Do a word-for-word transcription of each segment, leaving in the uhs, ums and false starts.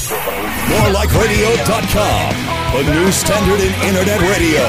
more like radio dot com, the new standard in internet radio.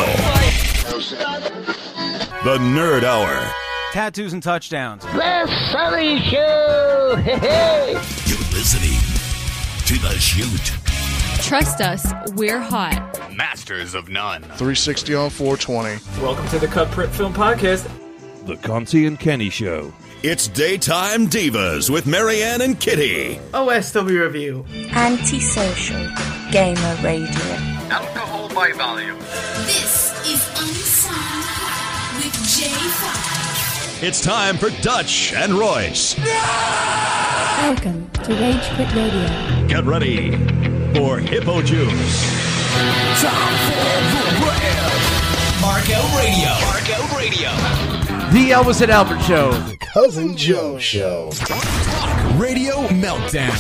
The Nerd Hour. Tattoos and touchdowns. The Sully Show! Hey-hey! You're listening to The Shoot. Trust us, we're hot. Masters of none. three sixty on four twenty. Welcome to the Cut Print Film Podcast. The Conti and Kenny Show. It's Daytime Divas with Marianne and Kitty. O S W Review. Antisocial Gamer Radio. Alcohol by volume. This is Unsigned with J five. It's time for Dutch and Royce. Welcome to Rage Quit Radio. Get ready for Hippo Juice. Time for the rap. Mark Out Radio. Mark Out Radio. The Elvis and Albert Show. The Cousin Joe Show. Radio Meltdown.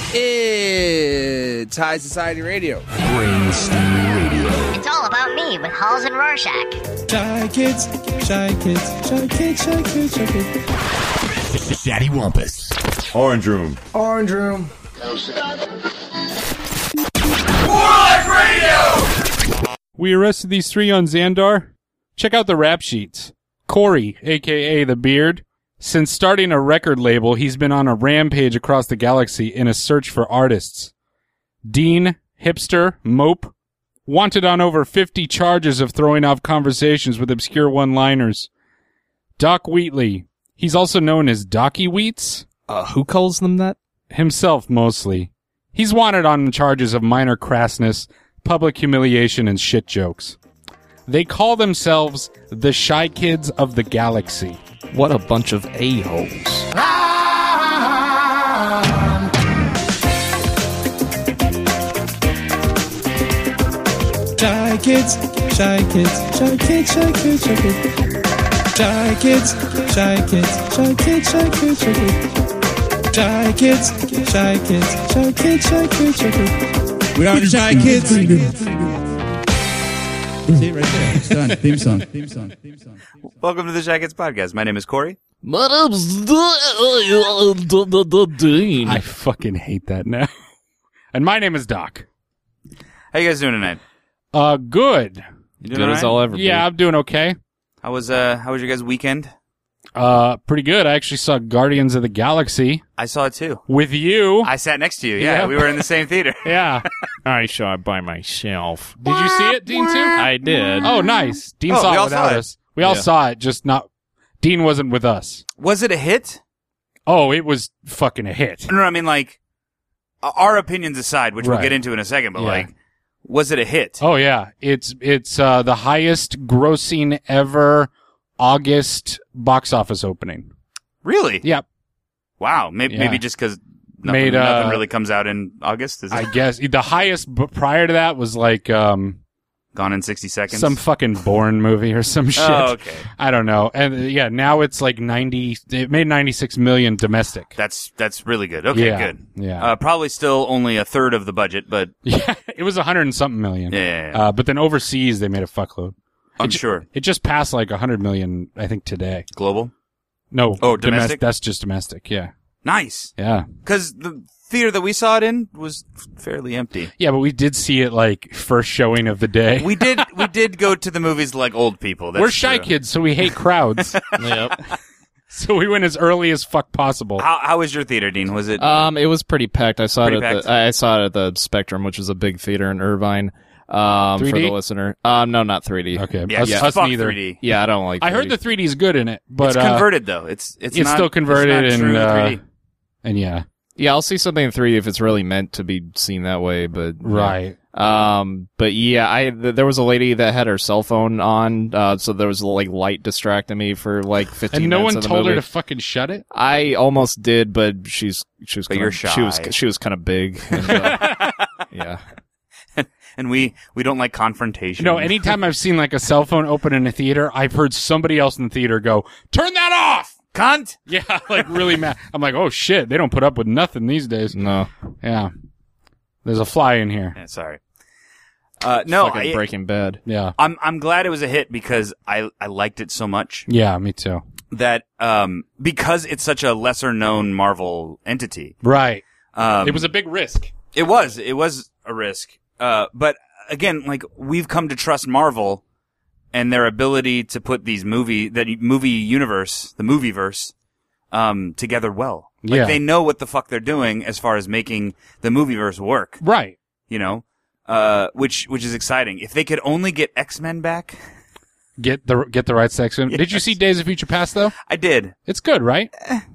It's High Society Radio. Brainstorm Radio. It's all about me with Halls and Rorschach. Shy kids, shy kids, shy kids, shy kids, shy kids. Daddy Wampus. Orange Room. Orange Room. We arrested these three on Xandar. Check out the rap sheets. Corey, a k a. The Beard. Since starting a record label, he's been on a rampage across the galaxy in a search for artists. Dean, hipster, mope. Wanted on over fifty charges of throwing off conversations with obscure one-liners. Doc Wheatley. He's also known as Docky Wheats. Uh, who calls them that? Himself, mostly. He's wanted on charges of minor crassness, public humiliation, and shit jokes. They call themselves the Shy Kids of the Galaxy. What a bunch of a-holes. Shy kids, shy kids, shy kids, shy kids, shy kids. Shy kids, shy kids, shy kids, shy kids, shy kids. Shy kids, shy kids, shy kids, shy kids, shy kids. We are the Shy Kids. See, right there. It's done. Theme song. Theme song. Theme song. Welcome to the Shy Kids Podcast. My name is Corey. My name's Dean. I fucking hate that now. And my name is Doc. How you guys doing tonight? Uh, good. You doing Good all as right? I'll ever be. Yeah, I'm doing okay. How was uh how was your guys' weekend? Uh, pretty good. I actually saw Guardians of the Galaxy I saw it too. with you. I sat next to you. Yeah, Yeah. we were in the same theater. Yeah. I saw it by myself. Did you see it, Dean, too? I did. Oh, nice. Dean Oh, saw we it all without saw it. us. We all Yeah. saw it, just not... Dean wasn't with us. Was it a hit? Oh, it was fucking a hit. No, no, I mean like our opinions aside, which we'll Right. get into in a second, but Yeah. like was it a hit? Oh, yeah. It's it's uh, the highest grossing ever August box office opening. Really? Yep. Wow. Maybe Yeah. maybe just because nothing, Made, uh, nothing really comes out in August. Is it? I guess the highest b- prior to that was like um, Gone in sixty seconds. some fucking Bourne movie or some shit. Oh, okay. I don't know. And uh, yeah, now it's like ninety. It made ninety-six million domestic. That's that's really good. Okay, Yeah. good. Yeah. Uh, probably still only a third of the budget, but Yeah, it was a hundred and something million. yeah, yeah, yeah. Uh, but then overseas they made a fuckload. I'm it ju- sure. It just passed like a hundred million, I think, today. Global. No. Oh, domest- domestic? That's just domestic. Yeah. Nice. Yeah. Because the theater that we saw it in was fairly empty. Yeah, but we did see it like first showing of the day. We did we did go to the movies like old people. That's We're shy true. kids, so we hate crowds. Yep. So we went as early as fuck possible. How how was your theater, Dean? Was it? Um, it was pretty packed. I saw Pretty it at packed? the, I saw it at the Spectrum, which is a big theater in Irvine. Um, three for D? the listener. Um, no, not three D. Okay. yeah, us, yeah. us fuck neither. three D. Yeah, I don't like I heard three D. the three D is good in it, but It's uh, converted though. It's it's it's not, still converted it's not and true uh, three D. and yeah, Yeah, I'll see something in three D if it's really meant to be seen that way, but right. Um, but yeah, I th- there was a lady that had her cell phone on, uh, so there was like light distracting me for like fifteen. And no minutes one of the told movie. her to fucking shut it. I almost did, but she's she was But kind you're of, shy. she was she was kind of big. And, uh, yeah. And we we don't like confrontation. No, anytime I've seen like a cell phone open in a theater, I've heard somebody else in the theater go, "Turn that off!" Cunt! Yeah, like really mad. I'm like, oh shit, they don't put up with nothing these days. No. Yeah. There's a fly in here. Yeah, sorry. Uh, no, Fucking I, Breaking Bad. Yeah. I'm I'm glad it was a hit because I I liked it so much Yeah, me too. that um because it's such a lesser known Marvel entity. Right. Um, It was a big risk. It was. It was a risk. Uh, but again, like we've come to trust Marvel and their ability to put these movie that movie universe, the movieverse, um, together well. Like Yeah. they know what the fuck they're doing as far as making the movieverse work. Right. You know, uh, which which is exciting. If they could only get X-Men back. Get the get the right section. Yes. Did you see Days of Future Past though? I did. It's good, right?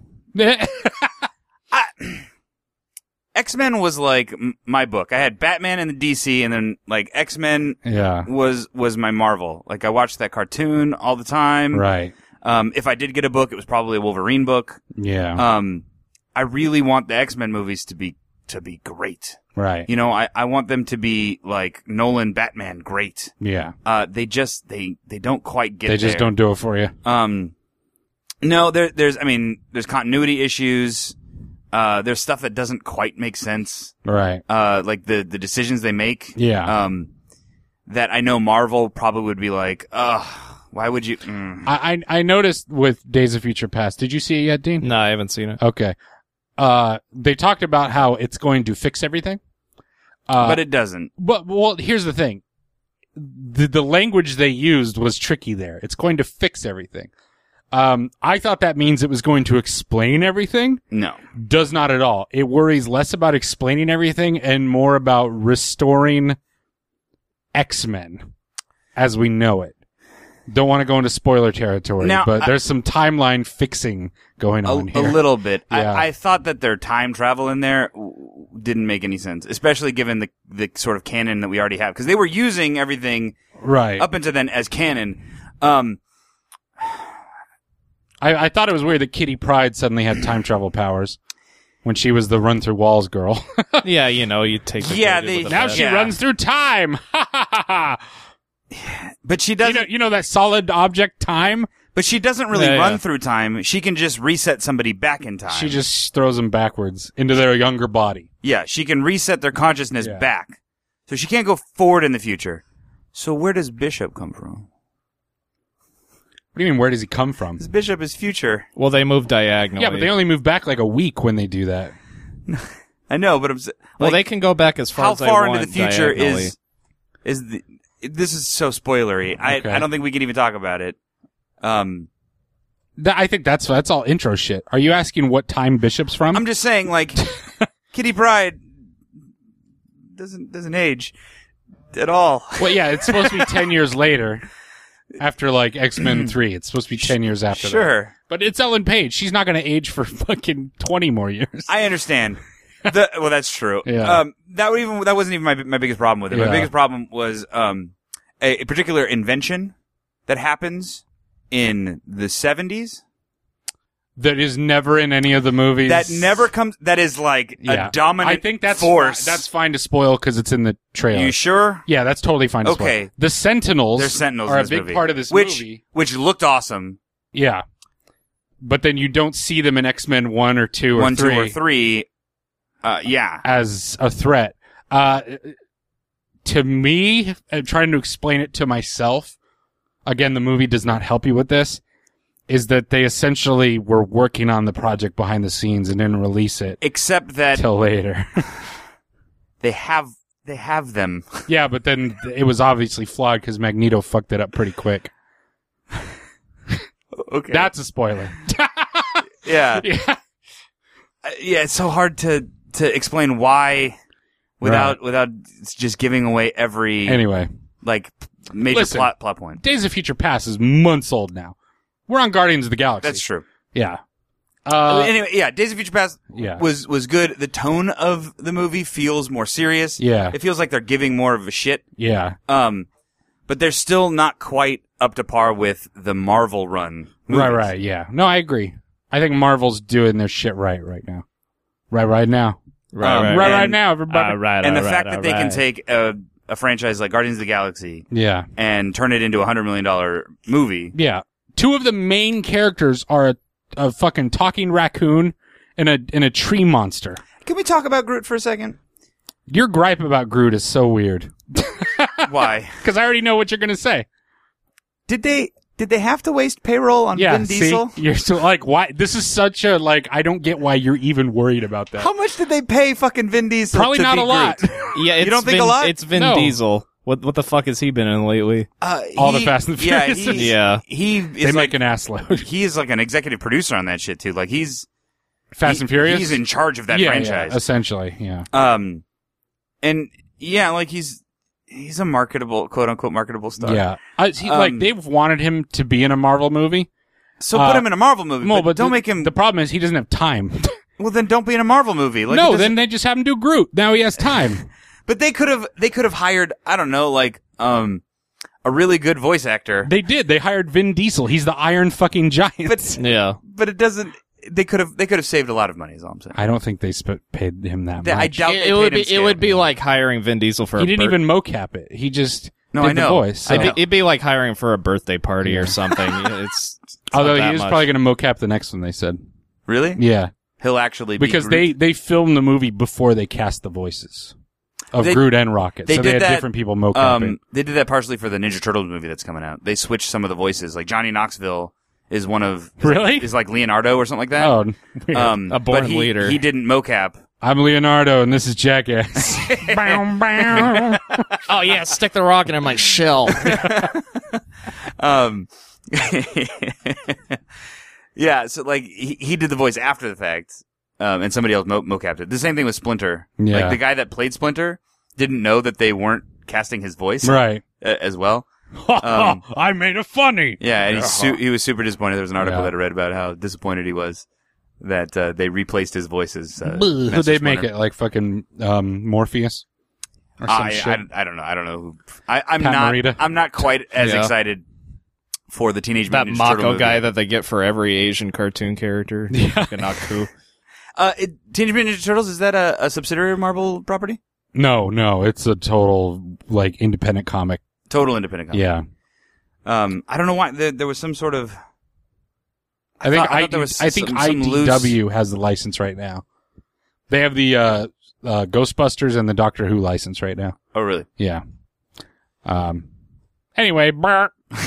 X-Men was like m- my book. I had Batman and the D C, and then like X-Men Yeah. was was my Marvel. Like I watched that cartoon all the time. Right. Um, if I did get a book, it was probably a Wolverine book. Yeah. Um, I really want the X-Men movies to be to be great. Right. You know, I, I want them to be like Nolan Batman great. Yeah. Uh, they just they they don't quite get They just there. don't do it for you. Um, no, there there's I mean there's continuity issues. Uh, there's stuff that doesn't quite make sense. Right. Uh, like the the decisions they make. Yeah. Um, that I know Marvel probably would be like, ugh, why would you? Mm. I, I I noticed with Days of Future Past. Did you see it yet, Dean? No, I haven't seen it. Okay. Uh, they talked about how it's going to fix everything. Uh, But it doesn't. But well, here's the thing: the the language they used was tricky. There, it's going to fix everything. Um, I thought that means it was going to explain everything. No, does not at all. It worries less about explaining everything and more about restoring X-Men as we know it. Don't want to go into spoiler territory, Now, but I- there's some timeline fixing going a, on a here. little bit. Yeah. I, I thought that their time travel in there w- didn't make any sense, especially given the the sort of canon that we already have, because they were using everything right up until then as canon. Um, I, I thought it was weird that Kitty Pryde suddenly had time travel powers when she was the run through walls girl. Yeah, you know, you take the Yeah, pages they- with a Now pen. she Yeah. runs through time. but she you doesn't. know, you know that solid object time. But she doesn't really Yeah, run yeah. through time. She can just reset somebody back in time. She just throws them backwards into their younger body. yeah, she can reset their consciousness Yeah. back, so she can't go forward in the future. So where does Bishop come from? What do you mean? Where does he come from? Because Bishop is future. Well, they move diagonally. Yeah, but they only move back like a week when they do that. I know, but I'm s- Well, like, they can go back as far how as they far want into the future diagonally. is is the? This is so spoilery. I Okay. I don't think we can even talk about it. Um, That, I think that's that's all intro shit. Are you asking what time Bishop's from? I'm just saying, like, Kitty Pryde doesn't doesn't age at all. Well, yeah, it's supposed to be ten years later, after like X-Men three. It's supposed to be ten years after that. Sure, But it's Ellen Page. She's not going to age for fucking twenty more years. I understand. The, well, that's true. Yeah. Um, that would even that wasn't even my my biggest problem with it. Yeah. My biggest problem was um a, a particular invention that happens in the seventies That is never in any of the movies. that never comes. That is like Yeah. a dominant I think that's force. Fi- that's fine to spoil because it's in the trailer. You sure? Yeah, that's totally fine to Okay. spoil. The Sentinels, There's Sentinels are in a this big movie, part of this which, movie. which looked awesome. Yeah. But then you don't see them in X-Men one or two or One, three two, or three. Uh, yeah. as a threat. Uh, to me, I'm trying to explain it to myself. Again, the movie does not help you with this. Is that they essentially were working on the project behind the scenes and didn't release it Except that till later. they have they have them. Yeah, but then it was obviously flawed because Magneto fucked it up pretty quick. Okay. That's a spoiler. yeah. yeah. Uh, yeah, it's so hard to to explain why without Right. without just giving away every Anyway, like major Listen. plot plot point. Days of Future Past is months old now. We're on Guardians of the Galaxy. That's true. Yeah. Uh, anyway, yeah, Days of Future Past Yeah. was was good. The tone of the movie feels more serious. Yeah. It feels like they're giving more of a shit. yeah. Um, but they're still not quite up to par with the Marvel run. Movies. Right, right, yeah. No, I agree. I think Marvel's doing their shit right right now. Right, right now. Right, Um, right, right, and- right now, everybody. Uh, right, And the all fact right, that all they can right. take a a franchise like Guardians of the Galaxy Yeah. and turn it into a hundred million dollar movie. Yeah. Two of the main characters are a, a fucking talking raccoon and a and a tree monster. Can we talk about Groot for a second? Your gripe about Groot is so weird. Why? Because I already know what you're going to say. Did they Did they have to waste payroll on Yeah, Vin see? Diesel? You're so like, why? This is such a like. I don't get why you're even worried about that. How much did they pay fucking Vin Diesel? Probably to not be a lot. Groot? Yeah, it's you don't think Vin, a lot? It's Vin No. Diesel. What what the fuck has he been in lately? Uh, All he- the Fast and the yeah, Furious. he, Yeah. he They is make like an ass load. he is like an executive producer on that shit too. Like he's Fast he- and Furious. He's in charge of that yeah, franchise. yeah, essentially. Yeah. Um, and yeah, like he's he's a marketable, quote unquote, marketable star. Yeah. Uh, he, Um, like they've wanted him to be in a Marvel movie. So Uh, put him in a Marvel movie, No, but, but don't the, make him. The problem is he doesn't have time. Well, then don't be in a Marvel movie. Like, it no, doesn't- then they just have him do Groot. Now he has time. But they could have they could have hired I don't know like um a really good voice actor. They did. They hired Vin Diesel. He's the Iron fucking Giant. But Yeah. but it doesn't. They could have they could have saved a lot of money. Is all I'm saying. I don't think they sp- paid him that They- much. I doubt It, they it would paid him be it scale. would be like hiring Vin Diesel for he a didn't bir- even mocap it. He just No, did I know. the voice. I so- know. It'd be, it'd be like hiring for a birthday party or something. It's, it's not Although that he is much. probably going to mocap the next one. They said, Really? yeah, He'll actually be because Groot. they they filmed the movie before they cast the voices of They- Groot and Rocket. they So did they had that, different people mocapping. Um, they did that partially for the Ninja Turtles movie that's coming out. They switched some of the voices. Like Johnny Knoxville is one of is Really? like, is like Leonardo or something like that. oh, weird. um, A born but he, leader. He didn't mocap. I'm Leonardo, and this is Jackass. Bow, bow. Oh yeah, stick the rocket in my shell. Um, yeah, so like he, he did the voice after the fact, um, and somebody else mo- mocapped it. The same thing with Splinter. Yeah. Like the guy that played Splinter didn't know that they weren't casting his voice Right. uh, as well. Um, I made it funny. Yeah, and he's su- he was super disappointed. There was an article Yeah. that I read about how disappointed he was that uh, they replaced his voices. Uh, Who Master they make Splinter. it like fucking um, Morpheus or some I, shit? I, I don't know. I don't know who. I, I'm Pat not. Morita? I'm not quite as Yeah. excited for the Teenage That Mutant Ninja Turtle Mako movie. guy that they get for every Asian cartoon character. Yeah. Fucking not cool. Uh, it, Teenage Mutant Ninja Turtles, is that a, a subsidiary of Marvel property? No, no, it's a total like independent comic. Total independent company. Yeah, Um, I don't know why there, there was some sort of. I think thought- I I, thought there was I think some- some loose- I D W has the license right now. They have the uh, uh, Ghostbusters and the Doctor Who license right now. Oh, really? Yeah. Um. Anyway, brr.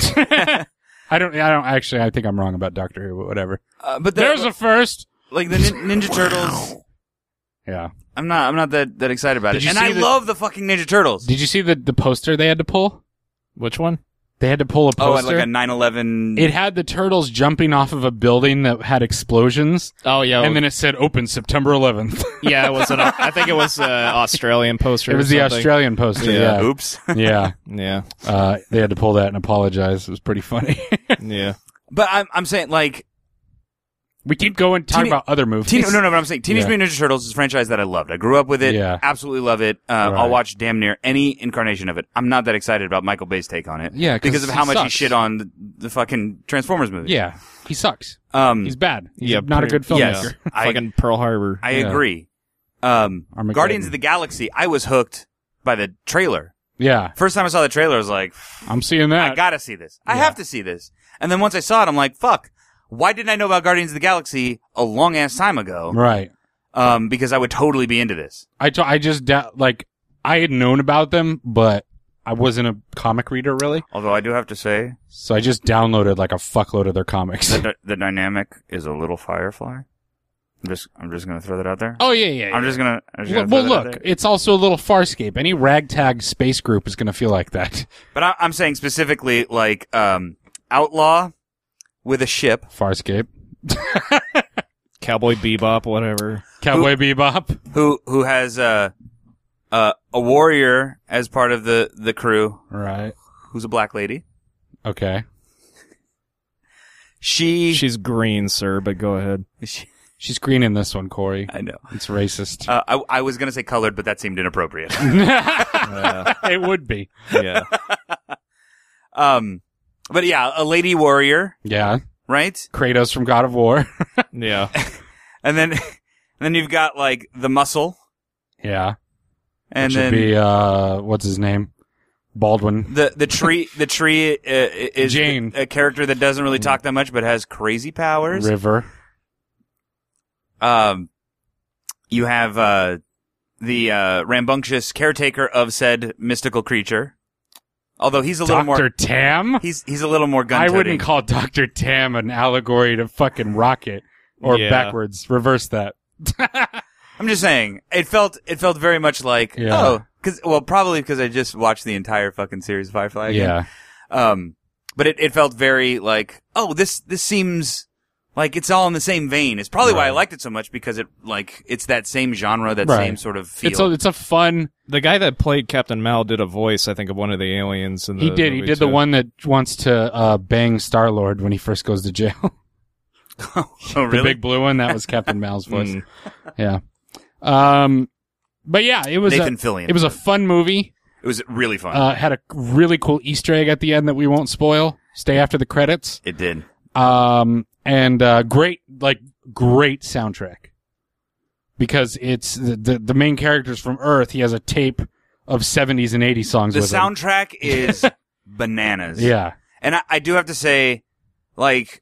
I don't. I don't actually. I think I'm wrong about Doctor Who, but whatever. Uh, but the, There's a first. like the nin- Ninja Turtles. Yeah. I'm not. I'm not that, that excited about Did it. you And see I the- love the fucking Ninja Turtles. Did you see the the poster they had to pull? Which one? They had to pull a oh, poster. like a nine eleven. It had the turtles jumping off of a building that had explosions, Oh yeah, and then it said "Open September eleventh." yeah, it was. An, I think it was an Australian poster. It or was the something. Australian poster. Yeah. Yeah. Oops. Yeah. Yeah, Uh, they had to pull that and apologize. It was pretty funny. yeah. But I'm I'm saying like we keep going talking Teeny- about other movies. Teen- no, no, but I'm saying Teenage Yeah. Mutant Ninja Turtles is a franchise that I loved. I grew up with it. Yeah. Absolutely love it. Uh, Right. I'll watch damn near any incarnation of it. I'm not that excited about Michael Bay's take on it. Yeah, 'cause because of how he much he sucks. shit on the, the fucking Transformers movie. Yeah, he sucks. Um, He's bad. He's Yeah, not a pretty- good filmmaker. yes. I- Fucking Pearl Harbor. I Yeah. agree. Um, Armageddon. Guardians of the Galaxy, I was hooked by the trailer. Yeah, First time I saw the trailer, I was like, I'm seeing that. I gotta see this. I Yeah. have to see this. And then once I saw it, I'm like, fuck. Why didn't I know about Guardians of the Galaxy a long ass time ago? Right. Um, because I would totally be into this. I, t- I just da- like I had known about them, but I wasn't a comic reader really, Although I do have to say, so I just downloaded like a fuckload of their comics. the, the dynamic is a little Firefly. I'm just, I'm just gonna throw that out there. Oh yeah, yeah. I'm yeah. just gonna. I'm just Well, gonna throw well, that out look, there. it's also a little Farscape. Any ragtag space group is going to feel like that. But I, I'm saying specifically like um, Outlaw with a ship. Farscape, Cowboy Bebop, whatever. Cowboy Bebop. who who has uh, uh, a warrior as part of the, the crew Right. who's a black lady. Okay. She, She's green, sir, but go ahead. she She's green in this one, Corey. I know. It's racist. Uh, I, I was gonna say colored, but that seemed inappropriate. It would be. Yeah. um, but yeah, a lady warrior, Yeah. right? Kratos from God of War. Yeah. And then, and then you've got like the muscle, Yeah. and Should then be, uh, what's his name? Baldwin. the the tree. The tree uh, is Jane. a character that doesn't really talk that much, but has crazy powers. River. Um, you have uh the uh rambunctious caretaker of said mystical creature. Although he's a little Doctor more Tam? He's he's a little more gun. I wouldn't call Doctor Tam an allegory to fucking Rocket or Yeah. backwards. Reverse that. I'm just saying it felt it felt very much like Yeah. oh because well probably because I just watched the entire fucking series of Firefly again. Yeah. Um, but it it felt very like oh this this seems like it's all in the same vein. It's probably why I Right. liked it so much because it like it's that same genre, that Right. same sort of feel. It's a, it's a fun. The guy that played Captain Mal did a voice, I think, of one of the aliens. In the He did. He movie, did the too. one that wants to uh, bang Star Lord when he first goes to jail. oh The really? big blue one. That was Captain Mal's voice. Mm. Yeah. Um, but yeah, it was Nathan a, Fillion. It was a fun movie. It was really fun. Uh, had a really cool Easter egg at the end that we won't spoil. Stay after the credits. it did. Um, and uh, great, like great soundtrack because it's the, the the main characters from Earth. He has a tape of seventies and eighties songs. The with him. soundtrack is bananas. Yeah. And I, I do have to say, like,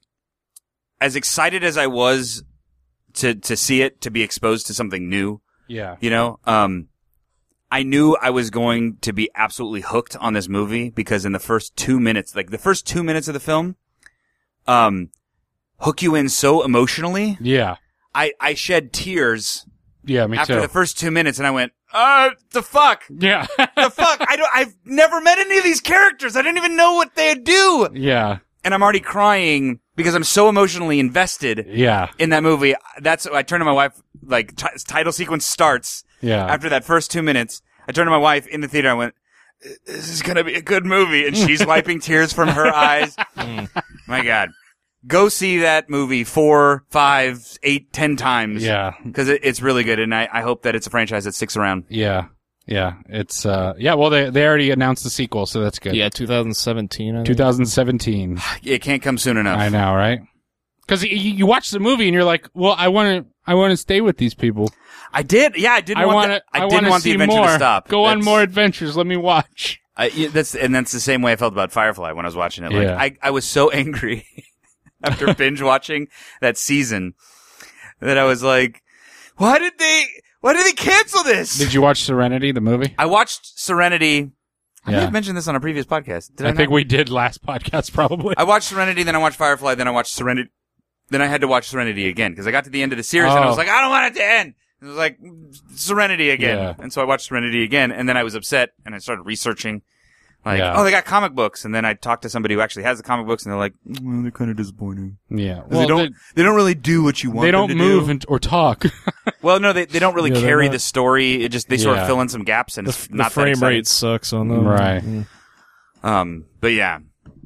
as excited as I was to to see it, to be exposed to something new, Yeah. you know, um, I knew I was going to be absolutely hooked on this movie because in the first two minutes, like the first two minutes of the film, um, hook you in so emotionally. Yeah. I, I shed tears Yeah. Me after too. the first two minutes, and I went, "Uh, the fuck, yeah. the fuck! I don't. I've never met any of these characters. I didn't even know what they do." yeah. And I'm already crying because I'm so emotionally invested Yeah. in that movie. That's I turned to my wife, like t- title sequence starts. Yeah. After that first two minutes, I turned to my wife in the theater. I went, "This is gonna be a good movie," and she's wiping tears from her eyes. My God, go see that movie four, five, eight, ten times. Yeah. because it, it's really good, and I, I hope that it's a franchise that sticks around. Yeah. Yeah. It's uh. Yeah. Well, they they already announced the sequel, so that's good. Yeah, twenty seventeen. I think. twenty seventeen. It can't come soon enough. I know, right? Because you, you watch the movie and you're like, well, I want to, I want to stay with these people. I did. Yeah, I didn't I want. want the, to. I, I didn't wanna want the see adventure more. to stop. Go on That's- more adventures. Let me watch. I, yeah, that's and that's the same way I felt about Firefly when I was watching it. Like Yeah. I, I was so angry after binge watching that season that I was like, why did they? Why did they cancel this? Did you watch Serenity, the movie? I watched Serenity. I may Yeah. have mentioned this on a previous podcast. Did I, I think not? we did last podcast, probably. I watched Serenity, then I watched Firefly, then I watched Serenity. Then I had to watch Serenity again because I got to the end of the series and I was Oh. like, I don't want it to end. It was like Serenity again, Yeah. and so I watched Serenity again, and then I was upset and I started researching. Like, Yeah. oh, they got comic books, and then I talked to somebody who actually has the comic books, and they're like, well, they're kind of disappointing. Yeah. 'Cause they don't, they, don't really do what you want. They don't them to move do. and, or talk. Well, no, they they don't really Yeah, they're carry not- the story. It just they sort Yeah. of fill in some gaps, and The, it's the not that frame exciting. rate sucks on them. Right. Mm. Um, but yeah,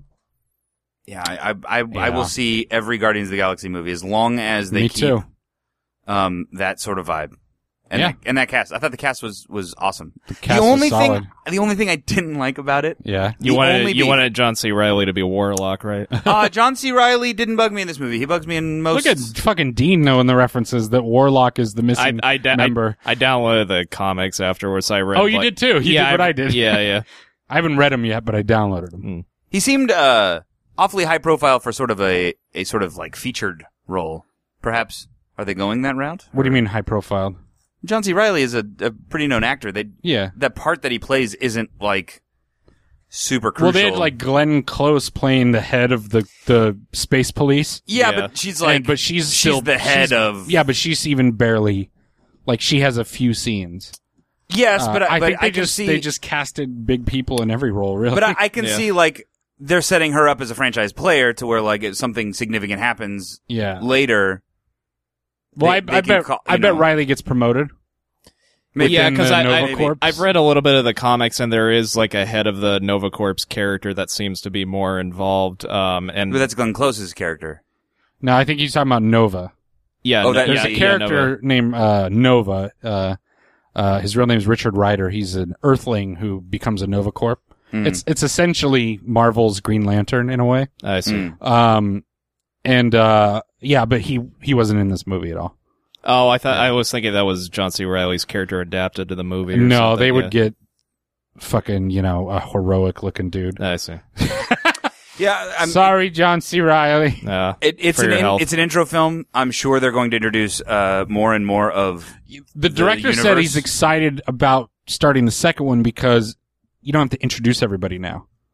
yeah, I I I, I Yeah. will see every Guardians of the Galaxy movie as long as they Me keep too. um that sort of vibe. And Yeah. that, and that cast, I thought the cast was was awesome. The cast was only solid. thing, the only thing I didn't like about it, Yeah. You The wanted only you beef- wanted John C. Riley to be Warlock, right? uh, John C. Riley didn't bug me in this movie. He bugs me in most. Look at fucking Dean knowing the references that Warlock is the I missing I, da- member. I I downloaded the comics afterwards. I read. Oh, you like- did too. You yeah, did what I, I did. Yeah, yeah. I haven't read them yet, but I downloaded them. He seemed uh awfully high profile for sort of a a sort of like featured role. Perhaps are they going that route? What do you mean high profile? John C. Riley is a, a pretty known actor. They Yeah. that part that he plays isn't like super crucial. Well, they had like Glenn Close playing the head of the, the space police. yeah, yeah. but she's like And- but she's she's still the head she's- of Yeah, but she's even barely like she has a few scenes. yes, Uh, but I, I but think they I can just see, they just casted big people in every role, really. but I, I can Yeah. see like they're setting her up as a franchise player to where like if something significant happens yeah. later. Well, they- I, they I can bet call- I you bet know. Riley gets promoted. Maybe- yeah, within because the I, Nova I Corps. I've read a little bit of the comics, and there is like a head of the Nova Corps character that seems to be more involved. Um, and But that's Glenn Close's character. No, I think he's talking about Nova. yeah, Oh, no- that- There's yeah, a yeah, character Nova. named uh, Nova. Uh, uh, his real name is Richard Rider. He's an Earthling who becomes a Nova Corp. Hmm. It's it's essentially Marvel's Green Lantern in a way. I see. Mm. Um, and uh, yeah, but he he wasn't in this movie at all. Oh, I thought I was thinking that was John C. Riley's character adapted to the movie. Or No, something, they would yeah. get fucking you know a heroic looking dude. I see. Yeah, I'm, Sorry, John C. Riley. Yeah, It, it's for an your in, health. it's an intro film. I'm sure they're going to introduce uh, more and more of The director said universe. he's excited about starting the second one because you don't have to introduce everybody now.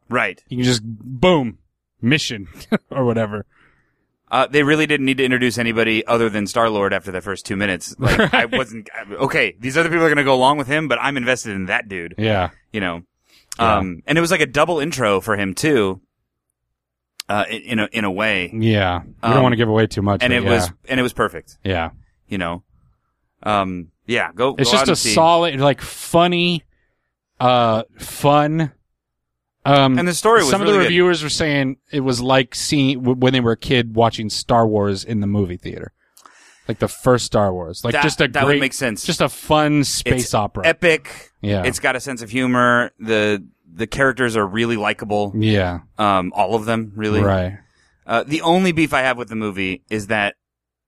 Right. You can just boom mission or whatever. Uh, they really didn't need to introduce anybody other than Star-Lord after the first two minutes. Like, I wasn't, okay, these other people are going to go along with him, but I'm invested in that dude. Yeah. You know? Yeah. Um, and it was like a double intro for him too. Uh, in, in a, in a way. Yeah. You Um, don't want to give away too much. And but it yeah. was, and it was perfect. Yeah. You know? Um, yeah, go, It's go just out a and see. solid, like, funny, uh, fun. Um, And the story was some of really the good. reviewers were saying it was like seeing w- when they were a kid watching Star Wars in the movie theater, like the first Star Wars. Like That- just a that would great, make sense. Just a fun space It's opera. Epic. Yeah. It's got a sense of humor. The, the characters are really likable. Yeah. Um, all of them, really. Right. Uh, the only beef I have with the movie is that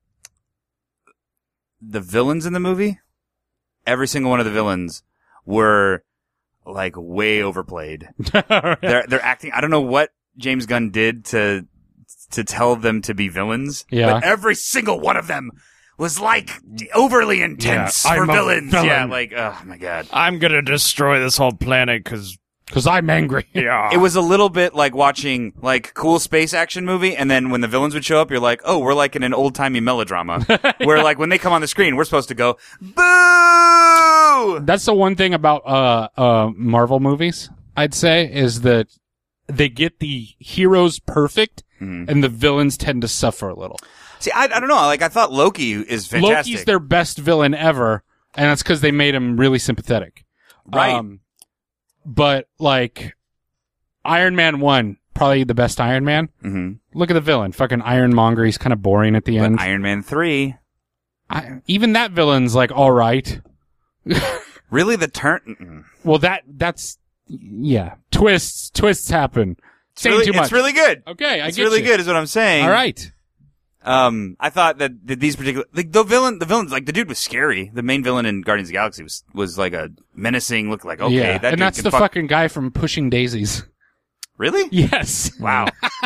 the villains in the movie, every single one of the villains were like way overplayed. They're they're acting. I don't know what James Gunn did to to tell them to be villains. Yeah. But every single one of them was like overly intense Yeah, for I'm a villains. villain. Yeah, like oh my god. I'm gonna destroy this whole planet because because I'm angry. Yeah. It was a little bit like watching like cool space action movie, and then when the villains would show up, you're like, oh, we're like in an old timey melodrama where like when they come on the screen, we're supposed to go boo. That's the one thing about uh uh Marvel movies, I'd say, is that they get the heroes perfect, Mhm. and the villains tend to suffer a little. See, I, I don't know. Like I thought Loki is fantastic. Loki's their best villain ever, and that's because they made him really sympathetic. Right. Um, but like Iron Man one, probably the best Iron Man. Mm-hmm. Look at the villain, fucking Ironmonger. He's kind of boring at the But end. Iron Man three, I, even that villain's like all right. really the turn. Mm-mm. Well, that that's yeah. Twists, twists happen. It's Saying really, too much. it's really good. Okay, I it's get really you. good, is what I'm saying. All right. Um, I thought that, that these particular like the villain, the villains, like the dude was scary. The main villain in Guardians of the Galaxy was was like a menacing look. Like okay, yeah, that and dude that's can the fuck- fucking guy from Pushing Daisies. Really? Yes. Wow.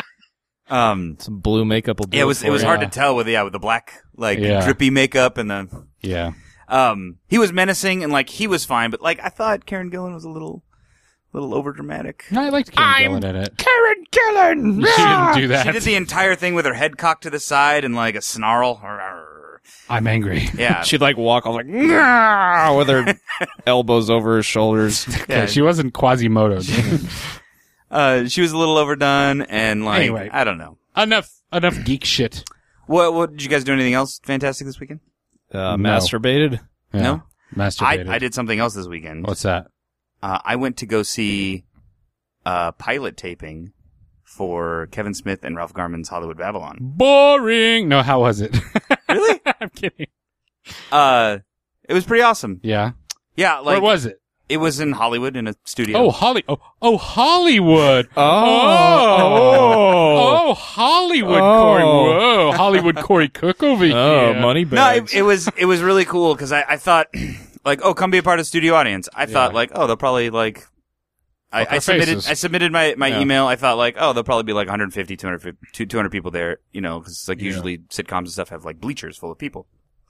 um, some blue makeup will do yeah, it was for it was you. hard to tell with yeah with the black like Yeah. drippy makeup and the Yeah. um he was menacing and like he was fine, but like I thought Karen Gillan was a little little over dramatic. No, I liked Karen Gillan in it. Karen Gillan. She didn't do that. She did the entire thing with her head cocked to the side and like a snarl. I'm angry. Yeah. She'd like walk all like "Nyah," with her elbows over her shoulders. Yeah, she wasn't Quasimodo. dude. Uh, she was a little overdone and like Anyway. I don't know. enough, enough geek shit. What what did you guys do anything else fantastic this weekend? Uh, No. masturbated. Yeah. No? Masturbated. I I did something else this weekend. What's that? Uh, I went to go see a pilot taping for Kevin Smith and Ralph Garman's Hollywood Babylon. Boring. No, how was it? Really? I'm kidding. Uh, it was pretty awesome. Yeah. Yeah, like Where was it? it was in Hollywood in a studio. Oh, Holly. Oh, oh, Hollywood. Oh. Oh, oh Hollywood, Oh. Corey. Whoa, Hollywood, Corey Cook over here. Oh, money no, bags. it, it was it was really cool because I, I thought like oh come be a part of the studio audience. I thought Yeah. like oh they'll probably like. I, Fuck I our submitted. faces. I submitted my, my Yeah. email. I thought like, oh, there'll probably be like one fifty, two hundred, two hundred people there, you know, because like Yeah. usually sitcoms and stuff have like bleachers full of people.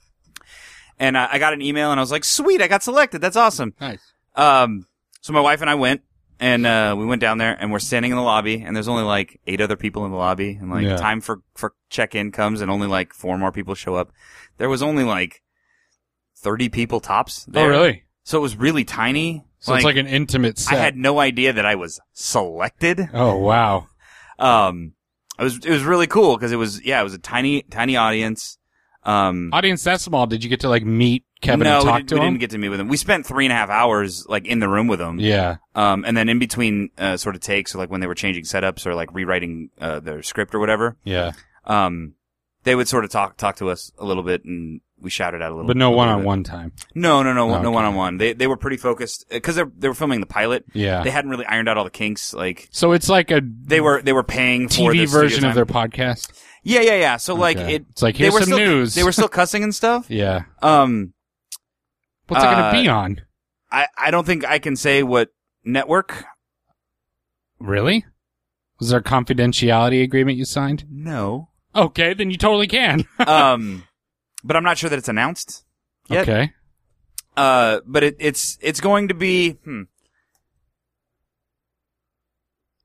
And I, I got an email and I was like, sweet, I got selected. That's awesome. Nice. Um, so my wife and I went and, uh, we went down there and we're standing in the lobby and there's only like eight other people in the lobby and like Yeah. time for, for check-in comes and only like four more people show up. There was only like thirty people tops there. Oh, really? So it was really tiny. So it's like an intimate set. I had no idea that I was selected. Oh, wow. Um, it was, it was really cool because it was, yeah, it was a tiny, tiny audience. Um, Audience that small. Did you get to like meet Kevin no, and we talk didn't, to we him? didn't get to meet with him. We spent three and a half hours like in the room with him. Yeah. Um, and then in between, uh, sort of takes, so like when they were changing setups or like rewriting, uh, their script or whatever, Yeah. um, they would sort of talk, talk to us a little bit and we shouted out a little But bit. no a little one on bit. one time. No, no, no, Okay. no one on one. They, they were pretty focused because they they were filming the pilot. Yeah. They hadn't really ironed out all the kinks. Like, So it's like a they were, they were paying T for V the studio version of time. their podcast. Yeah, yeah, yeah. So like Okay. it, It's like, they here's were some still, news. They were still cussing and stuff. Yeah. Um, What's it going to uh, be on? I, I don't think I can say what network. Really? Was there a confidentiality agreement you signed? No. Okay, then you totally can. um, but I'm not sure that it's announced yet. Okay. Uh, but it, it's it's going to be. Hmm.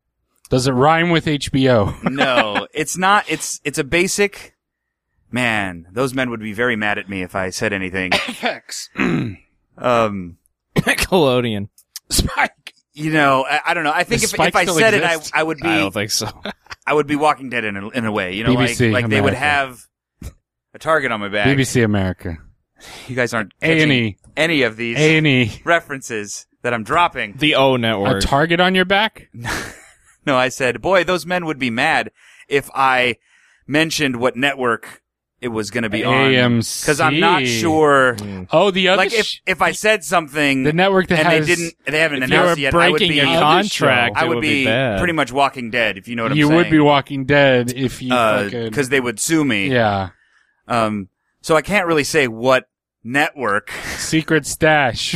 Does it rhyme with H B O? No, it's not. It's it's a basic. Man, those men would be very mad at me if I said anything. X. um, Nickelodeon. Spike. You know, I, I don't know. I think Does if, if I Spike said still it, I, exist? I would be. I don't think so. I would be Walking Dead in a, in a way. You know, B B C like like they would America. have a target on my back. B B C America. You guys aren't A and catching E. any of these A and E. references that I'm dropping. The O Network. A target on your back? No, I said, boy, those men would be mad if I mentioned what network it was going to be on. A M C. Because I'm not sure. Oh, the other Like if, sh- if I said something, the network that and has, they didn't, they haven't if you announced were yet, I would breaking be a contract, I it would, would be, be bad. pretty much Walking Dead, if you know what I'm you saying. would be Walking Dead if you fucking... Because they would sue me. Yeah. Um. So I can't really say what network. Secret Stash.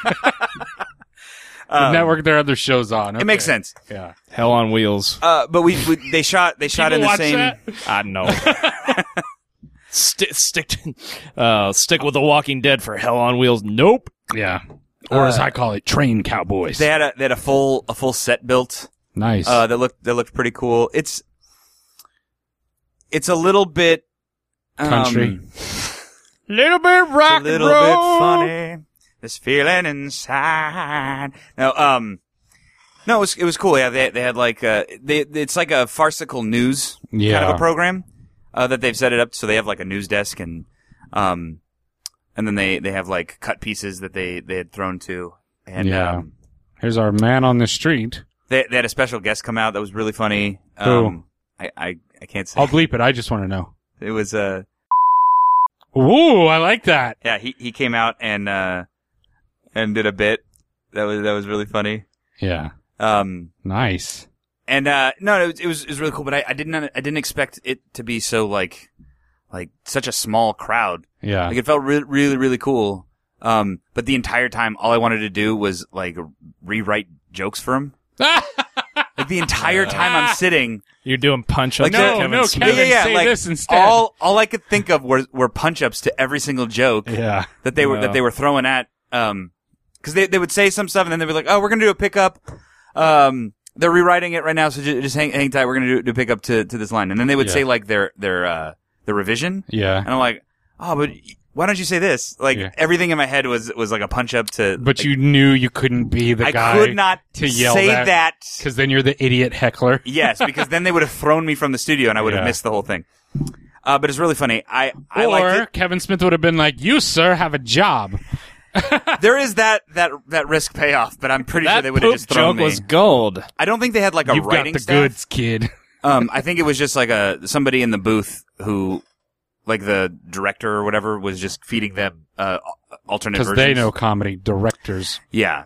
The Um, network their other shows on. It makes Okay. sense. Yeah. Hell on Wheels. Uh, but we, we they shot they shot in People the watch same. that? I know. stick stick to, uh stick with The Walking Dead for Hell on Wheels. Nope. Yeah. Or as Uh, I call it, train cowboys. They had a they had a full a full set built. Nice. Uh, that looked that looked pretty cool. It's it's a little bit um, Country. Little bit rock It's a little and roll. bit funny. This feeling inside. No, um, no, it was it was cool. Yeah, they they had like uh, they it's like a farcical news Yeah. kind of a program uh, that they've set it up. So they have like a news desk and um, and then they they have like cut pieces that they they had thrown to. And Yeah. um, Here's our man on the street. they they had a special guest come out that was really funny. Who? Um, I, I I can't say. I'll bleep it. I just want to know. It was uh Ooh, I like that. yeah he he came out and uh and did a bit that was that was really funny. Yeah. Um. Nice. And uh no, it was it was, it was really cool, but I, I didn't I didn't expect it to be so like like such a small crowd. Yeah. Like it felt really really really cool. Um, but the entire time, all I wanted to do was like rewrite jokes for him. Like the entire time I'm sitting, You're doing punch like ups. no, to Kevin no, Smith. Kevin, yeah, yeah, yeah, say like this instead. all all I could think of were were punch ups to every single joke Yeah. that they were Wow. that they were throwing at um because they they would say some stuff and then they'd be like, oh, we're gonna do a pickup. Um, they're rewriting it right now, so just, just hang hang tight. We're gonna do do pick up to to this line, and then they would Yeah. say like their their uh their revision, Yeah. and I'm like, oh, but why don't you say this? Like Yeah. everything in my head was was like a punch up to. But like, you knew you couldn't be the I guy could not to yell say that. that. Because then you're the idiot heckler. Yes, because then they would have thrown me from the studio, and I would have Yeah. missed the whole thing. Uh, but it's really funny. I I or liked it. Kevin Smith would have been like, you, sir, have a job. There is that that that risk payoff, but I'm pretty sure That they would have poop just thrown joke me. was gold. I don't think they had like a You've got writing the staff. goods, kid. Um, I think it was just like a somebody in the booth who, like the director or whatever, was just feeding them uh, alternate Because versions. they know comedy directors. Yeah.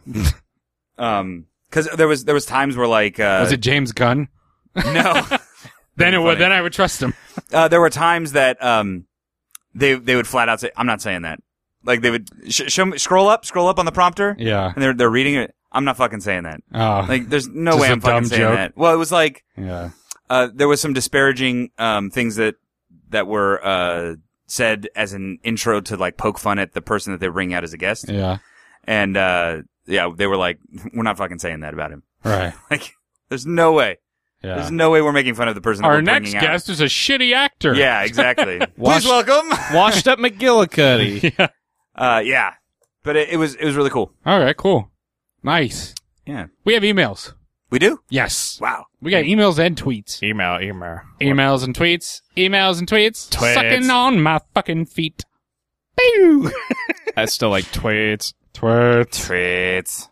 um, because there was there was times where like uh, Was it James Gunn? no. Then it would. funny. Then I would trust him. Uh, there were times that um, they they would flat out say, "I'm not saying that." Like they would sh- show me, scroll up, scroll up on the prompter, Yeah. and they're they're reading it. I'm not fucking saying that. Oh. Like, there's no Just way a I'm fucking dumb saying joke? that. Well, it was like Yeah. uh, there was some disparaging um things that that were uh said as an intro to like poke fun at the person that they bring out as a guest, Yeah. and uh yeah, they were like, "We're not fucking saying that about him." Right. Like, there's no way. Yeah. There's no way we're making fun of the person that Our we're next bringing guest is a shitty actor. out. Yeah, exactly. Please Washed- welcome. Washed up McGillicuddy. Yeah. Uh, yeah, but it, it was it was really cool. All right. Cool. Nice. Yeah, We have emails. we do. Yes. Wow. We got emails and tweets. Email, email. Emails and tweets. Emails and tweets. Tweets. Sucking on my fucking feet. Boo. I still like tweets. Tweets. Tweets.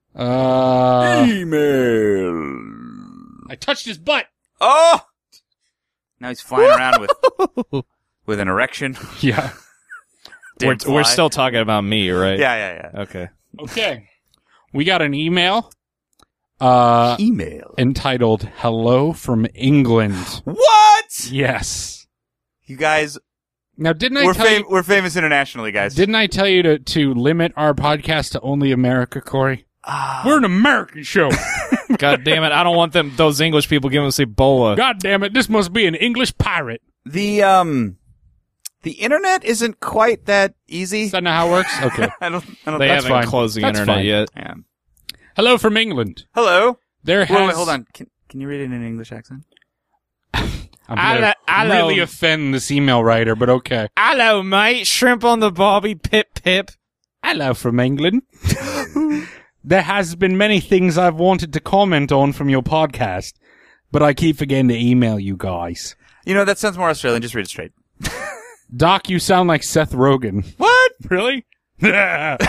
Uh, Email. I touched his butt. Oh. Now he's flying around with with an erection. Yeah. We're, Damn we're fly. still talking about me, right? Yeah, yeah, yeah. Okay. Okay. We got an email. Uh, Email. entitled "Hello from England." What? Yes. You guys, Now, didn't I we're tell fam- you? we're famous internationally, guys. Didn't I tell you to to limit our podcast to only America, Corey? Ah. We're an American show. God damn it! I don't want them those English people giving us Ebola. God damn it! This must be an English pirate. the um, the internet isn't quite that easy. Is that not how it works? Okay. I don't. I don't. They That's haven't fine. closed the That's internet fine. yet. Yeah. Hello from England. Hello. There Wait, has wait, hold on. Can, Can you read it in an English accent? I'm gonna Hello- really hello. offend this email writer, but okay. Hello, mate. Shrimp on the barbie. Pip, pip. Hello from England. There has been many things I've wanted to comment on from your podcast, but I keep forgetting to email you guys. You know, that sounds more Australian. Just read it straight. Doc, you sound like Seth Rogen. What? Really? What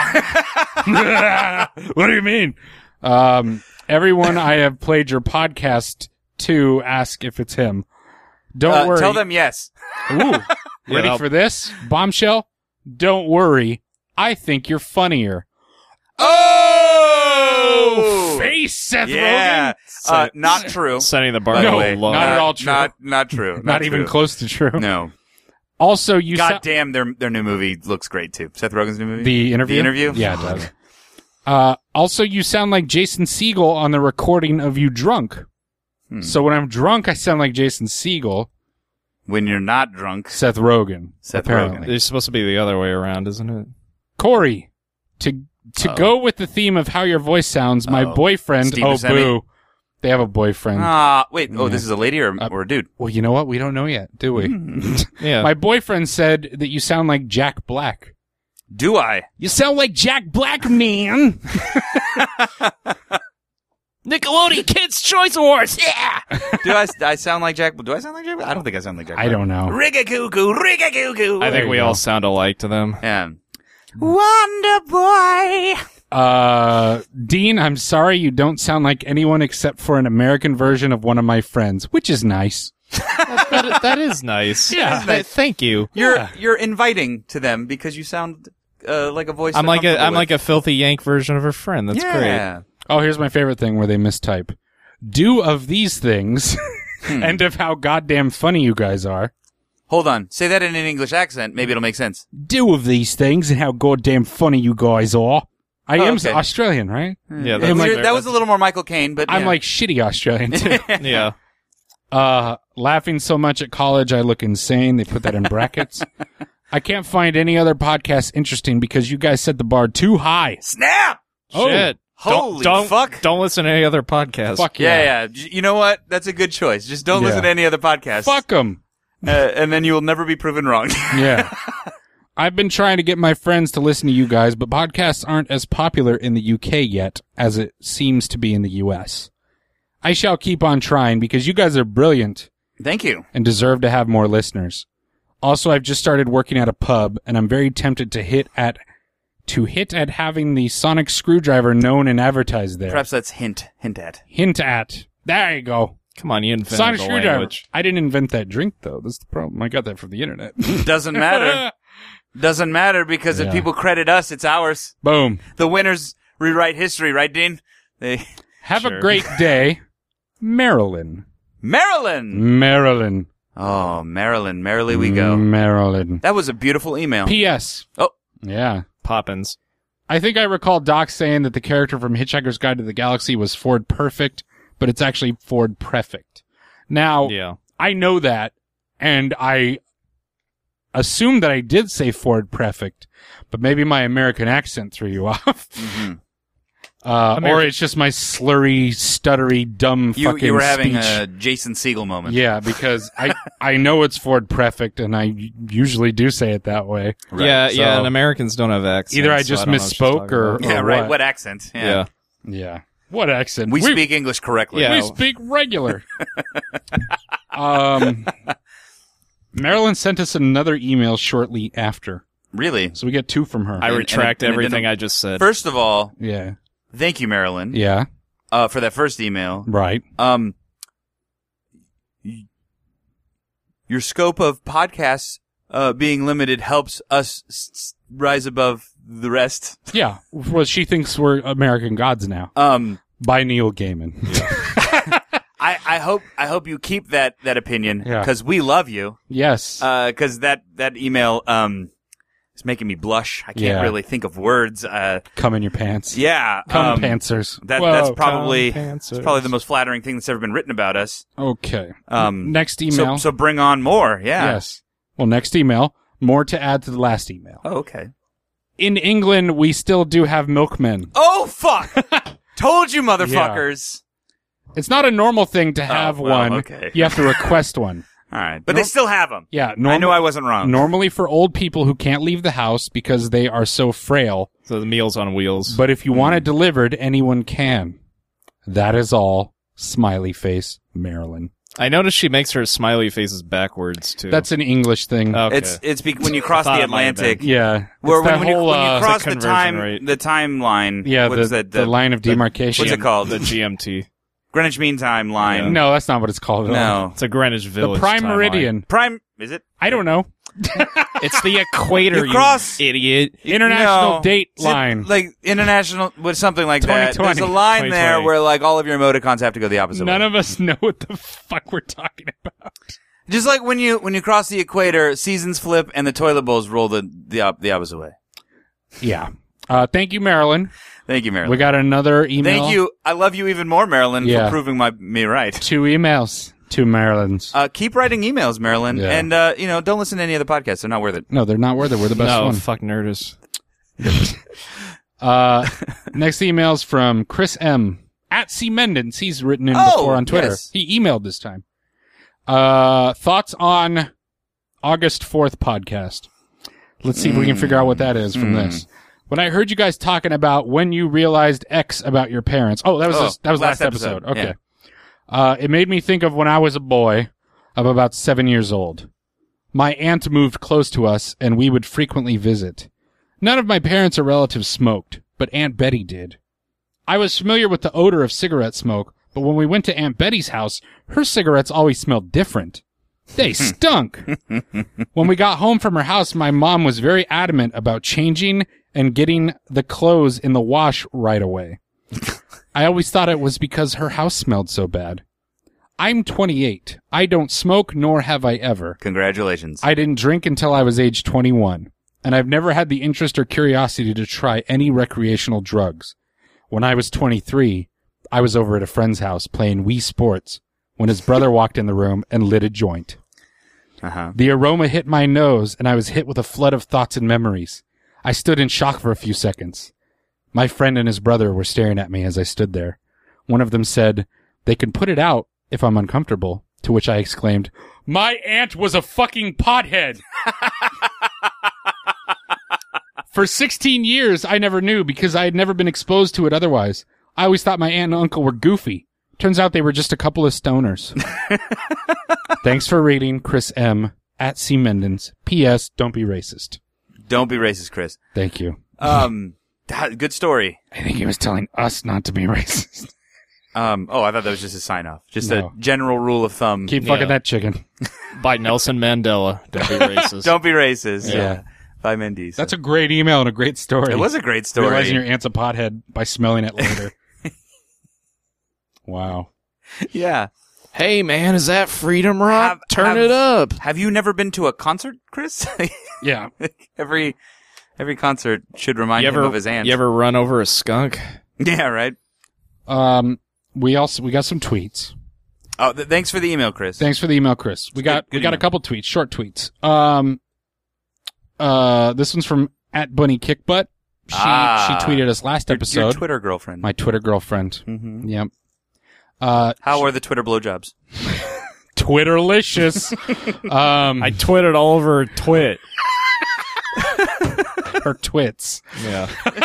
do you mean? Um, everyone I have played your podcast to ask if it's him. Don't Uh, worry. Tell them yes. Ooh, ready Yeah. for this? Bombshell? Don't worry. I think you're funnier. Oh! Face, Seth Yeah. Rogen. Uh, not true. Setting the bar By the no, way. low. not at all true. Not, not true. Not, Not even true. close to true. No. Also, you God sou- damn, their their new movie looks great too. Seth Rogen's new movie. The interview? The interview. Yeah, it does. Uh, also, you sound like Jason Segel on the recording of you drunk. Hmm. So when I'm drunk, I sound like Jason Segel. When you're not drunk, Seth Rogen. Seth apparently. It's supposed to be the other way around, isn't it? Corey, to to Uh-oh. go with the theme of how your voice sounds, my Uh-oh. boyfriend. Steve oh, Buscemi? boo! They have a boyfriend. Ah, wait. Oh, Yeah. this is a lady or Uh, or a dude? Well, you know what? We don't know yet, do we? Yeah. My boyfriend said that you sound like Jack Black. Do I? You sound like Jack Black, man. Nickelodeon Kids Choice Awards. Yeah. Do I? I sound like Jack? Do I sound like Jack? I don't think I sound like Jack. I don't know. Rigga goo goo, rigga goo goo. I There think you we go. all sound alike to them. Yeah. Wonder Boy. Uh, Dean, I'm sorry you don't sound like anyone except for an American version of one of my friends, which is nice. that, that is nice. Yeah. Th- thank you. You're Yeah. you're inviting to them because you sound uh, like a voice. I'm they're like a comfortable I'm with. like a filthy Yank version of her friend. That's great. yeah. Oh, here's my favorite thing where they mistype. Do of these things and of how goddamn funny you guys are. Hold on. Say that in an English accent. Maybe it'll make sense. Do of these things and how goddamn funny you guys are. I Oh, am okay. Australian, right? Yeah, That, that's was- fair. that was a little more Michael Caine, but I'm yeah. like shitty Australian too. Yeah. Uh, laughing so much at college, I look insane. They put that in brackets. I can't find any other podcast interesting because you guys set the bar too high. snap. Oh, Shit. Holy don't, don't, fuck. Don't listen to any other podcast. Fuck Yeah, yeah. yeah. J- You know what? That's a good choice. Just don't Yeah. listen to any other podcast. Fuck them. Uh, and then you will never be proven wrong. Yeah. I've been trying to get my friends to listen to you guys, but podcasts aren't as popular in the U K yet as it seems to be in the U S. I shall keep on trying because you guys are brilliant Thank you. and deserve to have more listeners. Also, I've just started working at a pub and I'm very tempted to hit at to hit at having the sonic screwdriver known and advertised there. Perhaps that's hint. Hint at. Hint at. There you go. Come on, you invented Sonic the screwdriver. language. I didn't invent that drink though. That's the problem. I got that from the internet. Doesn't matter. Doesn't matter because Yeah. if people credit us, it's ours. Boom. The winners rewrite history, right, Dean? They Have Sure. a great day. Marilyn. Maryland. Maryland. Oh, Maryland. Merrily we go. Maryland. That was a beautiful email. P S. Oh. Yeah. Poppins. I think I recall Doc saying that the character from Hitchhiker's Guide to the Galaxy was Ford Perfect, but it's actually Ford Prefect. Now, Yeah. I know that, and I assume that I did say Ford Prefect, but maybe my American accent threw you off. Mm-hmm. Uh, or American- it's just my slurry, stuttery, dumb You, fucking you were having speech. a Jason Segel moment. Yeah, because I I know it's Ford Prefect, and I usually do say it that way. Right. Yeah, So- yeah, and Americans don't have accents. Either I so just don't know what she's misspoke talking or- about. Yeah, or right. what? What accent? Yeah. Yeah. What accent? We, speak English correctly. Yeah. We speak regular. um, Marilyn sent us another email shortly after, Really? so we get two from her. I And- retract and it- and it everything didn't- I just said. First of all, yeah. thank you, Marilyn, Yeah. uh, for that first email. Right. Um, y- your scope of podcasts uh, being limited helps us s- s- rise above the rest. Yeah. Well, she thinks we're American gods now. Um, By Neil Gaiman. I, I hope I hope you keep that that opinion Yeah. because we love you. Yes. Because that that email um is making me blush. I can't Yeah. really think of words. Uh, Come in your pants. yeah, Come um, pantsers. That Whoa. that's probably Come that's pantsers. probably the most flattering thing that's ever been written about us. Okay. Um, Next So, email. so bring on more. Yeah. Yes. Well, next email. More to add to the last email. Oh, okay. In England, we still do have milkmen. Oh fuck! Told you, motherfuckers. It's not a normal thing to have Oh, well, one. okay. You have to request one. All right. But they still have them. Yeah. I norm- knew I wasn't wrong. Normally for old people who can't leave the house because they are so frail. So the Meals on Wheels. But if you want it delivered, anyone can. That is all. Smiley face, Marilyn. I noticed she makes her smiley faces backwards, too. That's an English thing. Okay. It's it's be- when you cross I the thought it might have Atlantic. been. Yeah. Where It's when, that when, you, whole, when you uh, cross the the conversion time rate. the timeline. Yeah, what the, is that? the line of demarcation. What's it called? The G M T. Greenwich Mean Time line. No, that's not what it's called at all. No. It's a Greenwich Village. The Prime timeline. Meridian. Prime is it? I don't know. It's the equator, You cross- you idiot. International No. date Is it line. like international with something like that. twenty twenty. There's a line there twenty twenty. where like all of your emoticons have to go the opposite None way. of us know what the fuck we're talking about. Just like when you when you cross the equator, seasons flip and the toilet bowls roll the the, op- the opposite way. Yeah. Uh, thank you, Marilyn. Thank you, Marilyn. We got another email. Thank you. I love you even more, Marilyn, Yeah. for proving my me right. Two emails. Two Marilyns. Uh, keep writing emails, Marilyn, Yeah. and uh, you know, don't listen to any other podcasts. They're not worth it. No, they're not worth it. We're the best no, one. fuck Nerdist. Uh, next email's from Chris M. At C. Mendens. He's written in Oh, before on Twitter. yes. He emailed this time. Uh, thoughts on August fourth podcast. Let's see if we can figure out what that is from Mm. this. When I heard you guys talking about when you realized X about your parents. Oh, that was Oh, this, that was last, last episode. episode, Okay. Uh, it made me think of when I was a boy of about seven years old. My aunt moved close to us and we would frequently visit. None of my parents or relatives smoked, but Aunt Betty did. I was familiar with the odor of cigarette smoke, but when we went to Aunt Betty's house, her cigarettes always smelled different. They stunk. When we got home from her house, my mom was very adamant about changing and getting the clothes in the wash right away. I always thought it was because her house smelled so bad. I'm twenty-eight. I don't smoke, nor have I ever. Congratulations. I didn't drink until I was age twenty-one, and I've never had the interest or curiosity to try any recreational drugs. When I was twenty-three, I was over at a friend's house playing Wii Sports when his brother walked in the room and lit a joint. Uh-huh. The aroma hit my nose, and I was hit with a flood of thoughts and memories. I stood in shock for a few seconds. My friend and his brother were staring at me as I stood there. One of them said, "They can put it out if I'm uncomfortable," to which I exclaimed, "My aunt was a fucking pothead." For sixteen years, I never knew because I had never been exposed to it otherwise. I always thought my aunt and uncle were goofy. Turns out they were just a couple of stoners. Thanks for reading, Chris M. At C. Mendens. P S. Don't be racist. Don't be racist, Chris. Thank you. Um, that- good story. I think he was telling us not to be racist. Um, oh, I thought that was just a sign off. Just No. a general rule of thumb. Keep fucking that chicken. By Nelson Mandela. Don't be racist. Don't be racist. Yeah. By Mendes. That's a great email and a great story. It was a great story. Realizing your aunt's a pothead by smelling it later. Wow. Yeah. Hey, man, is that Freedom Rock? Have- Turn have- it up. Have you never been to a concert, Chris? Yeah. every every concert should remind You him ever, of his aunt. you ever run over a skunk? Yeah, right. Um, we also, we got some tweets. Oh, th- thanks for the email, Chris. Thanks for the email, Chris. We got, Good- good we got a email. couple tweets, short tweets. Um, uh, this one's from at Bunny Kickbutt. She, Ah. she tweeted us last Your- episode. Your Twitter girlfriend. My Twitter girlfriend. Mhm. Yep. Uh, How are the Twitter blowjobs? Twitterlicious. um, I twitted all over her twit. her twits. Yeah.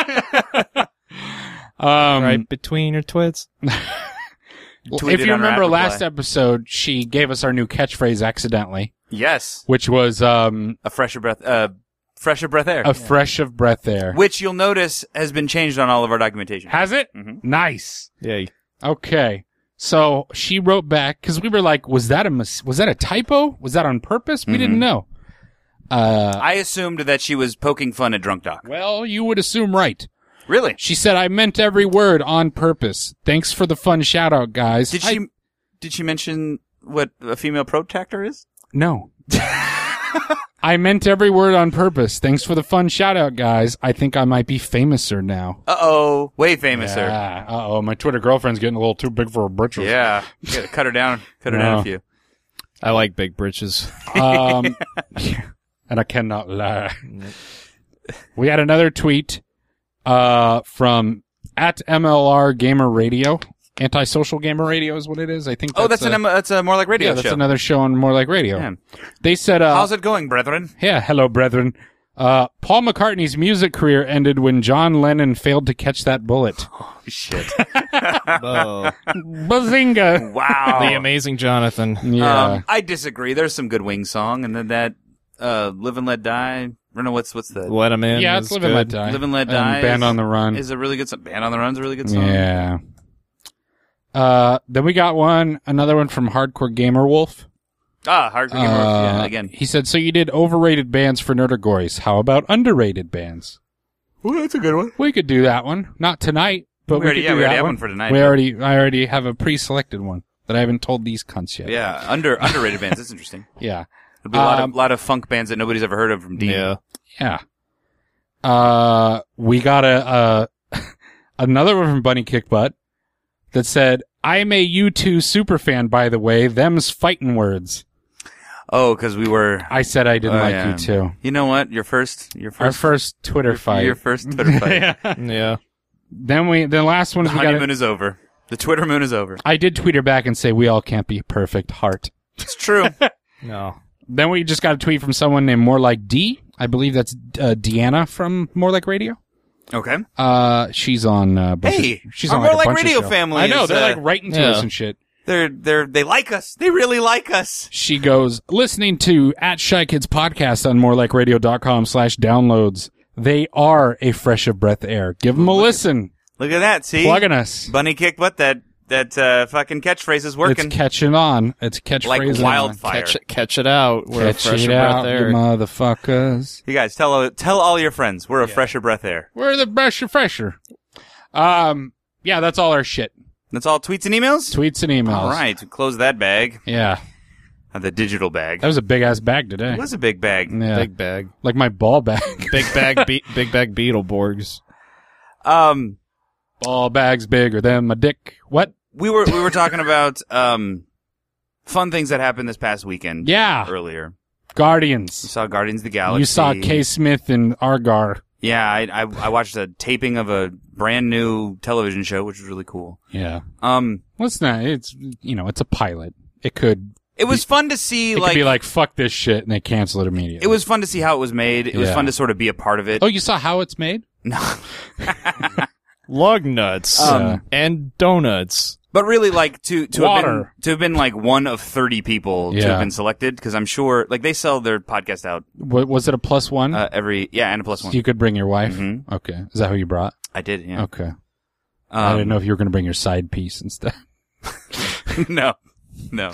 Um, right between her twits. Tweeted if you on her remember ad last reply. episode, she gave us our new catchphrase accidentally, Yes. which was um, A fresher breath, uh, fresher breath air. a fresh of breath air. Which you'll notice has been changed on all of our documentation. Has it? Mhm. Nice. Yay. Okay. So she wrote back because we were like, "Was that a mis- was that a typo? Was that on purpose? We Mm-hmm. didn't know." Uh, I assumed that she was poking fun at Drunk Doc. well, you would assume right. Really? She said, "I meant every word on purpose. Thanks for the fun shout out, guys." Did I- she? Did she mention what a female protractor is? No. I meant every word on purpose. Thanks for the fun shout out, guys. I think I might be famouser now. Uh oh, way famouser. Yeah. Uh oh, my Twitter girlfriend's getting a little too big for her britches. Yeah, you gotta cut her down. Cut her down No. a few. I like big britches. Um, and I cannot lie. We had another tweet uh, from at M L R Gamer Radio. Antisocial Gamer Radio is what it is. I think. That's Oh, that's a, an that's a more like radio yeah, that's show. another show on More Like Radio. Yeah. They said, uh, How's it going, brethren? Yeah, hello, brethren. Uh, Paul McCartney's music career ended when John Lennon failed to catch that bullet. Oh, shit. Oh. Bazinga! Wow. The Amazing Jonathan. Yeah. Um, I disagree. There's some good Wings song, and then that uh, Live and Let Die. I don't know what's what's the Let him in. yeah, it's is Live and Let good. Die. Live and Let And Die. Band is, on the Run. is a really good song. Band on the Run's a really good song. Yeah. Uh, then we got one, another one from Hardcore Gamer Wolf. Ah, Hardcore Gamer. Uh, yeah, again. He said, so you did overrated bands for Nerdagoys. How about underrated bands? Well, that's a good one. We could do that one. Not tonight, but We we, already- could yeah, do we already that have one one for tonight, We but- already, I already have a pre-selected one that I haven't told these cunts yet. Yeah, under underrated bands. That's interesting. Yeah. There'll be a lot Um, of lot of funk bands that nobody's ever heard of from Dean. Yeah. Yeah. Uh, we got a, uh, another one from Bunny Kickbutt that said, I'm a U two superfan, by the way. Them's fightin' words. Oh, because we were. I said I didn't Oh, like yeah. you too. You know what? Your first, your first, Our first Twitter your, fight. Your first Twitter fight. Yeah. Yeah. Then we, the last one The we got. honeymoon is over. The Twitter moon is over. I did tweet her back and say we all can't be perfect. Heart. It's true. No. Then we just got a tweet from someone named More Like D. I believe that's uh, Deanna from More Like Radio. Okay. Uh, she's on. Uh, bunch Hey, of, she's our on More like, a Like bunch of Radio shows. family I know is, they're uh, like writing to yeah. us and shit. They're they're they like us. They really like us. She goes, listening to at Shy Kids podcast on morelikeраdio.com slash downloads. They are a fresh of breath air. Give them a listen. Look at that. See, Plugging us. Bunny kick butt. That that uh, fucking catchphrase is working It's catching on. It's catchphrase. like on. wildfire. Catch it, catch it out. We're Catch a fresh it of breath out, air. you motherfuckers. You guys tell all- tell all your friends we're a fresher breath air. We're the fresher, fresher. Um, yeah, that's all our shit. That's all tweets and emails. Tweets and emails. All right, close that bag. Yeah. Uh, the digital bag. That was a big ass bag today. It was a big bag. Yeah. Big bag. Like my ball bag. Big bag. Be- big bag Beetleborgs. Um, ball bag's bigger than my dick. What? we were we were talking about um fun things that happened this past weekend. Yeah. Earlier, you Guardians. saw Guardians of the Galaxy. You saw K. Smith and Argar. Yeah, I, I I watched a taping of a brand new television show, which was really cool. Yeah. Um, Well, it's not. It's, you know, it's a pilot. It could. it was fun to see. It like could be like, fuck this shit, and they cancel it immediately. it was fun to see how it was made. It was Yeah. fun to sort of be a part of it. Oh, you saw how it's made? No. Lug nuts. Um, and donuts. But really, like to to have, been, Water. to have been like one of thirty people to Yeah. have been selected, because I'm sure like they sell their podcast out What, was it a plus one? uh, every yeah and a plus So one. you could bring your wife? Mhm. Okay. Is that who you brought? I did, yeah. Okay. Um, I didn't know if you were going to bring your side piece instead. no, no.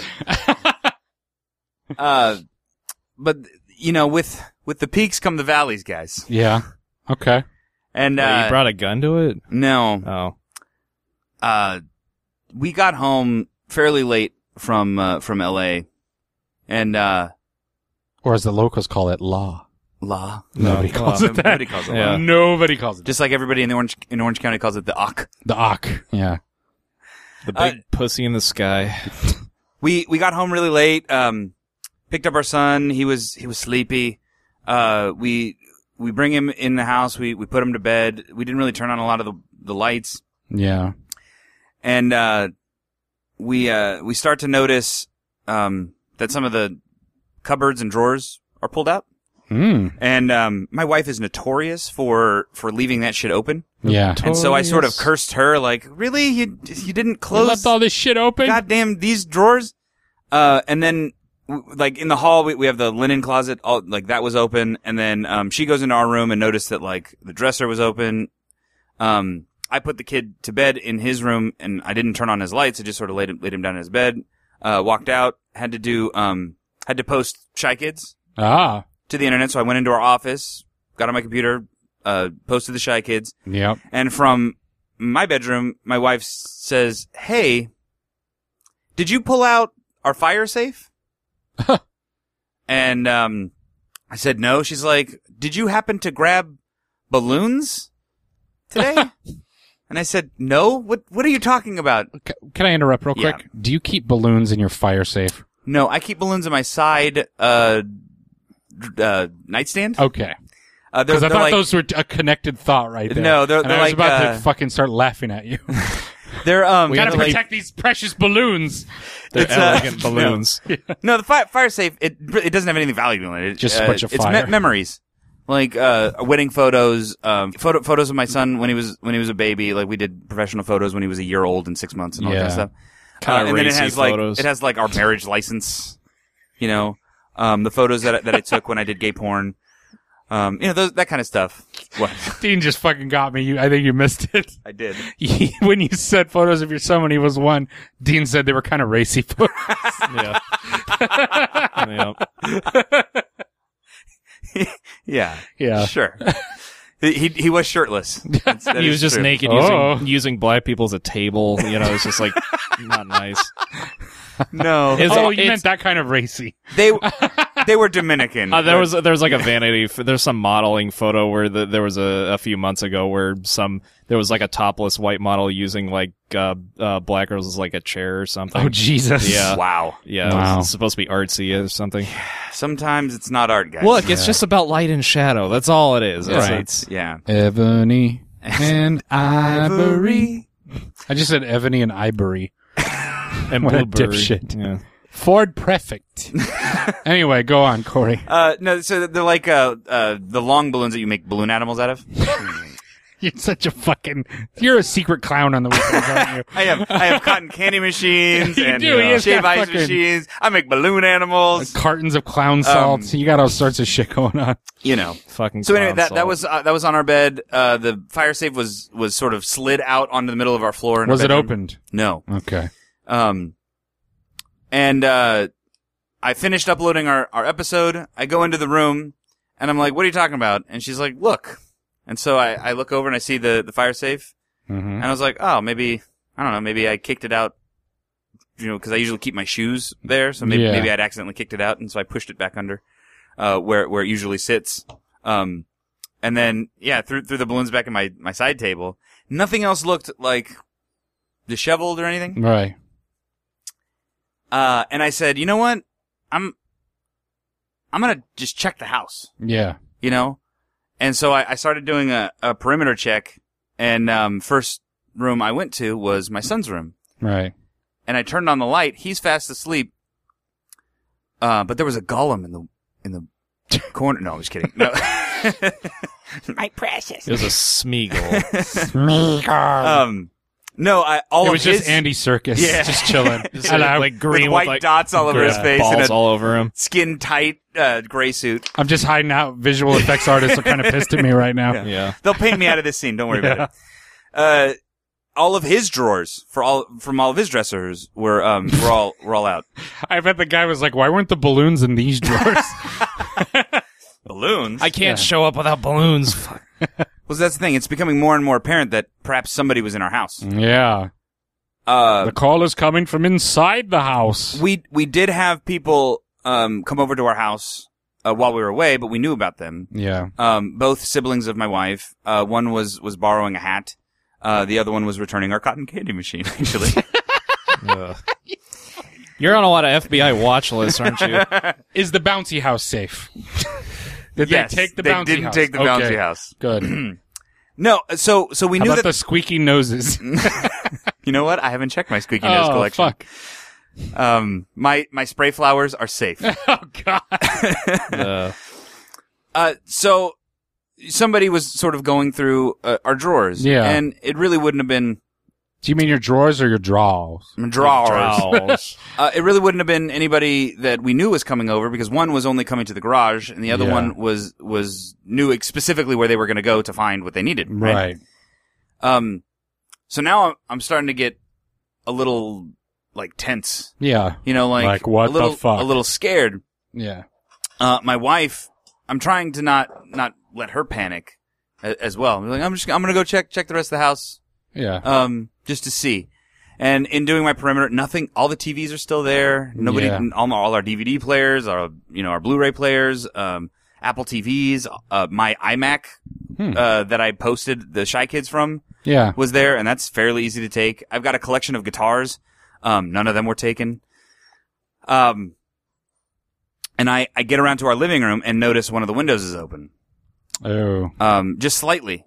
uh, but you know, with with the peaks come the valleys, guys. Yeah. Okay. And Wait, uh, you brought a gun to it? no, Oh. uh, we got home fairly late from uh, from L A, and uh, Or as the locals call it, law. La. Nobody No, calls law. it that. Nobody calls it Yeah. law. Nobody calls it Just like everybody in the Orange in Orange County calls it the Ock. the Ock. Yeah. The big pussy in the sky. We we got home really late. Um, picked up our son. He was he was sleepy. Uh, we we bring him in the house. We we put him to bed. We didn't really turn on a lot of the the lights, Yeah. and uh, we uh we start to notice um that some of the cupboards and drawers are pulled out. Hmm. And um, my wife is notorious for for leaving that shit open. Yeah. And so I sort of cursed her, like, really? You you didn't You close left all this shit open? goddamn these drawers? Uh, and then, w- like, in the hall, we, we have the linen closet, all, like, that was open. And then, um, she goes into our room and noticed that, like, the dresser was open. Um, I put the kid to bed in his room and I didn't turn on his lights. I just sort of laid him, laid him down in his bed, uh, walked out, had to do, um, had to post Shy Kids Ah. to the internet. So I went into our office, got on my computer, uh, posted the Shy Kids. Yep. And from my bedroom, my wife s- says, "Hey, did you pull out our fire safe?" And um, I said, "No." She's like, "Did you happen to grab balloons today?" And I said, "No. What What are you talking about?" C- Can I interrupt real Yeah. quick? Do you keep balloons in your fire safe? No, I keep balloons in my side uh, d- uh, nightstand. Okay. Uh, they're, Because I they're thought like, those were a connected thought right there. No, they're- And they're I was like, about uh, to fucking start laughing at you. They're um. We gotta to, like- protect these precious balloons. They're It's, uh, elegant balloons. No, no the fire, fire safe. It it doesn't have anything valuable in it. it Just a uh, bunch of it's fire. me- memories, like uh, wedding photos, um, photo photos of my son when he was when he was a baby. Like we did professional photos when he was a year old and six months and all Yeah. that kind of stuff. Kinda Uh, and then it racy has like photos. it has like our marriage license. You know, um, the photos that I- that I took when I did gay porn. Um, you know, those, that kind of stuff. What? Dean just fucking got me. You, I think you missed it. I did. When you said photos of your son when he was one, Dean said they were kind of racy photos. Yeah. yeah. Yeah. Yeah. Sure. he, he he was shirtless. That's- that He is was just true. naked Oh. using using black people as a table. You know, it's just like not nice. No. It's- Oh, you it's- meant that kind of racy. They they were Dominican. Uh, there but- was there was like a vanity. f- There's some modeling photo where the, there was a, a few months ago where some there was like a topless white model using like uh, uh, black girls as like a chair or something. Oh, Jesus. Yeah. Wow. Yeah, it Wow. was supposed to be artsy or something. Sometimes it's not art, guys. Look, it's just about light and shadow. That's all it is. It's, Right. it's- Yeah. Ebony and ivory. I just said ebony and ivory. and What a blueberry. dipshit. Yeah. Ford Prefect. Anyway, go on, Corey. Uh, no, so they're like uh, uh, the long balloons that you make balloon animals out of. You're such a fucking... You're a secret clown on the weekends, aren't you? I have I have cotton candy machines You and do, he uh, has shave got ice fucking- machines. I make balloon animals. Cartons of clown salt. Um, you got all sorts of shit going on. You know. Fucking. So anyway, clown that salt. that was uh, that was on our bed. Uh, the fire safe was was sort of slid out onto the middle of our floor. In our Was it bedroom. opened? No. Okay. Um, and uh, I finished uploading our, our episode. I go into the room, and I'm like, what are you talking about? And she's like, look. And so I, I look over, and I see the, the fire safe. Mm-hmm. And I was like, oh, maybe, I don't know, maybe I kicked it out, you know, because I usually keep my shoes there. So maybe, Yeah. maybe I'd accidentally kicked it out, and so I pushed it back under uh, where where it usually sits. Um, and then, yeah, threw, threw the balloons back in my, my side table. Nothing else looked like disheveled or anything. Right. Uh, and I said, you know what? I'm, I'm gonna just check the house, Yeah. you know? And so I, I started doing a, a perimeter check, and, um, first room I went to was my son's room. Right. And I turned on the light. He's fast asleep. Uh, but there was a golem in the, in the corner. No, I'm just kidding. No. My precious. It was a Smeagol. Smeagol. Um, no, I, all it of was his, just Andy Serkis. Yeah. Just chilling. Just Hello. like, like green with white like, dots all over his yeah, face balls and a all over him. skin tight, uh, gray suit. I'm just hiding out. Visual effects artists are kind of pissed at me right now. Yeah. Yeah. They'll paint me out of this scene. Don't worry Yeah. about it. Uh, all of his drawers for all from all of his dressers were um were all were all out. I bet the guy was like, "Why weren't the balloons in these drawers?" Balloons. I can't Yeah. show up without balloons. Well, that's the thing. It's becoming more and more apparent that perhaps somebody was in our house. yeah. Uh, The call is coming from inside the house. we we did have people um come over to our house uh, while we were away, but we knew about them. Yeah. Um, both siblings of my wife. Uh, one was was borrowing a hat. Uh, the other one was returning our cotton candy machine. Actually, Ugh. You're on a lot of F B I watch lists, aren't you? Is the bouncy house safe? Did yes, they take the they bouncy didn't house? take the Okay. bouncy house. Good. No, so so we How knew about that. the squeaky noses? You know what? I haven't checked my squeaky nose oh, collection. fuck. Um, my my spray flowers are safe. Oh, God. Uh, Uh, so somebody was sort of going through uh, our drawers. Yeah. And it really wouldn't have been Do you mean your drawers or your drawers? drawers. Drawers. uh, it really wouldn't have been anybody that we knew was coming over because one was only coming to the garage and the other Yeah. one was was knew ex- specifically where they were going to go to find what they needed. Right. Right. Um. So now I'm, I'm starting to get a little like tense. Yeah. You know, like, Like, what a little, the fuck? a little scared. Yeah. Uh, my wife, I'm trying to not, not let her panic a, as well. I'm like, I'm just, I'm gonna go check, check the rest of the house. Yeah. Um, just to see. And in doing my perimeter, nothing, all the T Vs are still there. Nobody, Yeah. all, all our D V D players, our, you know, our Blu-ray players, um, Apple T Vs, uh, my iMac, Hmm. uh, that I posted the Shy Kids from Yeah. was there, and that's fairly easy to take. I've got a collection of guitars. Um, none of them were taken. Um, and I, I get around to our living room and notice one of the windows is open. Oh. Um, just slightly.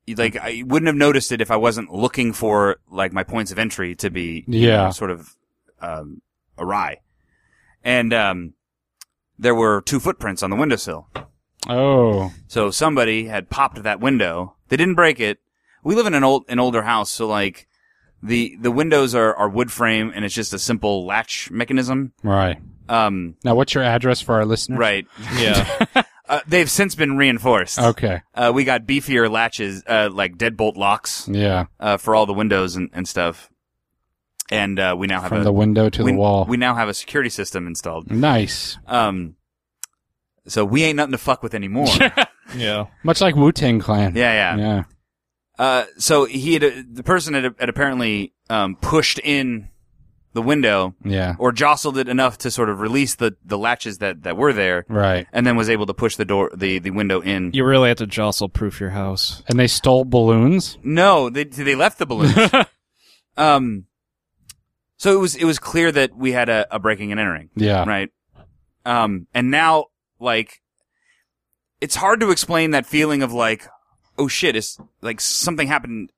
like I wouldn't have noticed it if I wasn't looking for like my points of entry to be you Yeah. know, sort of um, awry. And um, there were two footprints on the windowsill. Oh. So somebody had popped that window. They didn't break it. We live in an old an older house, so like the the windows are, are wood frame and it's just a simple latch mechanism. Right. Um, now, what's your address for our listeners? Right. Yeah. uh, they've since been reinforced. Okay. Uh, we got beefier latches, uh, like deadbolt locks. Yeah. Uh, for all the windows and, and stuff. And, uh, we now have From a, the window to we, the wall. We now have a security system installed. Nice. Um, so we ain't nothing to fuck with anymore. Yeah. Much like Wu-Tang Clan. Yeah, yeah. Yeah. Uh, so he had, uh, the person had, had apparently, um, pushed in the window. Yeah. Or jostled it enough to sort of release the, the latches that, that were there. Right. And then was able to push the door, the, the window in. You really have to jostle-proof your house. And they stole balloons? No, they, they left the balloons. um, so it was, it was clear that we had a, a breaking and entering. Yeah. Right. Um, and now, like, it's hard to explain that feeling of like, oh shit, it's like something happened.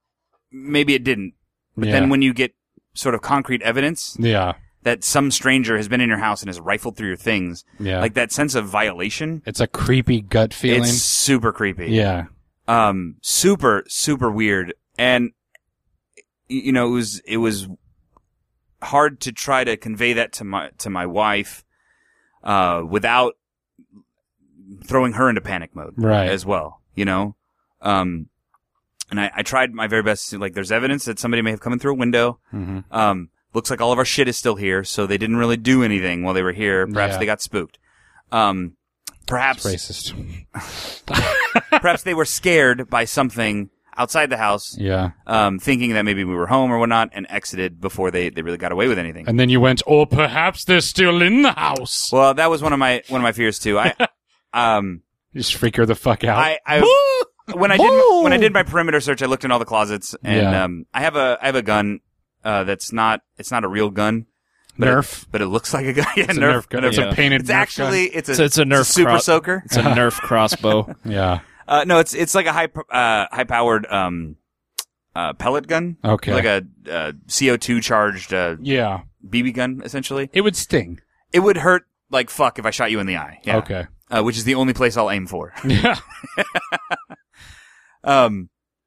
Maybe it didn't. But Yeah. then when you get sort of concrete evidence Yeah. that some stranger has been in your house and has rifled through your things, Yeah. like that sense of violation. It's a creepy gut feeling. It's super creepy. Yeah. Um, super, super weird. And, y- you know, it was, it was hard to try to convey that to my, to my wife, uh, without throwing her into panic mode. Right. As well, you know? Um, and I, I tried my very best to, like, there's evidence that somebody may have come in through a window. Mm-hmm. Um, looks like all of our shit is still here, so they didn't really do anything while they were here. Perhaps Yeah. they got spooked. Um, perhaps. It's racist. Perhaps they were scared by something outside the house. Yeah. Um, thinking that maybe we were home or whatnot and exited before they, they really got away with anything. And then you went, or perhaps they're still in the house. Well, that was one of my, one of my fears too. I, um, You just freak her the fuck out. I, I, when I did, when I did my perimeter search, I looked in all the closets and, Yeah. um, I have a, I have a gun, uh, that's not, it's not a real gun. But Nerf. It, but it looks like a gun. Yeah, It's a Nerf. Nerf gun. It's a yeah. painted It's Nerf actually, gun. it's a, So it's a Nerf super cro- soaker. It's a Nerf crossbow. Yeah. Uh, no, it's, it's like a high, uh, high powered, um, uh, pellet gun. Okay. Like a, uh, C O two charged, uh, Yeah. B B gun, essentially. It would sting. It would hurt like fuck if I shot you in the eye. Yeah. Okay. Uh, which is the only place I'll aim for. Yeah. um,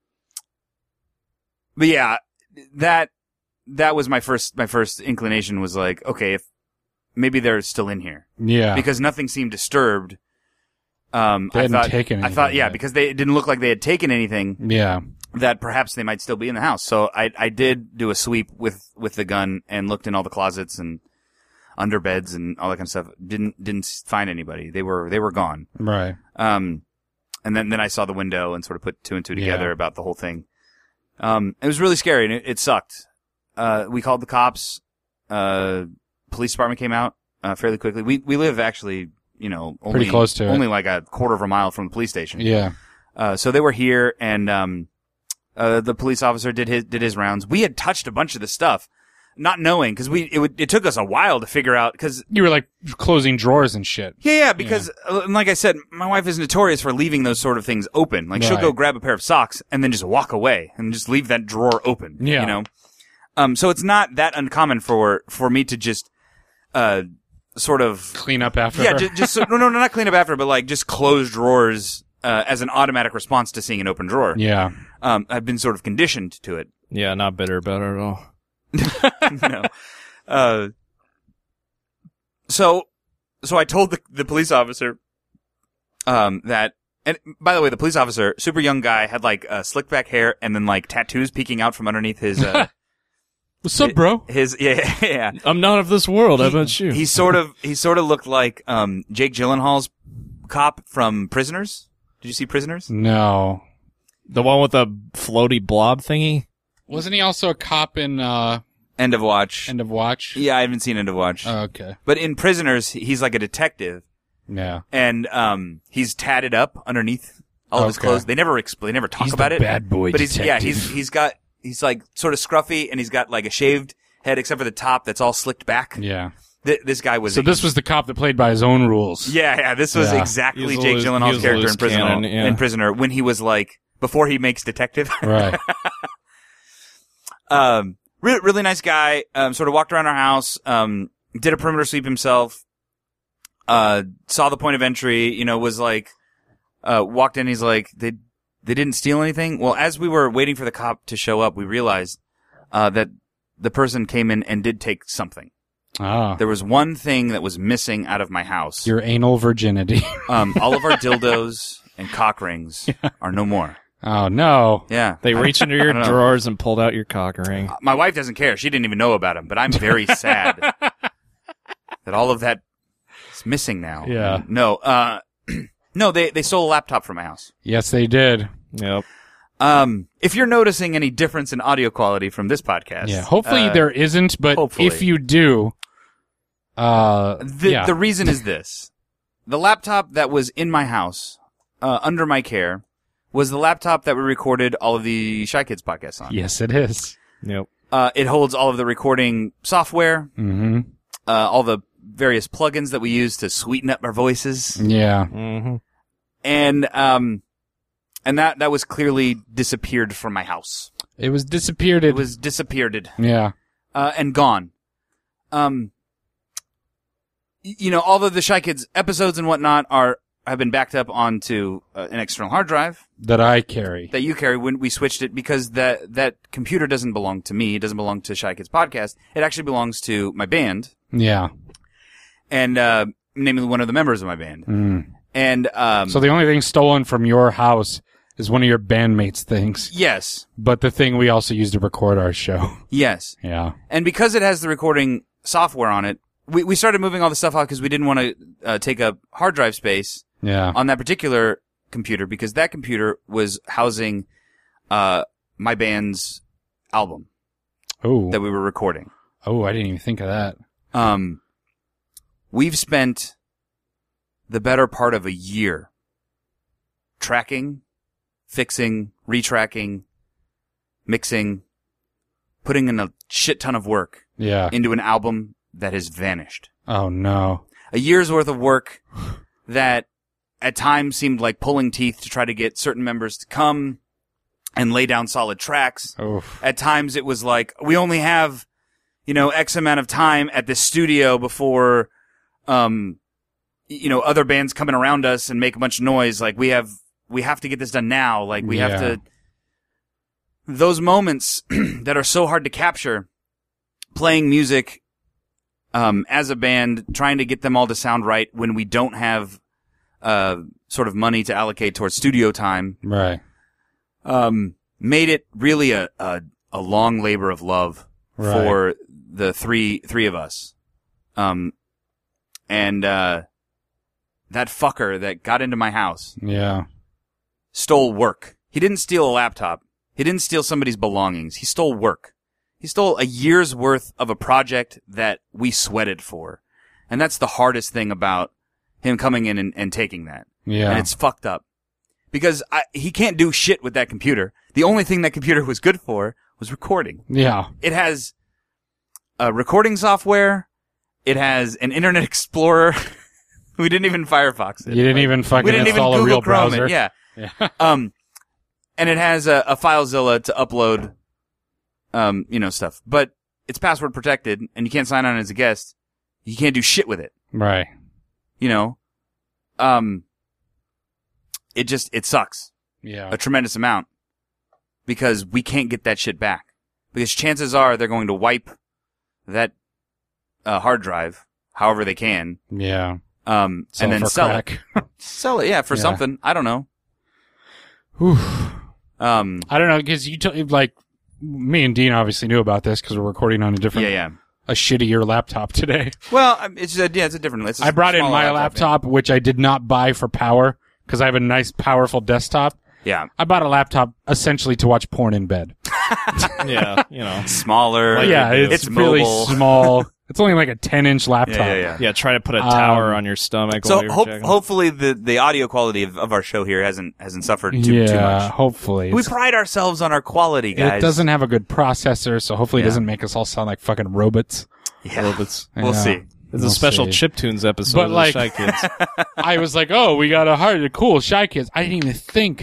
but yeah, that, that was my first, my first inclination was like, okay, if maybe they're still in here. Yeah. Because nothing seemed disturbed. Um, They I hadn't thought, taken I thought, anything yeah, yet. because they it didn't look like they had taken anything. Yeah. That perhaps they might still be in the house. So I, I did do a sweep with, with the gun and looked in all the closets and under beds and all that kind of stuff. Didn't, didn't find anybody. They were, they were gone. Right. Um, and then, then I saw the window and sort of put two and two together Yeah. about the whole thing. Um, it was really scary and it, it sucked. Uh, we called the cops. Uh, police department came out, uh, fairly quickly. We, we live actually, you know, only, Pretty close to it. only like a quarter of a mile from the police station. Yeah. Uh, so they were here and, um, uh, the police officer did his, did his rounds. We had touched a bunch of the stuff, not knowing, cause we, it would, it took us a while to figure out, cause You were like closing drawers and shit. yeah, yeah, because uh, and like I said, my wife is notorious for leaving those sort of things open. Like she'll Right. go grab a pair of socks and then just walk away and just leave that drawer open. Yeah. You know? Um, so it's not that uncommon for, for me to just, uh, sort of Clean up after yeah, her. just, just no, no, no, not clean up after, but like just close drawers, uh, as an automatic response to seeing an open drawer. Yeah. Um, I've been sort of conditioned to it. Yeah, not bitter about it at all. no. Uh, so, so I told the, the police officer, um, that, and by the way, the police officer, super young guy, had like, uh, slick back hair and then like tattoos peeking out from underneath his, uh, What's up, bro? his, yeah, yeah. I'm not of this world. I He- bet you. He sort of, he sort of looked like, um, Jake Gyllenhaal's cop from Prisoners. Did you see Prisoners? No. The one with the floaty blob thingy? Wasn't he also a cop in uh, End of Watch. End of Watch? Yeah, I haven't seen End of Watch. Oh, okay. But in Prisoners, he's like a detective. Yeah. And um, he's tatted up underneath all of his Okay. clothes. They never explain, they never talk He's about the it. bad boy But he's yeah, detective. he's he's got he's like sort of scruffy, and he's got like a shaved head, except for the top that's all slicked back. Yeah. Th- this guy was So this was the cop that played by his own rules. yeah, yeah. This was Yeah. exactly He was Jake loose- he Gyllenhaal's was character loose in Prisoner. cannon, yeah. In Prisoner, when he was like before he makes detective. Right. um, really, really nice guy. Um, sort of walked around our house. Um, did a perimeter sweep himself. Uh, saw the point of entry. You know, was like, uh, walked in. He's like, they they didn't steal anything. Well, as we were waiting for the cop to show up, we realized uh that the person came in and did take something. Ah. There was one thing that was missing out of my house. Your anal virginity. um, all of our dildos and cock rings yeah. are no more. Oh, no. Yeah. They reached into your drawers and pulled out your cock ring. Uh, my wife doesn't care. She didn't even know about them, but I'm very sad that all of that is missing now. Yeah. No, uh, no, they, they stole a laptop from my house. Yes, they did. Yep. Um, if you're noticing any difference in audio quality from this podcast. Yeah, hopefully uh, there isn't, but hopefully. if you do, uh, the, yeah. the reason is this. The laptop that was in my house, uh, under my care, was the laptop that we recorded all of the Shy Kids podcasts on. Yes, it is. Yep. Uh, it holds all of the recording software, Mm-hmm. uh, all the various plugins that we use to sweeten up our voices. Yeah. Mm-hmm. And, um, and that, that was clearly disappeared from my house. It was disappeared. It was disappeared. Yeah. Uh, and gone. Um, y- you know, all of the Shy Kids episodes and whatnot are, have been backed up onto uh, an external hard drive. That I carry. That you carry when we switched it because that, that computer doesn't belong to me. It doesn't belong to Shy Kids Podcast. It actually belongs to my band. Yeah. And, uh, namely one of the members of my band. Mm. And, um. So the only thing stolen from your house is one of your bandmates' things. Yes. But the thing we also use to record our show. Yes. Yeah. And because it has the recording software on it, we, we started moving all the stuff out because we didn't want to uh, take up hard drive space yeah. on that particular computer because that computer was housing uh, my band's album oh. that we were recording. Oh, I didn't even think of that. Um, we've spent the better part of a year tracking, fixing, retracking, mixing, putting in a shit ton of work yeah. into an album that has vanished. Oh, no. A year's worth of work that at times seemed like pulling teeth to try to get certain members to come and lay down solid tracks. Oof. At times it was like, we only have, you know, X amount of time at the studio before, um, you know, other bands coming around us and make a bunch of noise. Like, we have, we have to get this done now. Like, we yeah. have to, those moments that are so hard to capture, playing music, um, as a band, trying to get them all to sound right when we don't have, uh, sort of money to allocate towards studio time. Right. Um, made it really a, a, a long labor of love right. for the three, three of us. Um, and, uh, that fucker that got into my house. Yeah. Stole work. He didn't steal a laptop. He didn't steal somebody's belongings. He stole work. He stole a year's worth of a project that we sweated for. And that's the hardest thing about him coming in and, and taking that. Yeah. And it's fucked up. Because I, he can't do shit with that computer. The only thing that computer was good for was recording. Yeah. It has a recording software. It has an Internet Explorer. We didn't even Firefox it. You didn't like, even fucking we didn't install even a real Google Chrome browser. It. Yeah. Yeah. um, and it has a, a FileZilla to upload, um, you know, stuff. But it's password protected, and you can't sign on as a guest. You can't do shit with it. Right. You know? Um, it just, it sucks. Yeah. A tremendous amount. Because we can't get that shit back. Because chances are they're going to wipe that, uh, hard drive, however they can. Yeah. Um, Sell and it then for sell crack. it. Sell it, yeah, for Yeah. something. I don't know. Whew. Um, I don't know, because you t- like, me and Dean obviously knew about this because we're recording on a different, yeah, yeah. a shittier laptop today. Well, um, it's a, yeah, it's a different. It's a I brought in smaller my laptop, yeah. which I did not buy for power because I have a nice, powerful desktop. Yeah. I bought a laptop essentially to watch porn in bed. Yeah, you know. Smaller. Like yeah, it's, it's really mobile. small. It's only like a ten-inch laptop. Yeah, yeah, yeah. Yeah, try to put a tower Um, on your stomach So while you're hope, checking. hopefully the, the audio quality of, of our show here hasn't hasn't suffered too, yeah, too much. hopefully. We It's- pride ourselves on our quality, guys. It doesn't have a good processor, so hopefully it Yeah. doesn't make us all sound like fucking robots. Yeah. Robots. We'll Yeah. see. It's We'll a special see. Chiptunes episode But of like- the Shy Kids. I was like, oh, we got a hard, cool Shy Kids. I didn't even think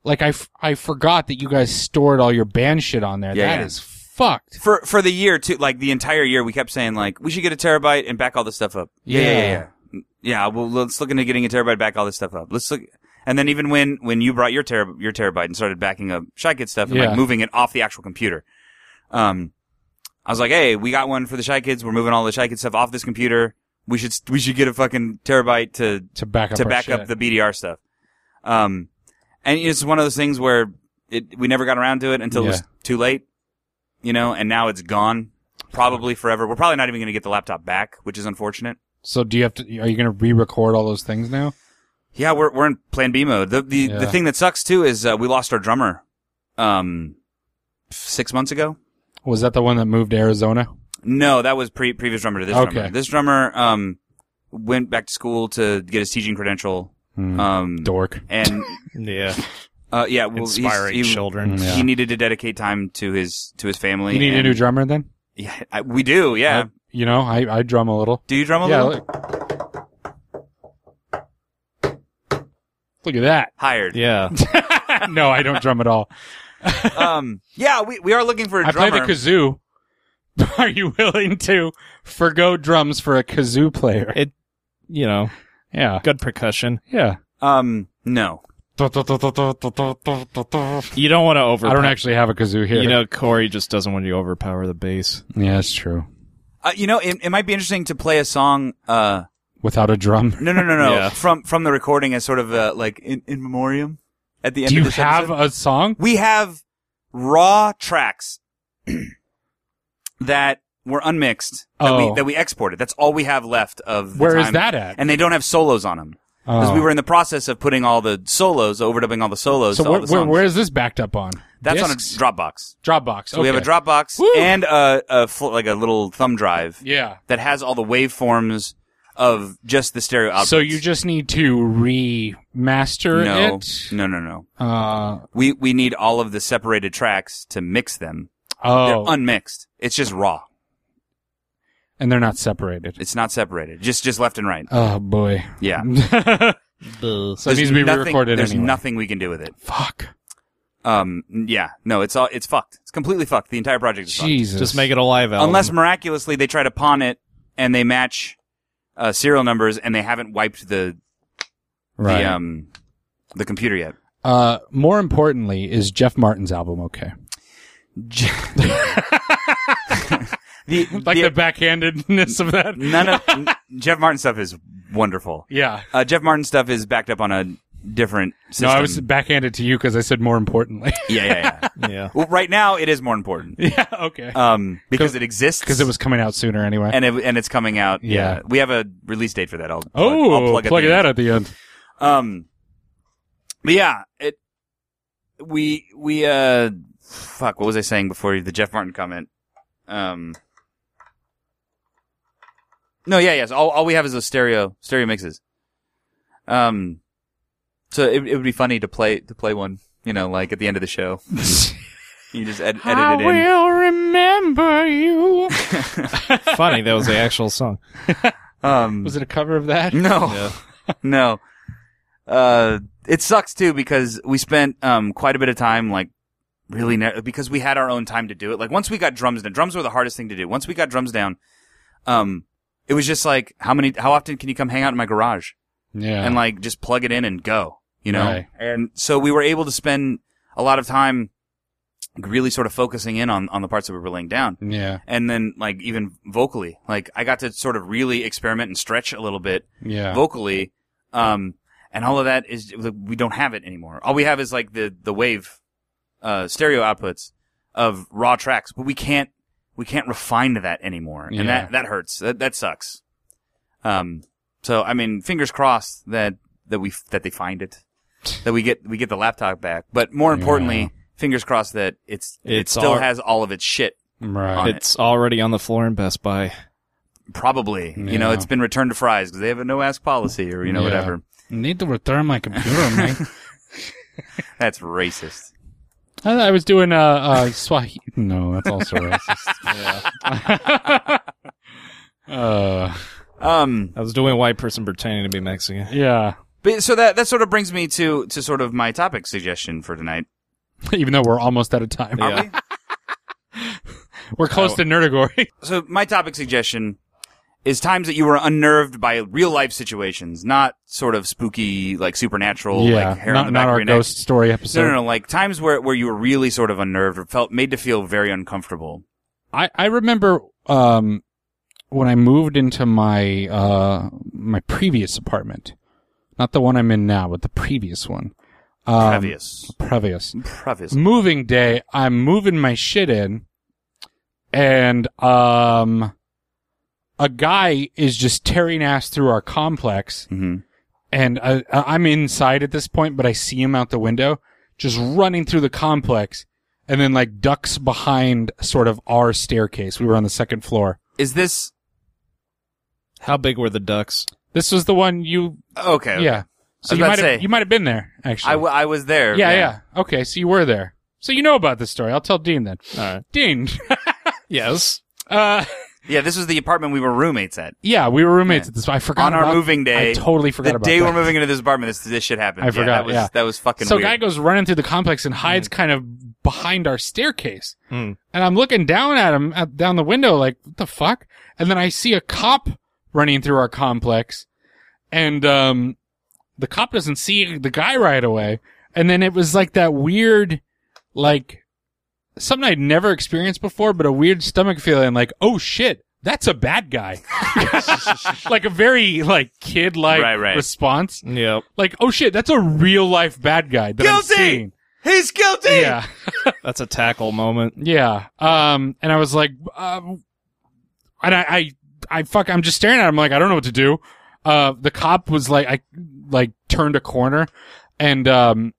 like I, f- I forgot that you guys stored all your band shit on there. Yeah, That yeah. is fucked. For for the year too, like the entire year, we kept saying like we should get a terabyte and back all this stuff up. Yeah, yeah, yeah. Yeah, yeah well, let's look into getting a terabyte, back all this stuff up. Let's look, and then even when when you brought your ter- your terabyte and started backing up Shy Kids stuff and Yeah. like moving it off the actual computer, um, I was like, hey, we got one for the Shy Kids. We're moving all the Shy Kids stuff off this computer. We should we should get a fucking terabyte to To back up to our back shit. up the B D R stuff. Um, and it's one of those things where it we never got around to it until it was Yeah. too late, you know. And now it's gone, probably forever. We're probably not even going to get the laptop back, which is unfortunate. So do you have to? Are you going to re-record all those things now? Yeah, we're we're in Plan B mode. The the Yeah. the thing that sucks too is uh, we lost our drummer, um, six months ago. Was that the one that moved to Arizona? No, that was pre previous drummer to this Okay. drummer. This drummer um went back to school to get his teaching credential. Hmm. Um, Dork. And Yeah. uh, yeah, well, he's- Inspiring he, children. Yeah. He needed to dedicate time to his to his family. You need a and- new drummer then? Yeah, I, we do. Yeah. I- you know, I, I drum a little. Do you drum a yeah, little? Look, look at that. Hired. Yeah. No, I don't drum at all. um. Yeah, we we are looking for a I play drummer. the kazoo. Are you willing to forgo drums for a kazoo player? It, you know, Yeah. good percussion. Yeah. um. No. You don't want to over. I don't actually have a kazoo here. You know, Corey just doesn't want you to overpower the bass. Yeah, it's true. Uh, you know, it, it might be interesting to play a song. Uh. Without a drum. No, no, no, no. Yeah. From from the recording as sort of uh, like in, in memoriam at the end Do of you this have episode. a song? We have raw tracks that were unmixed that Oh. we that we exported. That's all we have left of the Where is time. that at? And they don't have solos on them. Because Oh. we were in the process of putting all the solos, overdubbing all the solos So to all where, the where, songs. where is this backed up on? That's Discs? on a Dropbox. Dropbox. So we have a okay. Dropbox Woo! and a, a fl- like a little thumb drive Yeah. that has all the waveforms of just the stereo outputs. So you just need to remaster no, it? no, no, no. Uh, We we need all of the separated tracks to mix them. oh. They're unmixed. It's just raw. And they're not separated. It's not separated. Just just left and right. Oh, boy. Yeah. So There's it needs to be nothing- re-recorded There's anyway. nothing we can do with it. Fuck. Um. Yeah. No. It's all. It's fucked. It's completely fucked. The entire project is fucked. Jesus. Just make it a live album. Unless miraculously they try to pawn it and they match uh, serial numbers and they haven't wiped the Right. the um the computer yet. Uh, more importantly, is Jeff Martin's album okay? The, Like the, the backhandedness of that? none of n- Jeff Martin stuff is wonderful. Yeah. Uh, Jeff Martin stuff is backed up on a different system. No, I was backhanded to you because I said more importantly. Yeah, yeah, yeah. Yeah. Well, right now it is more important. Yeah, okay. Um, because it exists. Because it was coming out sooner anyway. and it, and it's coming out. Yeah. Yeah. we have a release date for that. I'll plug, oh, I'll plug, plug at the that end. at the end. Um, but yeah, it. We we uh, fuck. What was I saying before the Jeff Martin comment? Um. No, yeah, yes. All all we have is those stereo stereo mixes. Um, so it it would be funny to play to play one. You know, like at the end of the show. You just ed- edit I it in. will remember you. Funny, that was the actual song. Um, Was it a cover of that? No, no. Uh, it sucks too because we spent um quite a bit of time like really ne- because we had our own time to do it. Like once we got drums down, drums were the hardest thing to do. Once we got drums down, um, it was just like how many, how often can you come hang out in my garage Yeah. and like just plug it in and go, you know? Right. And so we were able to spend a lot of time really sort of focusing in on on the parts that we were laying down. Yeah. And then like even vocally, like I got to sort of really experiment and stretch a little bit Yeah. vocally. Um, and all of that is, we don't have it anymore. All we have is like the, the wave, uh, stereo outputs of raw tracks, but we can't, we can't refine that anymore. And Yeah. that, that hurts. That, that sucks. Um, so, I mean, fingers crossed that, that we, that they find it, that we get, we get the laptop back. But more importantly, Yeah. fingers crossed that it's, it It's still al- has all of its shit. Right. on it. It's already on the floor in Best Buy. Probably. You know, Yeah. it's been returned to Fry's because they have a no ask policy or, you know, Yeah. whatever. Need to return my computer, mate. That's racist. I, I was doing uh, uh Swahili. No, that's also racist. Yeah. uh, Um, I was doing white person pretending to be Mexican. yeah. But so that that sort of brings me to to sort of my topic suggestion for tonight. Even though we're almost out of time. Are Yeah. we? We're close to Nerdagory. So my topic suggestion is times that you were unnerved by real life situations, not sort of spooky, like supernatural, yeah, like hair not, on the back not of our your neck. ghost story episode. No, no, no, like times where, where you were really sort of unnerved or felt made to feel very uncomfortable. I, I remember um, when I moved into my uh, my previous apartment, not the one I'm in now, but the previous one. Um, Previous. Previous. Previous. Moving day, I'm moving my shit in, and um, a guy is just tearing ass through our complex, mm-hmm. and I, I'm inside at this point, but I see him out the window, just running through the complex, and then like ducks behind sort of our staircase. We were on the second floor. Is this... How big were the ducks? This was the one you... Okay. okay. Yeah. So I was you about might to have say, you might have been there, actually. I, w- I was there. yeah, yeah, Okay, so you were there. So you know about this story. I'll tell Dean then. All right. Dean. Yes. Uh, Yeah, this was the apartment we were roommates at. yeah, we were roommates Yeah. at this. I forgot On our about- moving day. I totally forgot the about day that. we're moving into this apartment, this, this shit happened. I Yeah, forgot, that was, yeah. that was fucking So weird. guy goes running through the complex and hides kind of behind our staircase. Mm. And I'm looking down at him, at, down the window, like, what the fuck? And then I see a cop running through our complex. And, um, the cop doesn't see the guy right away. And then it was like that weird, like, something I'd never experienced before, but a weird stomach feeling like, oh shit, that's a bad guy. Like a very, like, kid-like Right, right. response. Yep. Like, oh shit, that's a real-life bad guy that I'm Guilty! seeing. He's guilty! Yeah. That's a tackle moment. Yeah. Um, and I was like, um, and I, I, I fuck, I'm just staring at him like, I don't know what to do. Uh, the cop was like, I, like, turned a corner and, um,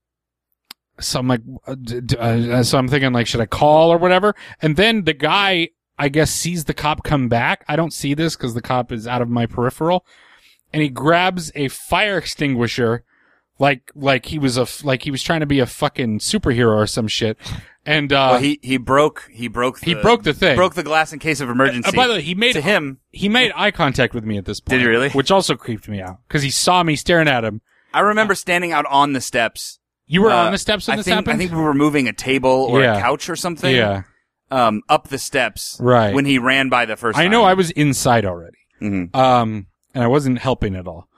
so I'm like, uh, d- d- uh, so I'm thinking like, should I call or whatever? And then the guy, I guess, sees the cop come back. I don't see this because the cop is out of my peripheral, and he grabs a fire extinguisher, like like he was a f- like he was trying to be a fucking superhero or some shit. And uh, well, he he broke he broke the, he broke the thing, broke the glass in case of emergency. Uh, by the way, he made to him. He made eye contact with me at this point. Did he really? Which also creeped me out because he saw me staring at him. I remember standing out on the steps. You were Uh, on the steps when I this think, happened? I think we were moving a table or Yeah. a couch or something. Yeah. Um, up the steps. Right. When he ran by the first I time. know I was inside already. Mm-hmm. Um, and I wasn't helping at all.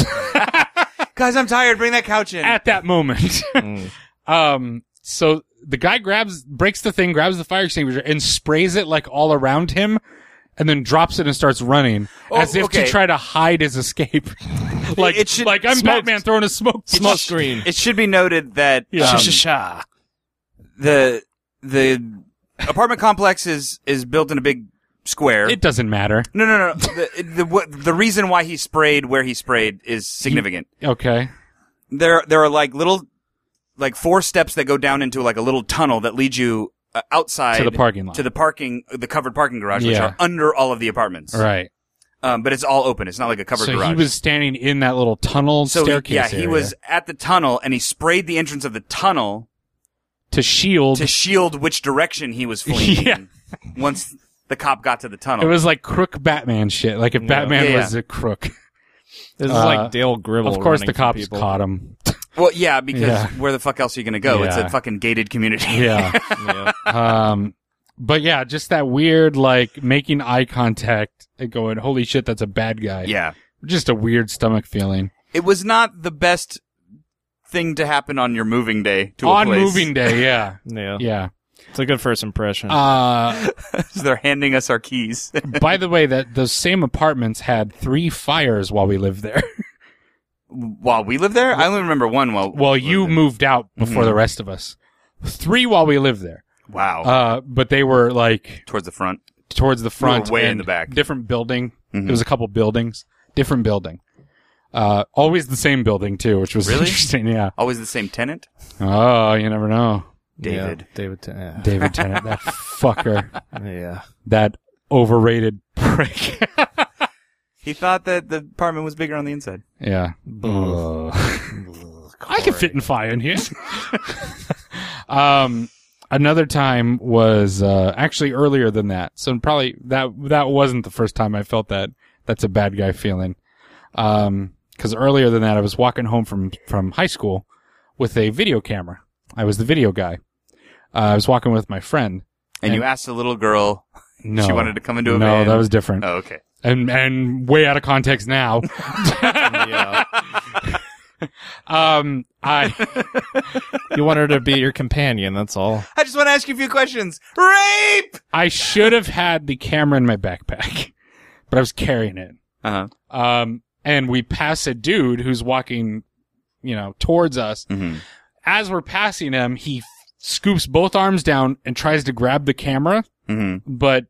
Guys, I'm tired. Bring that couch in. At that moment. Mm. Um, so the guy grabs, breaks the thing, grabs the fire extinguisher and sprays it like all around him and then drops it and starts running Oh, as if okay. to try to hide his escape. like, It should- like I'm smoke- Batman throwing a smoke, Smoke screen. It should be noted that Yeah. um, Sha-sha-sha. the the apartment complex is is built in a big square. It doesn't matter. no, no, no. the, the what, the reason why he sprayed where he sprayed is significant. Okay. There there are like little like four steps that go down into like a little tunnel that leads you uh, outside To the parking lot. to the parking the covered parking garage, which Yeah. are under all of the apartments. Right. Um, but it's all open. It's not like a covered So garage. he was standing in that little tunnel so he- staircase yeah, he area was at the tunnel and he sprayed the entrance of the tunnel to shield. to shield which direction he was fleeing. Yeah. Once the cop got to the tunnel. It was like crook Batman shit. Like if Yeah. Batman Yeah, yeah. was a crook. This is Uh, like Dale Gribble. Of course running the from cops people. caught him. Well, yeah, because Yeah. where the fuck else are you going to go? It's Yeah. a fucking gated community. Yeah. Yeah. Um, but yeah, just that weird, like, making eye contact and going, holy shit, that's a bad guy. Yeah. Just a weird stomach feeling. It was not the best thing to happen on your moving day to a On place. moving day, yeah. Yeah. Yeah. It's a good first impression. Uh, So they're handing us our keys. by the way, that those same apartments had three fires while we lived there. While we lived there? I only remember one while... Well, you lived there. moved out before Mhm. the rest of us. Three while we lived there. Wow. Uh, but they were like Towards the front. towards the front. way in and the back. Different building. Mhm. It was a couple buildings. Different building. Uh, always the same building too, which was Really? interesting. Yeah. Always the same tenant? Oh, you never know. David. Yeah, David. Ten- yeah. David Tennant, that fucker, Yeah. that overrated prick. He thought that the apartment was bigger on the inside. Yeah. Ugh. I can fit in fire in here. um, another time was uh, actually earlier than that. So probably that that wasn't the first time I felt that that's a bad guy feeling. Um, because earlier than that, I was walking home from, from high school with a video camera. I was the video guy. Uh, I was walking with my friend. And, and you asked a little girl no, she wanted to come into a no, van. No, that was different. Oh, okay. And, and way out of context now. Yeah. um, I, You want her to be your companion, that's all. I just want to ask you a few questions. Rape! I should have had the camera in my backpack, but I was carrying it. Uh-huh. Um, and we pass a dude who's walking, you know, towards us. Mm-hmm. As we're passing him, he f- scoops both arms down and tries to grab the camera, mm-hmm. but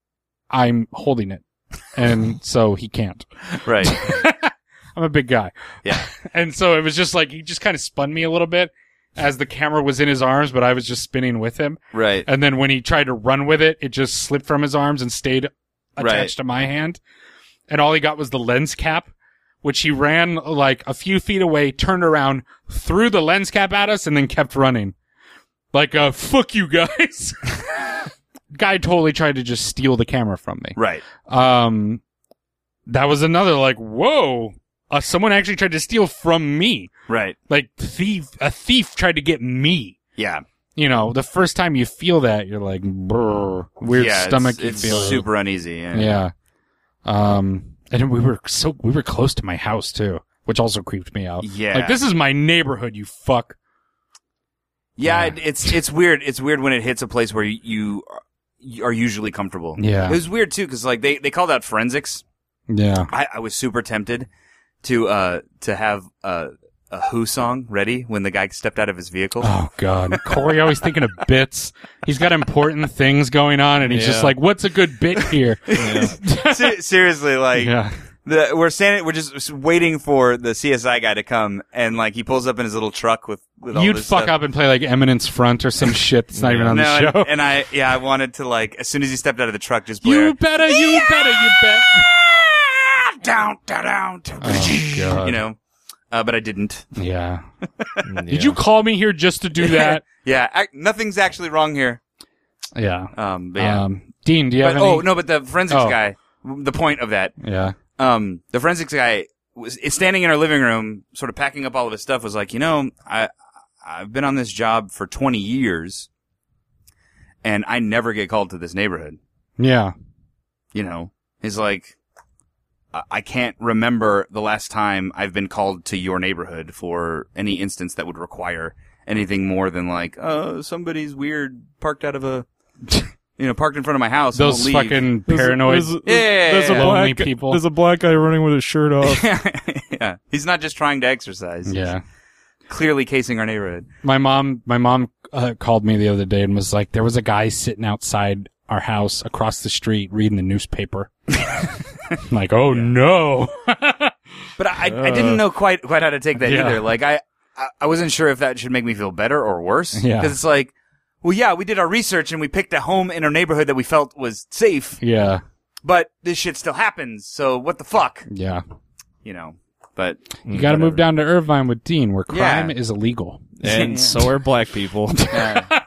I'm holding it. And so he can't. Right. I'm a big guy. Yeah. And so it was just like, he just kind of spun me a little bit as the camera was in his arms, but I was just spinning with him. Right. And then when he tried to run with it, it just slipped from his arms and stayed attached right. to my hand. And all he got was the lens cap, which he ran like a few feet away, turned around, threw the lens cap at us, and then kept running. Like, uh, fuck you guys. Guy totally tried to just steal the camera from me. Right. Um, that was another like, whoa, uh, someone actually tried to steal from me. Right. Like thief, a thief tried to get me. Yeah. You know, the first time you feel that, you're like, brr, weird yeah, stomach. It's, you it's feel super uneasy. Yeah. yeah. Um, and we were so, we were close to my house too, which also creeped me out. Yeah. Like, this is my neighborhood, you fuck. Yeah, Yeah. It, it's it's weird. It's weird when it hits a place where you, you are- you are usually comfortable. Yeah. It was weird too, because like they, they called out forensics. Yeah. I, I was super tempted to uh to have a a Who song ready when the guy stepped out of his vehicle. Oh God, Corey always thinking of bits. He's got important things going on, and he's Yeah. just like, "What's a good bit here?" Se- seriously, like Yeah. the we're standing, we're just waiting for the C S I guy to come, and like he pulls up in his little truck with with all You'd this fuck stuff. up and play like Eminence Front or some shit that's not even on no, the show. and, and I yeah, I wanted to like as soon as he stepped out of the truck, just blare, You better, you better, you bet. down, down, down, Oh God. you know. Uh, but I didn't. Yeah. Yeah. Did you call me here just to do that? Yeah, I, nothing's actually wrong here. Yeah. Um, but yeah. Um, Dean, do you but, have any? oh no, but the forensics Oh. guy. The point of that. Yeah. Um, the forensics guy was is standing in our living room, sort of packing up all of his stuff. Was like, you know, I I've been on this job for twenty years, and I never get called to this neighborhood. Yeah. You know, he's like, I, I can't remember the last time I've been called to your neighborhood for any instance that would require anything more than like, oh, somebody's weird parked out of a, you know, parked in front of my house. and Those won't leave. fucking paranoid, There's a, Yeah, there's a lonely black, people. There's a black guy running with his shirt off. Yeah, he's not just trying to exercise. He's Yeah. clearly casing our neighborhood. My mom, my mom uh, called me the other day and was like, there was a guy sitting outside our house across the street reading the newspaper. I'm like, oh no. But I, I didn't know quite quite how to take that Yeah. either. Like I, I, I wasn't sure if that should make me feel better or worse. Yeah. Because it's like, well, yeah, we did our research and we picked a home in our neighborhood that we felt was safe. Yeah. But this shit still happens. So what the fuck? Yeah. You know. But You got to move down to Irvine with Dean, where crime Yeah. is illegal. And Yeah. so are black people. Yeah.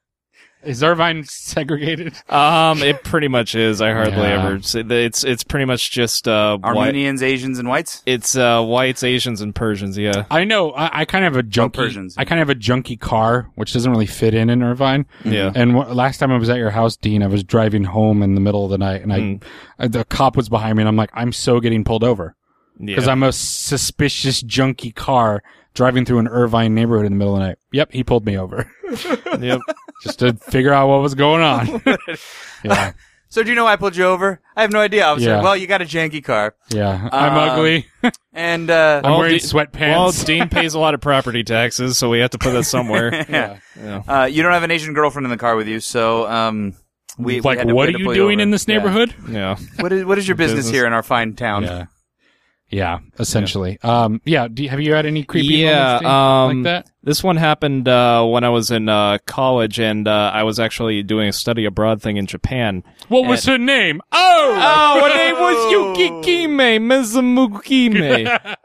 Is Irvine segregated? Um, it pretty much is. I hardly Yeah. ever see it's it's pretty much just uh white, Armenians, Asians, and whites. it's uh whites, Asians, and Persians. Yeah. I know. I, I kind of have a junky. Persians. I kind of have a junky car, which doesn't really fit in in Irvine. Yeah. And w- last time I was at your house, Dean, I was driving home in the middle of the night, and I, Mm. uh, the cop was behind me, and I'm like, I'm so getting pulled over because Yeah. I'm a suspicious junky car driving through an Irvine neighborhood in the middle of the night. Yep, he pulled me over Yep. just to figure out what was going on. Yeah, So do you know why I pulled you over? I have no idea, officer. Yeah. Well, you got a janky car. yeah. I'm Um, ugly. And, uh, I'm Well, wearing De- sweatpants. Well, Dean pays a lot of property taxes, so we have to put that somewhere. yeah. Yeah. Uh, you don't have an Asian girlfriend in the car with you, so, um, we, we like, had to, what we are had to you pull doing over. in this Yeah. neighborhood? Yeah. What is, what is your business, Business. here in our fine town? Yeah. Yeah, essentially. Um, yeah. Do you, have you had any creepy Yeah, moments Dean, um, like that? This one happened uh, when I was in uh, college, and uh, I was actually doing a study abroad thing in Japan. What was her name? Oh, Oh, her name was Yukikime Mizumukime.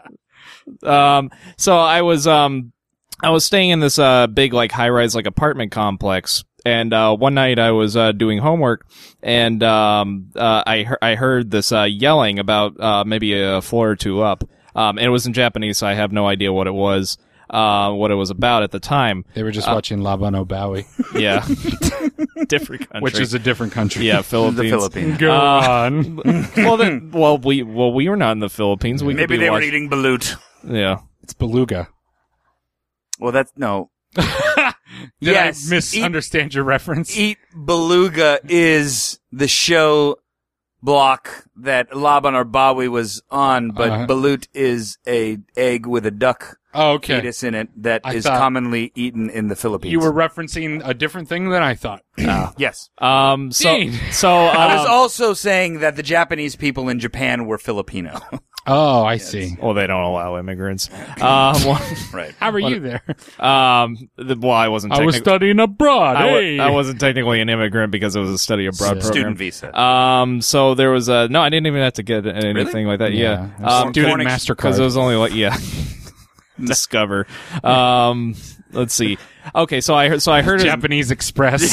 um, so I was um, I was staying in this uh big like high rise like apartment complex, and uh, one night I was uh doing homework, and um, uh, I he- I heard this uh yelling about uh maybe a floor or two up. Um, and it was in Japanese, so I have no idea what it was, uh, what it was about at the time. They were just uh, watching Labano Bowie. Yeah. Different country. Which is a different country. Yeah, Philippines. The Philippines. Go uh, on. well, then, well, we, well, we were not in the Philippines. We Maybe could be they watch- were eating balut. Yeah. It's beluga. Well, that's, no. Did Yes, I misunderstand your reference? Eat Beluga is the show block that Laban or Bowie was on, but Uh-huh. balut is a egg with a duck Oh, okay. fetus in it that I is thought- commonly eaten in the Philippines. You were referencing a different thing than I thought. Yes. Um, so, Dean. so, I was um, also saying that the Japanese people in Japan were Filipino. Oh, I see. well, they don't allow immigrants. Um, well, Right. How were What- you there? um, the, well, I wasn't. I was technic- studying abroad. I, wa- hey. I wasn't technically an immigrant because it was a study abroad program. Student visa. Um, so there was a no. I didn't even have to get anything like that. Yeah, Yeah. um, Student foreign ex- MasterCard. because it was only like yeah. Discover. Um, let's see. Okay, so I heard. So I heard. Japanese Express.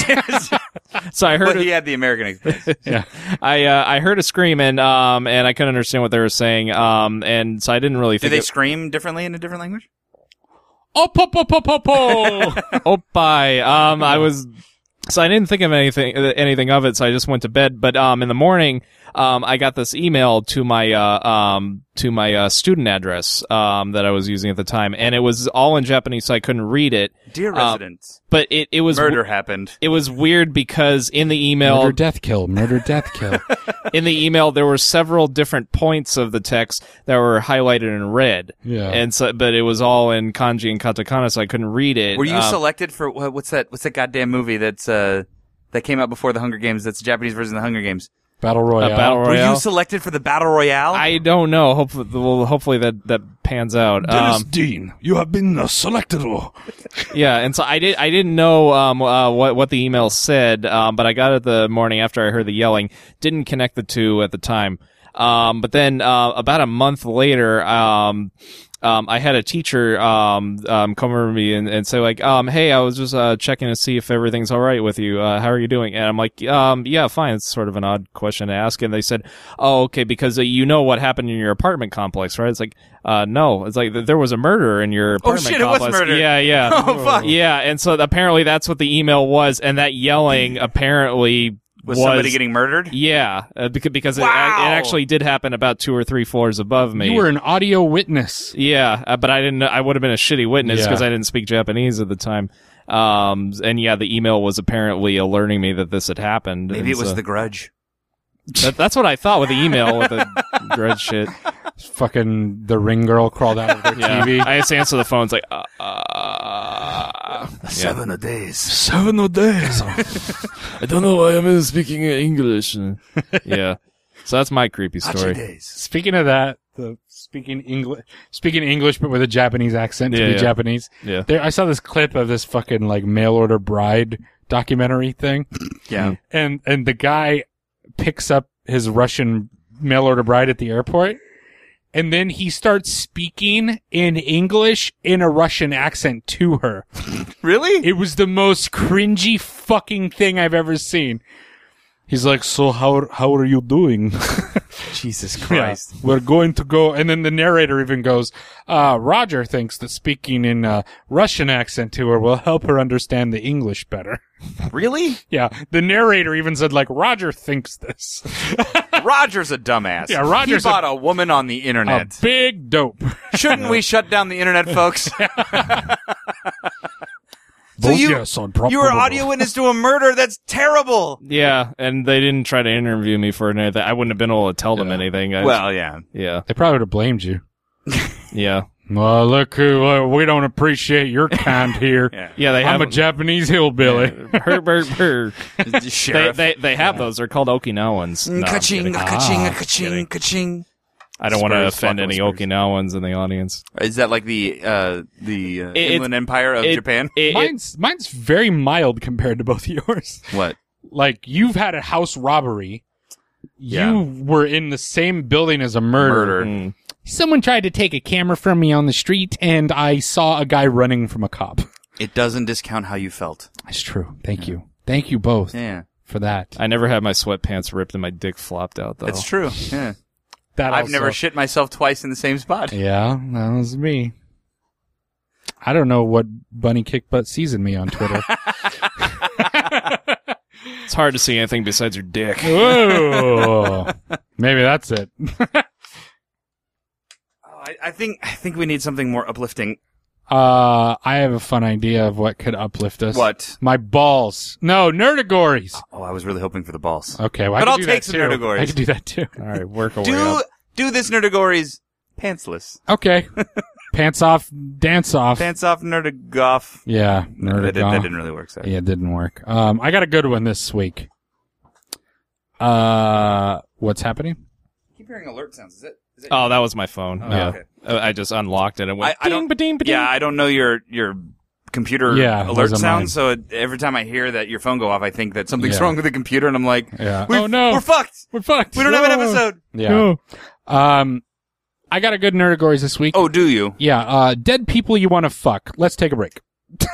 So I heard. But he had the American Express. Yeah. I uh, I heard a scream and um and I couldn't understand what they were saying. Um, and so I didn't really Did think. they it- scream differently in a different language? Oh, po, po, po, po, po. Oppai. Um, I was, so I didn't think of anything, anything of it, so I just went to bed. But, um, in the morning, um, I got this email to my, uh, um, to my, uh, student address, um, that I was using at the time. And it was all in Japanese, so I couldn't read it. Dear Um, residents, But it, it was, murder happened. it was weird because in the email, Murder, death, kill. Murder, death, kill. in the email, there were several different points of the text that were highlighted in red. Yeah. And so, but it was all in kanji and katakana, so I couldn't read it. Were you Um, selected for what- what's that? What's that goddamn movie that's uh that came out before the Hunger Games? That's the Japanese version of the Hunger Games. Battle Royale. Battle Were Royale? you selected for the battle royale? I don't know. Hopefully, well, hopefully that, that pans out. Um, Dean, you have been uh, selected. yeah, and so I did. I didn't know um, uh, what what the email said, um, but I got it the morning after I heard the yelling. Didn't connect the two at the time. Um, but then uh, about a month later, um, um, I had a teacher um, um, come over to me and, and say like, um, "Hey, I was just uh, checking to see if everything's all right with you. Uh, how are you doing?" And I'm like, um, "Yeah, fine." It's sort of an odd question to ask. And they said, "Oh, okay, because uh, you know what happened in your apartment complex, right?" It's like, uh, "No." It's like th- there was a murder in your Oh, apartment shit, it was complex. murder. Yeah, yeah. Oh, fuck. Yeah, and so apparently that's what the email was, and that yelling apparently was somebody getting murdered? Yeah, uh, because because it, Wow. it actually did happen about two or three floors above me. You were an audio witness. Yeah, uh, but I didn't. I would have been a shitty witness Yeah. because I didn't speak Japanese at the time. Um, and yeah, the email was apparently alerting me that this had happened. Maybe and it was so- The Grudge. That, that's what I thought with the email with the dread shit. Fucking the ring girl crawled out of their Yeah, T V. I just answer the phone. It's like, uh, uh, Seven a days. Seven of days. I don't know why I'm speaking English. Yeah. So that's my creepy story. days. Speaking of that, the speaking English, speaking English, but with a Japanese accent to Yeah, be yeah. Japanese. Yeah. There, I saw this clip of this fucking like mail order bride documentary thing. Yeah. And, and the guy picks up his Russian mail order bride at the airport. And then he starts speaking in English in a Russian accent to her. Really? It was the most cringy fucking thing I've ever seen. He's like, so how how are you doing? Jesus Yeah, Christ. we're going to go. And then the narrator even goes, uh, Roger thinks that speaking in a Russian accent to her will help her understand the English better. Really? Yeah. The narrator even said, like, Roger thinks this. Roger's a dumbass. Yeah, Roger's He bought a- a, woman on the A internet. big dope. Shouldn't we shut down the internet, folks? So Both you, yes on proper you were level. audio witness to a murder? That's terrible. Yeah, and they didn't try to interview me for anything. I wouldn't have been able to tell them Yeah. anything. I, Well, yeah. yeah, They probably would have blamed you. yeah, Well, look, who, uh, we don't appreciate your kind here. Yeah. yeah. They I'm have a Japanese hillbilly. Her, her, her. They, Sheriff. they they have those. They're called Okinawans. Mm, No, I'm ka-ching, kidding. ka-ching, Ah, ka-ching, ka-ching. I don't want to Spurs, offend fuck any with Spurs. Okinawans in the audience. Is that like the uh, the uh, It- Inland Empire of it- Japan? It- it- Mine's, mine's very mild compared to both yours. What? Like, you've had a house robbery. Yeah. You were in the same building as a murder. Murder. Mm. Someone tried to take a camera from me on the street, and I saw a guy running from a cop. It doesn't discount how you felt. That's true. Thank you. Thank you both Yeah. for that. I never had my sweatpants ripped and my dick flopped out though. It's true. Yeah. That I've also. never shit myself twice in the same spot. Yeah, that was me. I don't know what Bunny Kick Butt seasoned me on Twitter. It's hard to see anything besides your dick. Whoa. Maybe that's it. oh, I, I think I think we need something more uplifting. Uh, I have a fun idea of what could uplift us. What? My balls. No, nerdagories. Oh, I was really hoping for the balls. Okay, well, but I I'll can do take that some too. nerdagories. I can do that too. All right, work away Do up. do this nerdagories pantsless. Okay. Pants off, dance off. Pants off, nerdagoff. Yeah, No, that, did, nerdagoff. that didn't really work. Sorry. Yeah, it didn't work. Um, I got a good one this week. Uh, what's happening? I keep hearing alert sounds. Is it? Is it Oh, that was my phone. Oh, yeah. okay. Uh, I just unlocked it and went. I, I don't. Ding, ba-ding, ba-ding. Yeah, I don't know your your computer Yeah, those alert are sound. mine. So it, every time I hear that your phone go off, I think that something's Yeah. wrong with the computer, and I'm like, Yeah. We've- Oh no, we're fucked. We're fucked. We don't have an No. episode. Yeah. No. Um, I got a good nerdagories this week. Oh, do you? Yeah. Uh, dead people you want to fuck. Let's take a break.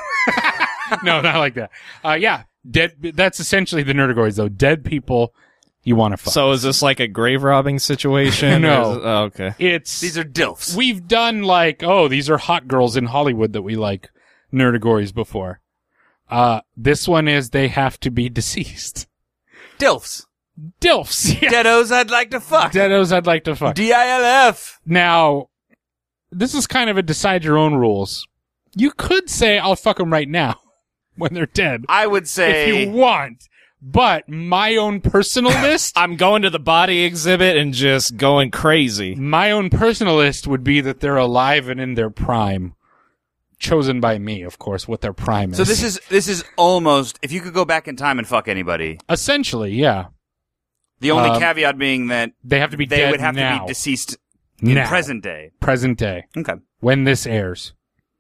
No, not like that. Uh, yeah. Dead. That's essentially the nerdagories, though. Dead people you want to fuck. So is this like a grave robbing situation? No. Or is it- oh, okay. It's These are dilfs. We've done like, oh, these are hot girls in Hollywood that we like nerdagories before. Uh, this one is they have to be deceased. Dilfs. Dilfs. Yeah. Deados I'd like to fuck. Deados I'd like to fuck. D I L F. Now, this is kind of a decide your own rules. You could say, I'll fuck them right now when they're dead. I would say If you want. But my own personal list, I'm going to the body exhibit and just going crazy. my own personal list would be that they're alive and in their prime. Chosen by me, of course, what their prime is. So this is this is almost if you could go back in time and fuck anybody. Essentially, yeah. The only Um, caveat being that They have to be they dead would have now. to be deceased in Now. present day. Present day. Okay, When this airs.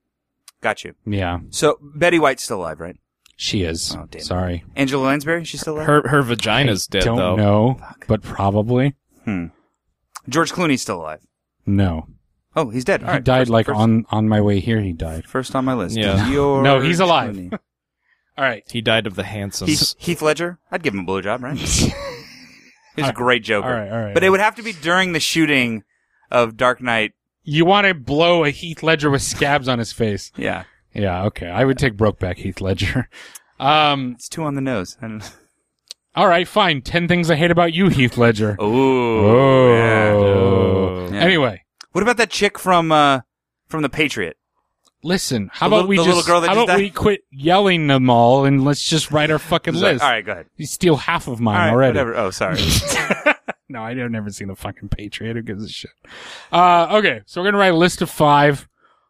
got you. Yeah. So Betty White's still alive, right? She is. Oh, damn. Sorry. Angela Lansbury, she's still alive. Her her vagina's dead Don't though. know, but probably. Hmm. George Clooney's still alive. No. Oh, he's dead. All He right. died First- like first, on, on my way here, he died. first on my list. Yeah. George No, he's alive. Clooney. All right. He died of the handsome. Heath, Heath Ledger. I'd give him a blowjob, right? He's a great Joker. All right, all right, but all it would have to be during the shooting of Dark Knight. You want to blow a Heath Ledger with scabs on his face. Yeah. Yeah, okay. I would take Brokeback Heath Ledger. Um, It's two on the nose. I don't- all right, fine. Ten things I hate about you, Heath Ledger. Ooh. Oh. Yeah. Yeah. Anyway, What about that chick from uh from The Patriot? listen. How The about little- we the just little girl that how just about died? we quit yelling them all and let's just write our fucking Sorry. list. All right, go ahead. You steal half of mine All right, already. whatever. Oh, sorry. No, I've never seen the fucking Patriot. Who gives a shit? Uh, okay, so we're gonna write a list of five.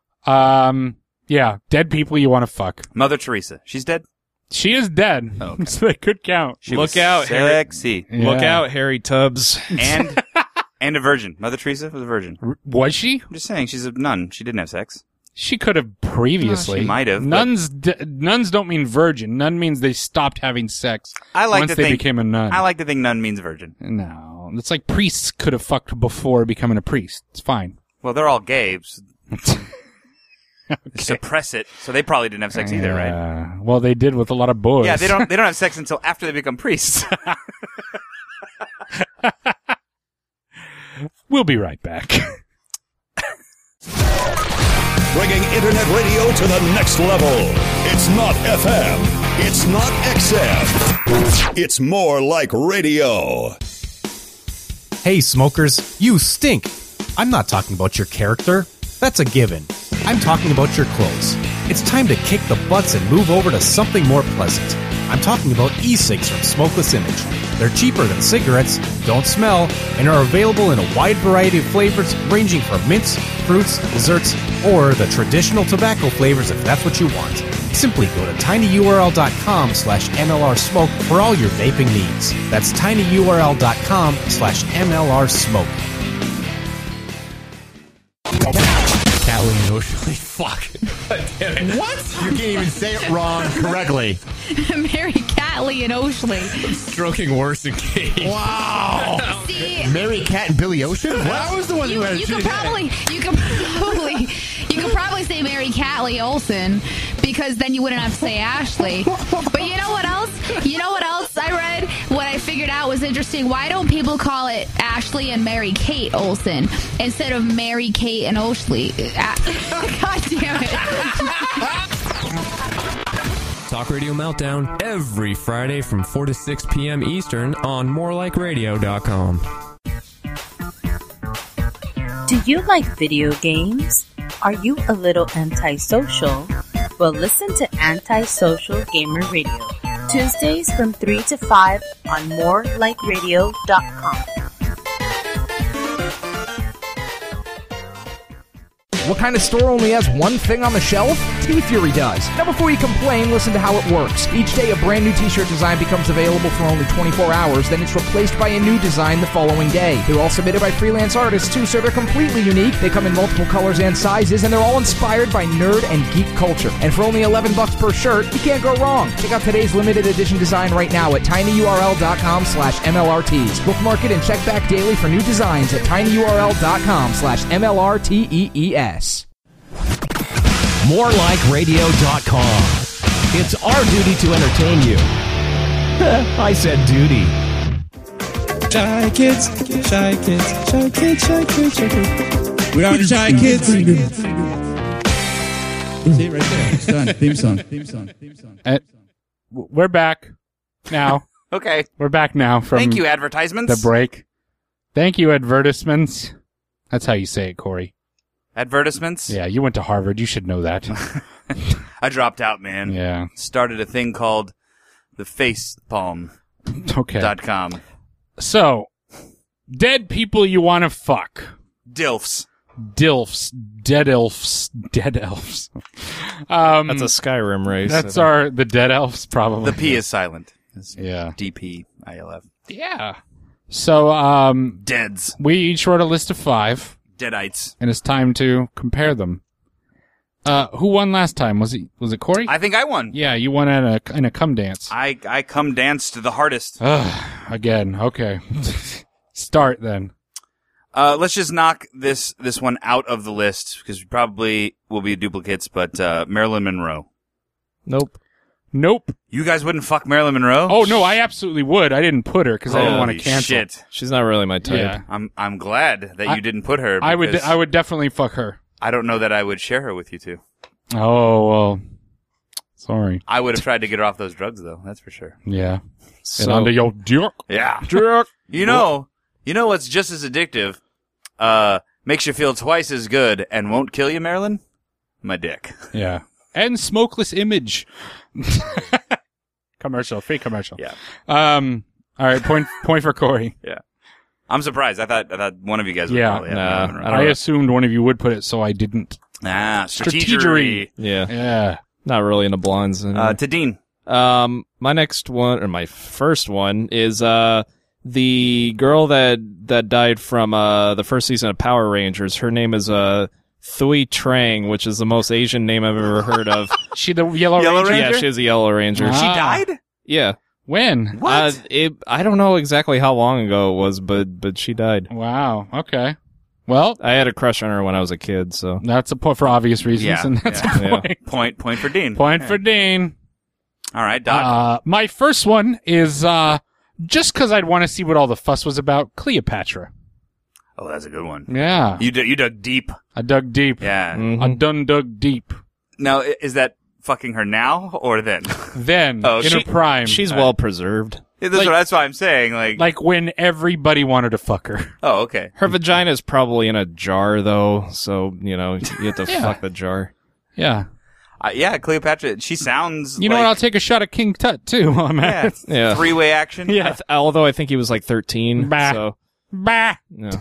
Um, yeah, dead people you want to fuck. Mother Teresa. She's dead. She is dead, Oh, okay. so they could count. She Look was out, Harry. sexy. Look Yeah. out, Harry Tubbs. And and a virgin. Mother Teresa was a virgin. R- Was she? I'm just saying, she's a nun. She didn't have sex. She could have previously. Uh, she might have, but- Nuns, d- nuns don't mean virgin. Nun means they stopped having sex. I like once to they think became a nun. I like to think nun means virgin. No, it's like priests could have fucked before becoming a priest. It's fine. Well, they're all gay. So Suppress it, so they probably didn't have sex either, right? Uh, well, they did with a lot of boys. Yeah, they don't. They don't have sex until after they become priests. We'll be right back. Bringing internet radio to the next level. It's not F M. It's not X M. It's more like radio. Hey, smokers, you stink. I'm not talking about your character. That's a given. I'm talking about your clothes. It's time to kick the butts and move over to something more pleasant. I'm talking about e-cigs from Smokeless Image. They're cheaper than cigarettes, don't smell, and are available in a wide variety of flavors ranging from mints, fruits, desserts, or the traditional tobacco flavors if that's what you want. Simply go to tinyurl.com slash MLRsmoke for all your vaping needs. That's tinyurl.com slash MLRsmoke. Kathleen and Oshly. Fuck. What? You can't even say it wrong correctly. Mary Catley and Oshley. Stroking worse than Kate. Wow. See, Mary Cat and Billy Ocean? Well, I was the one you, who had you could probably you could probably you could probably say Mary Catley Olsen because then you wouldn't have to say Ashley. But you know what else? You know what else I read? What I figured out was interesting. Why don't people call it Ashley and Mary Kate Olsen instead of Mary Kate and Ashley. God damn it. Talk Radio Meltdown every Friday from four to six p.m. Eastern on more like radio dot com. Do you like video games? Are you a little antisocial? Well, listen to Antisocial Gamer Radio. Tuesdays from three to five on more like radio dot com. What kind of store only has one thing on the shelf? T-Fury does. Now before you complain, listen to how it works. Each day a brand new t-shirt design becomes available for only twenty-four hours, then it's replaced by a new design the following day. They're all submitted by freelance artists too, so they're completely unique. They come in multiple colors and sizes, and they're all inspired by nerd and geek culture. And for only eleven bucks per shirt, you can't go wrong. Check out today's limited edition design right now at tinyurl.com slash MLRTs. Bookmark it and check back daily for new designs at tinyurl.com slash MLRTEES. more like radio dot com. It's our duty to entertain you. I said duty. Shy kids, shy kids, shy kids, shy kids, shy kids. We are the shy kids. See, right there. It's done. Theme song. Theme song. Theme song. Uh, we're back now. Okay. We're back now from Thank you, advertisements. the break. Thank you, advertisements. That's how you say it, Corey. Advertisements? Yeah, you went to Harvard. You should know that. I dropped out, man. Yeah. Started a thing called the facepalm Okay. dot com. So, dead people you want to fuck. Dilfs. Dilfs. Dead elves. Dead elves. Um, That's a Skyrim race. That's our, the dead elves, probably. The P is silent. It's Yeah. D P I L F. Yeah. So, um, Deads. we each wrote a list of five. Deadites. And it's time to compare them. Uh, who won last time? Was it, was it Corey? I think I won. Yeah, you won in a, in a cum dance. I, I come danced the hardest. Ugh, again, okay. Start then. Uh, let's just knock this, this one out of the list because we probably will be duplicates, but, uh, Marilyn Monroe. Nope. Nope. You guys wouldn't fuck Marilyn Monroe? Oh, no, I absolutely would. I didn't put her because I didn't want to Holy cancel. Shit. She's not really my type. Yeah. I'm, I'm glad that I- you didn't put her. I would, because I would definitely fuck her. I don't know that I would share her with you two. Oh, well, sorry. I would have tried to get her off those drugs though. That's for sure. Yeah. So- and under your dick. Yeah. Dick. You know, you know what's just as addictive, uh, makes you feel twice as good and won't kill you, Marilyn? My dick. Yeah. And smokeless image. Commercial, fake commercial. Yeah. Um. All right. Point. point for Corey. Yeah. I'm surprised. I thought I thought one of you guys would Yeah. probably have Nah, Marilyn Monroe. I don't I know. assumed one of you would put it, so I didn't. Ah, Strategery. strategery. Yeah. Yeah. Not really into blondes. Anyway. Uh, to Dean. Um, my next one, or my first one, is uh the girl that that died from uh the first season of Power Rangers. Her name is uh Thuy Trang, which is the most Asian name I've ever heard of. She the yellow, Yellow ranger. Ranger? Yeah, she's a Yellow Ranger. Ah. She died? Yeah. When? What? Uh, it, I don't know exactly how long ago it was, but but she died. Wow. Okay. Well, I had a crush on her when I was a kid, so that's a point for obvious reasons, Yeah, and that's yeah. a Yeah. point. Point point for Dean. Point for Dean. All right, Doc. Uh, my first one is uh, just because I'd want to see what all the fuss was about. Cleopatra. oh, that's a good one. Yeah. You d- you dug deep. I dug deep. Yeah. Mhm. I done dug deep. Now, i- is that fucking her now or then? Then Oh, in she- her prime. she's well preserved. Yeah, that's, Like- what, that's why I'm saying. Like, like when everybody wanted to fuck her. oh, okay. Her vagina is probably in a jar, though, so you know you have to Yeah. fuck the jar. Yeah. Uh, yeah, Cleopatra. She sounds. You know like, what? I'll take a shot at King Tut too while I'm Yeah, at it. Yeah. three way action. I th- although I think he was like thirteen. Bah. So Bah. yeah.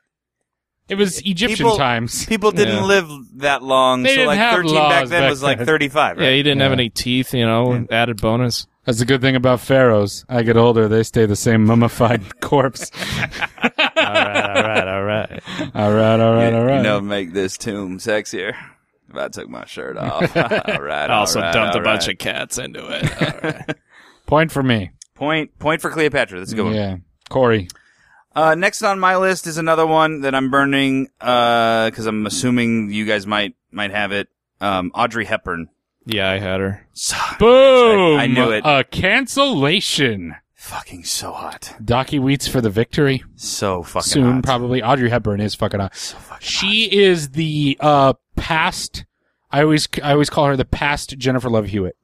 It was Egyptian People- times. People didn't Yeah. live that long, They so didn't like have thirteen back laws then back was like then. thirty-five. Right? yeah, he didn't have Yeah. any teeth. You know, added bonus. That's the good thing about pharaohs. I get older, they stay the same mummified corpse. all right, all right, all right. All right, all right, You- all right. You know, make this tomb sexier. If I took my shirt off. all right. Also all right, dumped all a bunch right. of cats into it. All right. Point for me. Point. Point for Cleopatra. That's a good one. Yeah. Corey. Uh, next on my list is another one that I'm burning, uh, cause I'm assuming you guys might, might have it. Um, Audrey Hepburn. Yeah, I had her. Boom! I- I knew it. A cancellation. Fucking so hot. Docky Wheats for the victory. So fucking Soon, hot. probably. Audrey Hepburn is fucking hot. So fucking she is the uh, past. I always I always call her the past Jennifer Love Hewitt.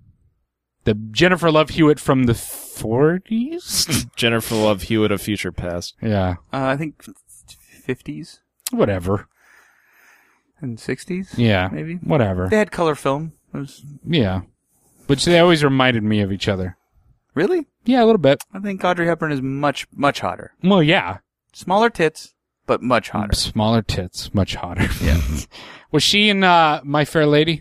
The Jennifer Love Hewitt from the forties. Jennifer Love Hewitt of Future Past. Yeah, Uh, I think fifties whatever. and sixties. Yeah, maybe. whatever. They had color film. It was... Yeah, but they always reminded me of each other. Really? Yeah, a little bit. I think Audrey Hepburn is much, much hotter. Well, yeah. Smaller tits, but much hotter. Smaller tits, much hotter. Yeah. Was she in uh, My Fair Lady?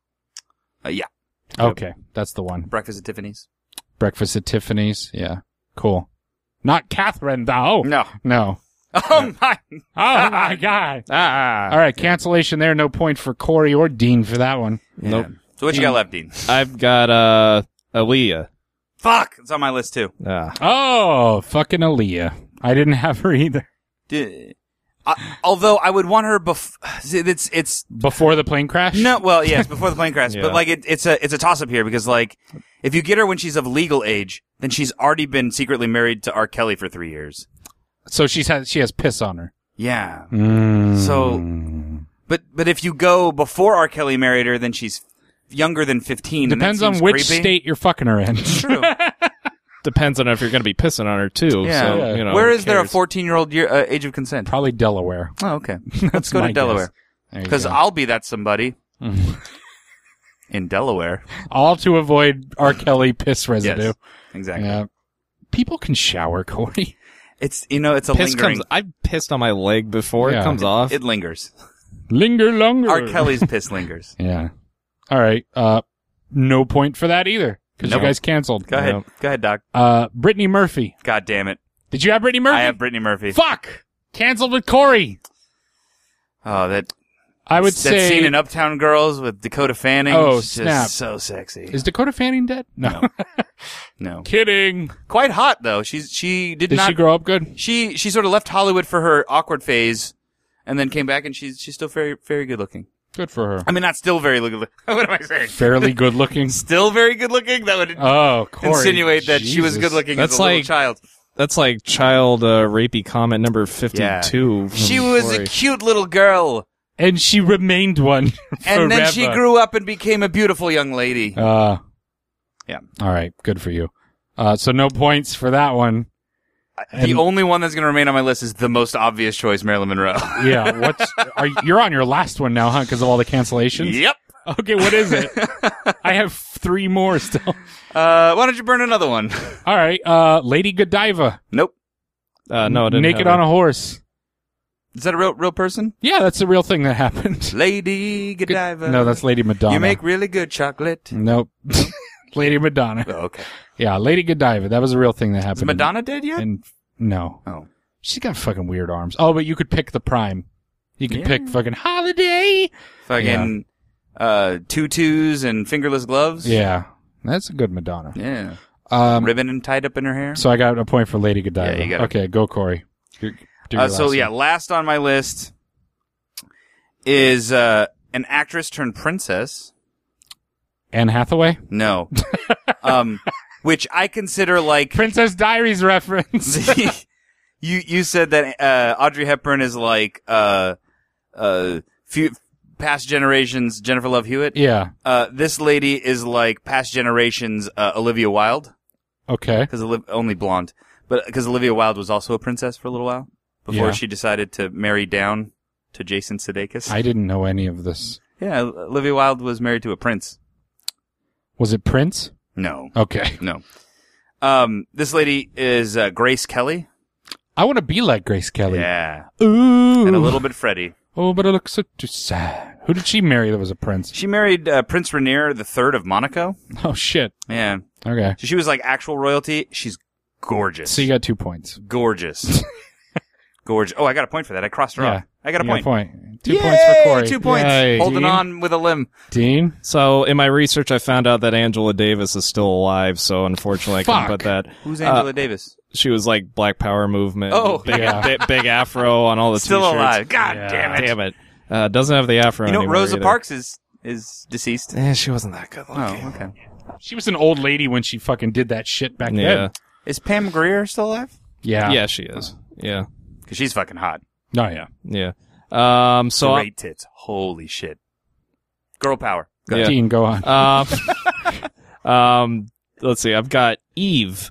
Uh, yeah. Okay, that's the one. Breakfast at Tiffany's. Breakfast at Tiffany's. Yeah, cool. Not Catherine, though. No. No. Oh my! Oh my God! Ah. All right, cancellation there. No point for Corey or Dean for that one. Yeah. Nope. So what you got left, Dean? I've got uh, Aaliyah. Fuck! It's on my list too. Ah. Oh, fucking Aaliyah. I didn't have her either. D- uh, although I would want her bef- it's it's Before the plane crash? no, well, yes, before the plane crash. Yeah. But like, it, it's a it's a toss up here because like, if you get her when she's of legal age, then she's already been secretly married to R. Kelly for three years. So she's has, she has piss on her. Yeah. Mm. So, but but if you go before R. Kelly married her, then she's younger than fifteen. Depends and on that seems which creepy. state you're fucking her in. True. Depends on if you're going to be pissing on her too. Yeah. So, Yeah. you know, Where who is there a cares? fourteen-year-old year, uh, age of consent? Probably Delaware. Oh, okay. Let's go my to Delaware. guess. There you Because go. I'll be that somebody Mhm. in Delaware. All to avoid R. Kelly piss residue. Yes, exactly. Yeah. People can shower, Corey. It's you know it's a Piss lingering. comes. I've pissed on my leg before. Yeah. It comes off. It lingers. Linger longer. R. Kelly's piss lingers. Yeah. All right. Uh, no point for that either because Nope. you guys canceled. Go ahead. Yep. Go ahead, Doc. Uh, Brittany Murphy. God damn it. Did you have Brittany Murphy? I have Brittany Murphy. Fuck. Canceled with Corey. Oh, that. I would that say. scene in Uptown Girls with Dakota Fanning. Oh, She's snap. Just so sexy. Is Dakota Fanning dead? No. No. Kidding. Quite hot though. She's she did, Did not. she grow up good? She she sort of left Hollywood for her awkward phase, and then came back, and she's she's still very very good looking. Good for her. I mean, not still very good. What am I saying? Fairly good looking. Still very good looking. That would Oh, Corey. insinuate that she was Jesus. good looking That's as a little like- child. That's like child uh, rapey comment number fifty-two. from She was Corey. a cute little girl, And she remained one. and then she forever. grew up and became a beautiful young lady. Uh, Yeah. All right. Good for you. Uh, so no points for that one. The And- only one that's going to remain on my list is the most obvious choice, Marilyn Monroe. Yeah. What's are you, you're on your last one now, huh? Because of all the cancellations. Yep. Okay. What is it? I have three more still. Uh, why don't you burn another one? All right. Uh, Lady Godiva. Nope. Uh, no, it didn't Naked have on her. a horse. Is that a real real person? Yeah, that's a real thing that happened. Lady Godiva. No, that's Lady Madonna. You make really good chocolate. Nope. Lady Madonna. Oh, okay. Yeah, Lady Godiva. That was a real thing that happened. Is Madonna dead yet? And no. Oh. She's got fucking weird arms. Oh, but you could pick the prime. You could Yeah. pick fucking Holiday. Fucking uh, tutus and fingerless gloves. Yeah. That's a good Madonna. Yeah. Um, Ribbon and tied up in her hair. so I got a point for Lady Godiva. Yeah, you got it. Okay, go Corey. Do- do your Uh, so last yeah, one. last on my list is uh, an actress turned princess. Anne Hathaway? No. um, which I consider like Princess Diaries reference. you you said that uh, Audrey Hepburn is like uh uh few past generations Jennifer Love Hewitt. Yeah. Uh, this lady is like past generations uh, Olivia Wilde. Okay. Because Oli- only blonde, but because Olivia Wilde was also a princess for a little while before Yeah. she decided to marry down to Jason Sudeikis. I didn't know any of this. Yeah, Olivia Wilde was married to a prince. Was it Prince? No. Okay. No. Um, this lady is uh, Grace Kelly. I want to be like Grace Kelly. Yeah. Ooh. And a little bit Freddie. Oh, but it looks so too sad. Who did she marry that was a prince? She married uh, Prince Rainier the Third of Monaco. Oh, shit. Yeah. Okay. So she was like actual royalty. She's gorgeous. So you got two points. Gorgeous. Gorgeous. Oh, I got a point for that. I crossed her Yeah. off. I got a You got point. a point. Two Yay! points for Corey. Two points. Yay. Holding Dean? on with a limb. Dean? So in my research, I found out that Angela Davis is still alive. So unfortunately, I Fuck. couldn't put that. Who's Angela Uh, Davis? She was like Black Power movement. Oh, big, yeah. big, big afro on all the Still t-shirts. alive. God Yeah. damn it. Damn it. Uh, doesn't have the afro You know, anymore Rosa either. Parks is is deceased. Eh, she wasn't that good looking. Oh, okay. She was an old lady when she fucking did that shit back Yeah. then. Is Pam Grier still alive? Yeah. Yeah, she is. Yeah. Because she's fucking hot. Oh, yeah. Yeah. Um, so Great tits. Holy shit. Girl power. Go yeah. Dean, go on. Um, um, let's see. I've got Eve.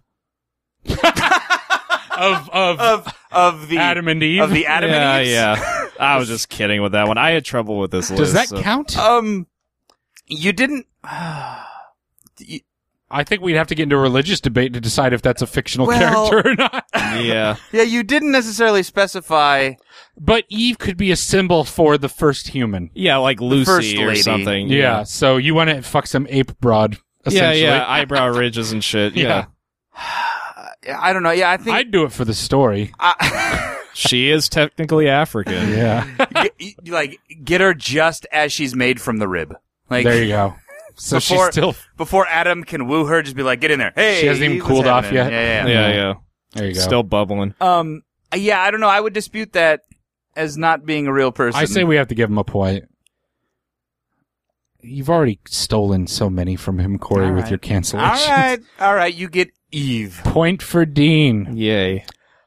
of, of, of, of the Adam and Eve? Of the Adam yeah, and Eve? Yeah. I was just kidding with that one. I had trouble with this list. Does that so. count? Um, you didn't. you, I think we'd have to get into a religious debate to decide if that's a fictional well, character or not. Yeah. Yeah, you didn't necessarily specify. But Eve could be a symbol for the first human. Yeah, like Lucy or something. Yeah, yeah. so you want to fuck some ape broad, essentially. Yeah, yeah, eyebrow ridges and shit. Yeah. yeah. I don't know. Yeah, I think. I'd do it for the story. I... She is technically African. Yeah. get, like, get her just as she's made from the rib. Like, there you go. So before, she's still before Adam can woo her, just be like, get in there. Hey, she hasn't even cooled off yet. Yeah, yeah, yeah, yeah. There you go. Still bubbling. Um, yeah, I don't know. I would dispute that as not being a real person. I say we have to give him a point. You've already stolen so many from him, Corey, All with right. your cancellations. All right, all right. You get Eve. Point for Dean. Yay.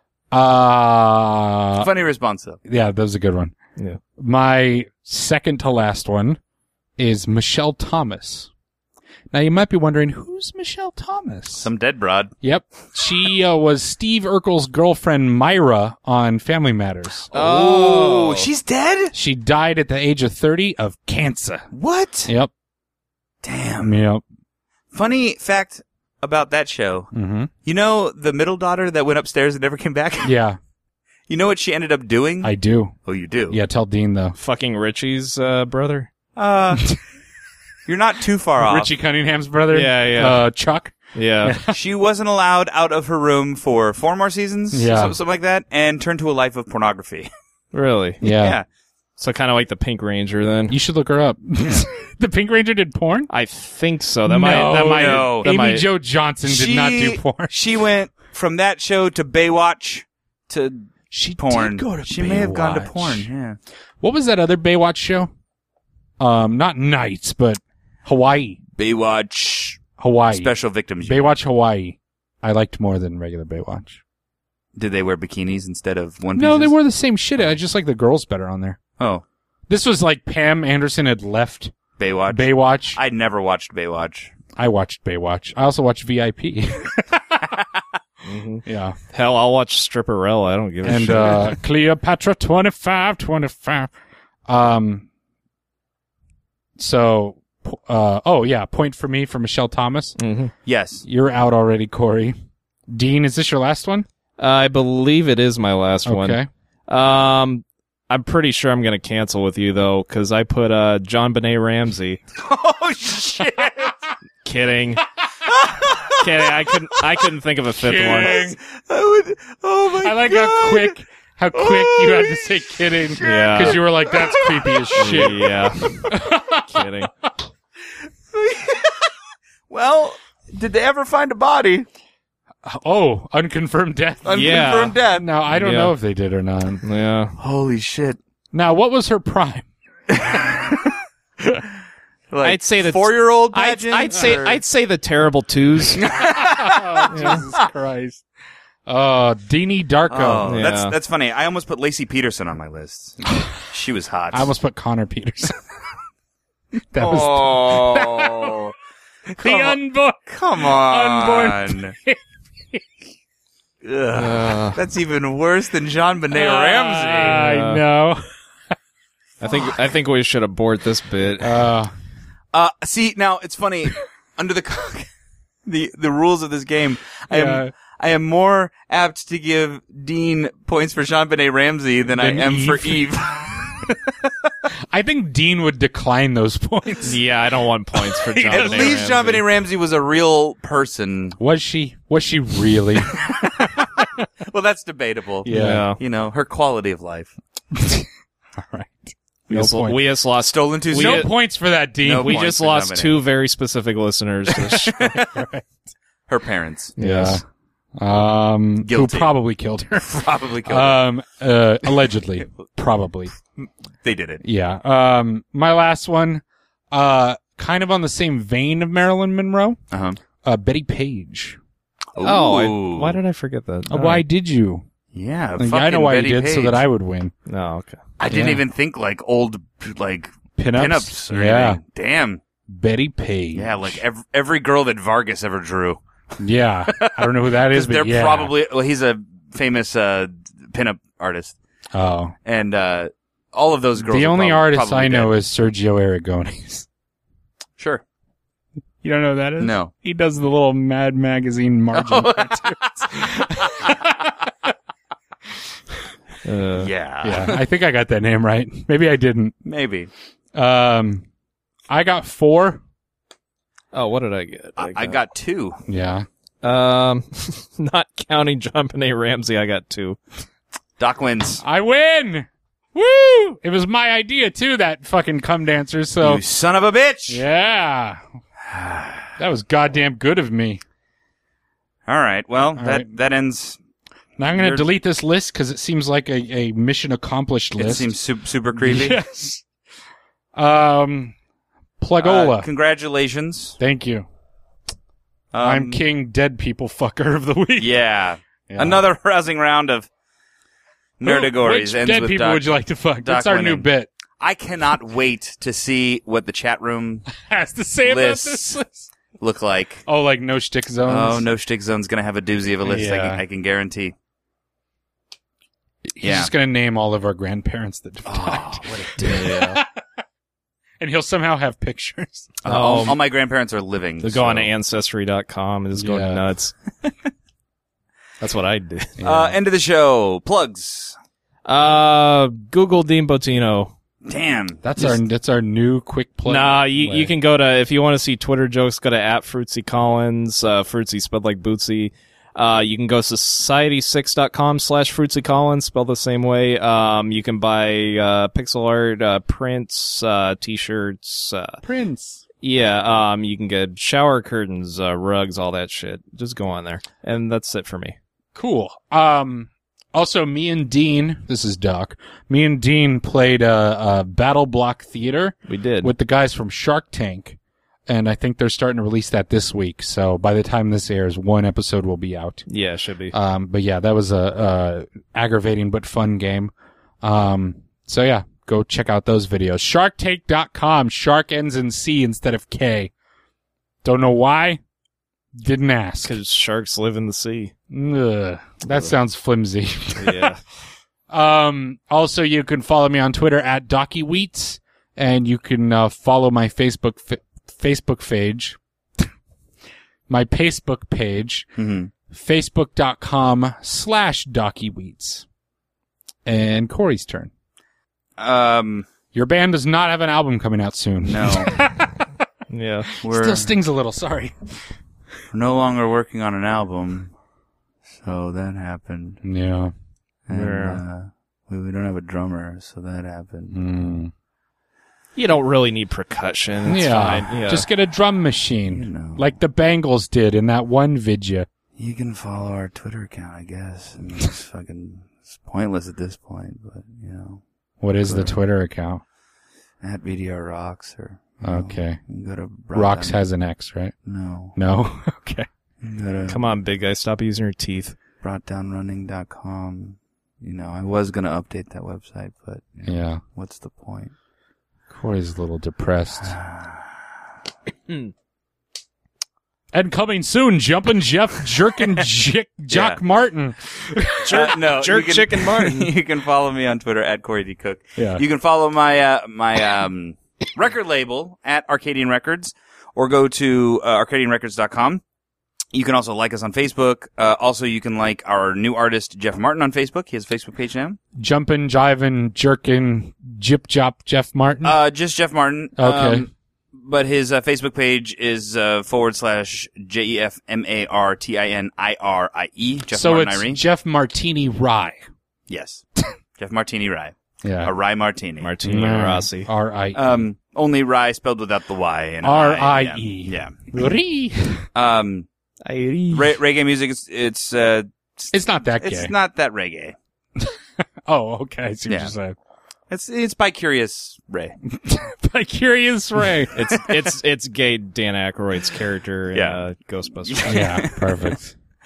Uh, Funny response, though. Yeah, that was a good one. Yeah. My second to last one is Michelle Thomas. Now, you might be wondering, who's Michelle Thomas? Some dead broad. Yep. She uh, was Steve Urkel's girlfriend, Myra, on Family Matters. Oh, oh, she's dead? She died at the age of thirty of cancer. What? Yep. Damn. Yep. Funny fact about that show. Mm-hmm. You know the middle daughter that went upstairs and never came back? Yeah. You know what she ended up doing? I do. Oh, you do? Yeah, tell Dean, though. Fucking Richie's uh, brother. Uh, you're not too far off. Richie Cunningham's brother? Yeah, yeah. Uh, Chuck? Yeah. She wasn't allowed out of her room for four more seasons? Yeah. So, something like that, and turned to a life of pornography. Really? Yeah. Yeah. So kind of like the Pink Ranger then. You should look her up. The Pink Ranger did porn? I think so. That no, might. That might. no. That Amy might, Jo Johnson did She- not do porn. She went from that show to Baywatch to She porn. did go to she may have gone to Baywatch. porn, yeah. What was that other Baywatch show? Um, not Nights, but Hawaii. Baywatch Hawaii. Special Victims Unit. Baywatch Hawaii. I liked more than regular Baywatch. Did they wear bikinis instead of one No, they pieces? wore the same shit. I just like the girls better on there. Oh, This was like Pam Anderson had left Baywatch. Baywatch. I never watched Baywatch. I watched Baywatch. I also watched V I P. mm-hmm. Yeah. Hell, I'll watch Stripperella. I don't give a And shit. uh, Cleopatra twenty-five, twenty-five. Um. So, uh, oh yeah, point for me for Michelle Thomas. Mm-hmm. Yes. You're out already, Corey. Dean, is this your last one? Uh, I believe it is my last one. Okay. Um, I'm pretty sure I'm gonna cancel with you though, because I put uh John Benet Ramsey. Oh shit! Kidding. Kidding. I couldn't. I couldn't think of a fifth Kidding. one. I would. Oh my god! I like how quick, how quick you had to say kidding. Yeah. Because you were like, that's creepy as shit. Yeah. Kidding. Well, did they ever find a body? Oh, unconfirmed death. Unconfirmed death. Now, I don't Yeah. know if they did or not. Yeah. Holy shit! Now, what was her prime? Like I'd say the four-year-old I'd, pageant. I'd say. or- I'd say the terrible twos. Oh, Jesus Christ. Oh, Deanie Darko. Oh, Yeah. that's that's funny. I almost put Lacey Peterson on my list. She was hot. I almost put Connor Peterson. That was Oh, the unborn. come on! Unborn. Ugh. Uh, That's even worse than Jean Benet Ramsey. I know. I think. I think we should abort this bit. Uh, Uh, see, now it's funny. Under the the the rules of this game, I Yeah. am I am more apt to give Dean points for Jean Benet Ramsey than I Than am Eve. for Eve. I think Dean would decline those points. Yeah, I don't want points for John. At Benet least Ramsey. Jean Benet Ramsey was a real person. Was she? Was she really? Well, that's debatable. Yeah. You know, her quality of life. All right. We No just, point. we just lost. Stolen too We no did- points for that, Dean. No we points just for lost Jean Benet. two very specific listeners. To the show. Her parents. Yes. Yeah. Um, who Guilty. probably killed her. Probably killed her. Um, uh, allegedly. Probably. They did it. Yeah. Um, my last one, uh, kind of on the same vein of Marilyn Monroe, Uh-huh. uh, Betty Page. Oh, Ooh. I, why did I forget that? Uh, why did you? Yeah, Like, I fucking know why Betty you did, Page. so that I would win. No, okay. I didn't Yeah. even think like old like Pinups? pinups or Yeah. anything. Damn. Betty Page. Yeah, like every, every girl that Vargas ever drew. Yeah. I don't know who that is, but they're yeah. probably well. He's a famous uh, pinup artist, Oh. and uh, all of those girls. The are only prob- artist probably I know dead. is Sergio Aragones. Sure. You don't know who that is? No. He does the little Mad Magazine margin cartoons. Uh, Yeah. Yeah, I think I got that name right. Maybe I didn't. Maybe. Um, I got four. Oh, what did I get? I, I got two. Yeah. Um, not counting John Benet Ramsey, I got two. Doc wins. I win! Woo! It was my idea, too, that fucking cum dancer, so. You son of a bitch! Yeah. That was goddamn good of me. All right. Well, All that right. that ends. Now I'm going to You're- delete this list because it seems like a, a mission accomplished It list. seems su- super creepy. Yes. Um, Plugola. Uh, congratulations. Thank you. Um, I'm King Dead People Fucker of the Week. Yeah. Yeah. Another rousing round of nerdagories Which ends dead with people Doc, would you like to fuck? Doc That's our new winning. bit. I cannot wait to see what the chat room Has to say about lists this list. look like. Oh, like no shtick zones. Oh, no shtick zone's gonna have a doozy of a list. I, Yeah. can, I can guarantee. He's Yeah. just gonna name all of our grandparents that have died. Oh, what a dick. And he'll somehow have pictures. Uh, all, all my grandparents are living. They go on so- to Ancestry dot com and just go Yeah. nuts. That's what I did. Uh, end of the show. Plugs. Uh, Google Dean Botino. Damn. That's our that's our new quick plug. Nah, you, way. you can go to, if you want to see Twitter jokes, go to at Fruitsy Collins, uh, Fruitsy spelled like Bootsy. Uh, you can go society six dot com slash Fruitsy Collins, spelled the same way. Um, you can buy, uh, pixel art, uh, prints, uh, t-shirts, uh, Prince. yeah, um, you can get shower curtains, uh, rugs, all that shit. Just go on there. And that's it for me. Cool. Um. Also, me and Dean, this is Doc, me and Dean played a, a Battle Block Theater. We did. With the guys from Shark Tank. And I think they're starting to release that this week. So by the time this airs, one episode will be out. Yeah, it should be. Um, but yeah, that was a, a aggravating but fun game. Um, so yeah, go check out those videos. shark tank dot com. Shark ends in C instead of K. Don't know why. Didn't ask. Because sharks live in the sea. Ugh, that sounds flimsy. Yeah. Um, also, you can follow me on Twitter at DockyWheats, and you can uh, follow my Facebook fa- Facebook page, my Facebook page, Mhm. facebook.com slash DockyWheats. And Corey's turn. Um, Your band does not have an album coming out soon. no. Yeah. We're, Still stings a little, sorry. we're no longer working on an album. So that happened. Yeah. And, Yeah. uh, we, we don't have a drummer, so that happened. Mm. You don't really need percussion. It's Yeah. fine. Yeah. Just get a drum machine. You know. Like the Bangles did in that one video. You can follow our Twitter account, I guess. I mean, it's fucking it's pointless at this point, but, you know. What is the Twitter. Twitter account? At V D R Rocks, or... you know, Okay. you can go to Rocks Broadband- has an X, right? No. No? Okay. You can go to Come on, big guy. Stop using your teeth. brought down running dot com. You know, I was going to update that website, but you know, Yeah. what's the point? Corey's a little depressed. And coming soon, Jumpin' Jeff Jerkin Jick Jock Yeah. Martin. Uh, no, Jerk you can, Chicken Martin. You can follow me on Twitter at Corey D. Cook. Yeah. You can follow my uh, my um, record label at Arcadian Records, or go to uh, arcadian records dot com. You can also like us on Facebook. Uh, also, you can like our new artist Jeff Martin on Facebook. He has a Facebook page now. Jumpin', Jivin', Jerkin, Jip Jop Jeff Martin. Uh, just Jeff Martin. Okay. Um, but his uh, Facebook page is uh, forward slash J E F M A R T I N I R I E. Jeff so Martin it's Irene. Jeff Martini Rye. Yes. Jeff Martini Rye. Yeah. A Rye Martini. Martini Rossi. R I E. Um, only Rye spelled without the Y. and R I, I E. Yeah. Ree. yeah. Um, re- reggae music, it's, it's, uh, It's not that it's gay. not that reggae. Oh, okay. I see what Yeah. you're saying. It's, it's by Curious Ray. By Curious Ray. It's it's it's gay Dan Aykroyd's character in Yeah. uh, Ghostbusters. Yeah, perfect.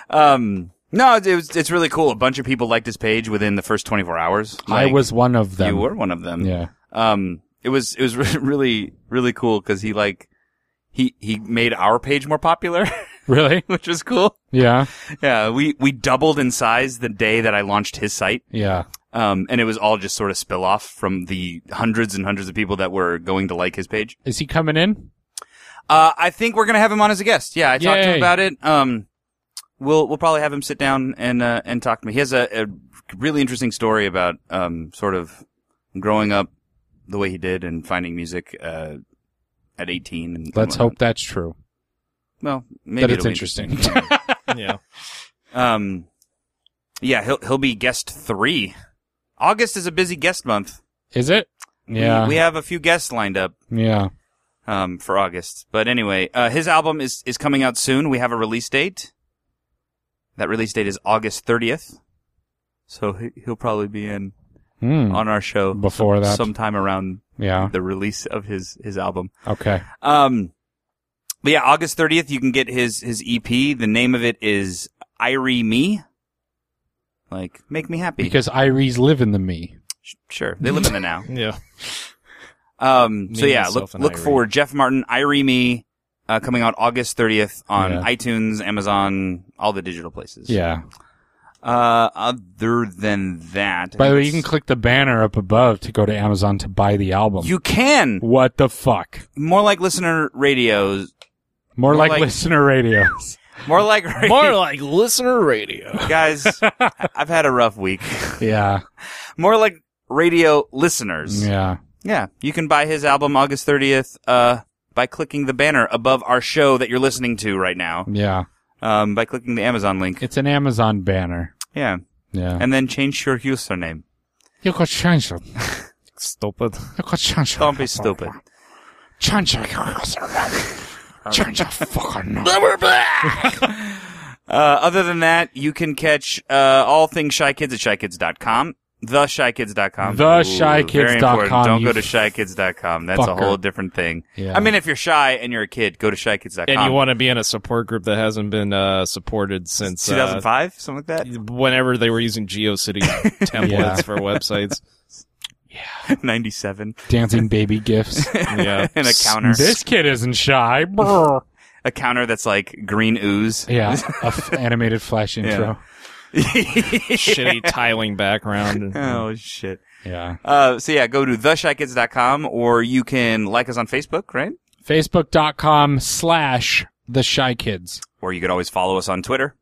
Um, no, it was, it's really cool. A bunch of people liked his page within the first twenty-four hours. I Like, was one of them. You were one of them. Yeah. Um, it was, it was really, really cool because he like, he, he made our page more popular. Really? Which was cool. Yeah. Yeah. We, we doubled in size the day that I launched his site. Yeah. Um, and it was all just sort of spill off from the hundreds and hundreds of people that were going to like his page. Is he coming in? Uh, I think we're going to have him on as a guest. Yeah. I talked to Yay. him about it. Um, we'll, we'll probably have him sit down and, uh, and talk to me. He has a, a really interesting story about, um, sort of growing up the way he did and finding music, uh, at eighteen. And Let's hope that's true. Well, maybe that it's it'll be interesting. Yeah. Um, yeah, he'll, he'll be guest three. August is a busy guest month. Is it? Yeah. We, we have a few guests lined up. Yeah. Um, for August. But anyway, uh, his album is, is coming out soon. We have a release date. That release date is August thirtieth. So he, he'll probably be in Hmm. on our show Before some- that. sometime around Yeah. the release of his, his album. Okay. Um, but yeah, August thirtieth, you can get his, his E P. The name of it is Irie Me. Like, make me happy. Because Iries live in the me. Sure. They live in the now. Yeah. Um, so Me, yeah, look, myself, and look Irie. for Jeff Martin, Irie Me, uh, coming out August thirtieth on Yeah. iTunes, Amazon, all the digital places. Yeah. Uh, other than that. By the way, you can click the banner up above to go to Amazon to buy the album. You can! What the fuck? More like listener radios. More, More like, like- listener radios. More like radio. More like listener radio. Guys, I've had a rough week. Yeah. More like radio listeners. Yeah. Yeah, you can buy his album August thirtieth, uh, by clicking the banner above our show that you're listening to right now. Yeah. Um, by clicking the Amazon link. It's an Amazon banner. Yeah. Yeah. And then change your username. You could change it. Stupid. You could change it. Don't be stupid. Change your username. Change your fucking We're back! uh, other than that, you can catch, uh, all things Shy Kids at shy kids dot com. the shy kids dot com. the shy kids dot com. Don't you go to shy kids dot com. That's fucker. a whole different thing. Yeah. I mean, if you're shy and you're a kid, go to shy kids dot com. And you want to be in a support group that hasn't been uh, supported since two thousand five, uh, something like that. Whenever they were using GeoCity templates Yeah. for websites. Yeah, ninety-seven. Dancing baby gifs. Yeah, and a counter. This kid isn't shy. Brr. A counter that's like green ooze. Yeah, a f- animated flash intro. Shitty tiling background. Oh shit. Yeah. Uh, so yeah, go to the shy kids dot com or you can like us on Facebook, right? Facebook dot com slash the shy kids. Or you could always follow us on Twitter.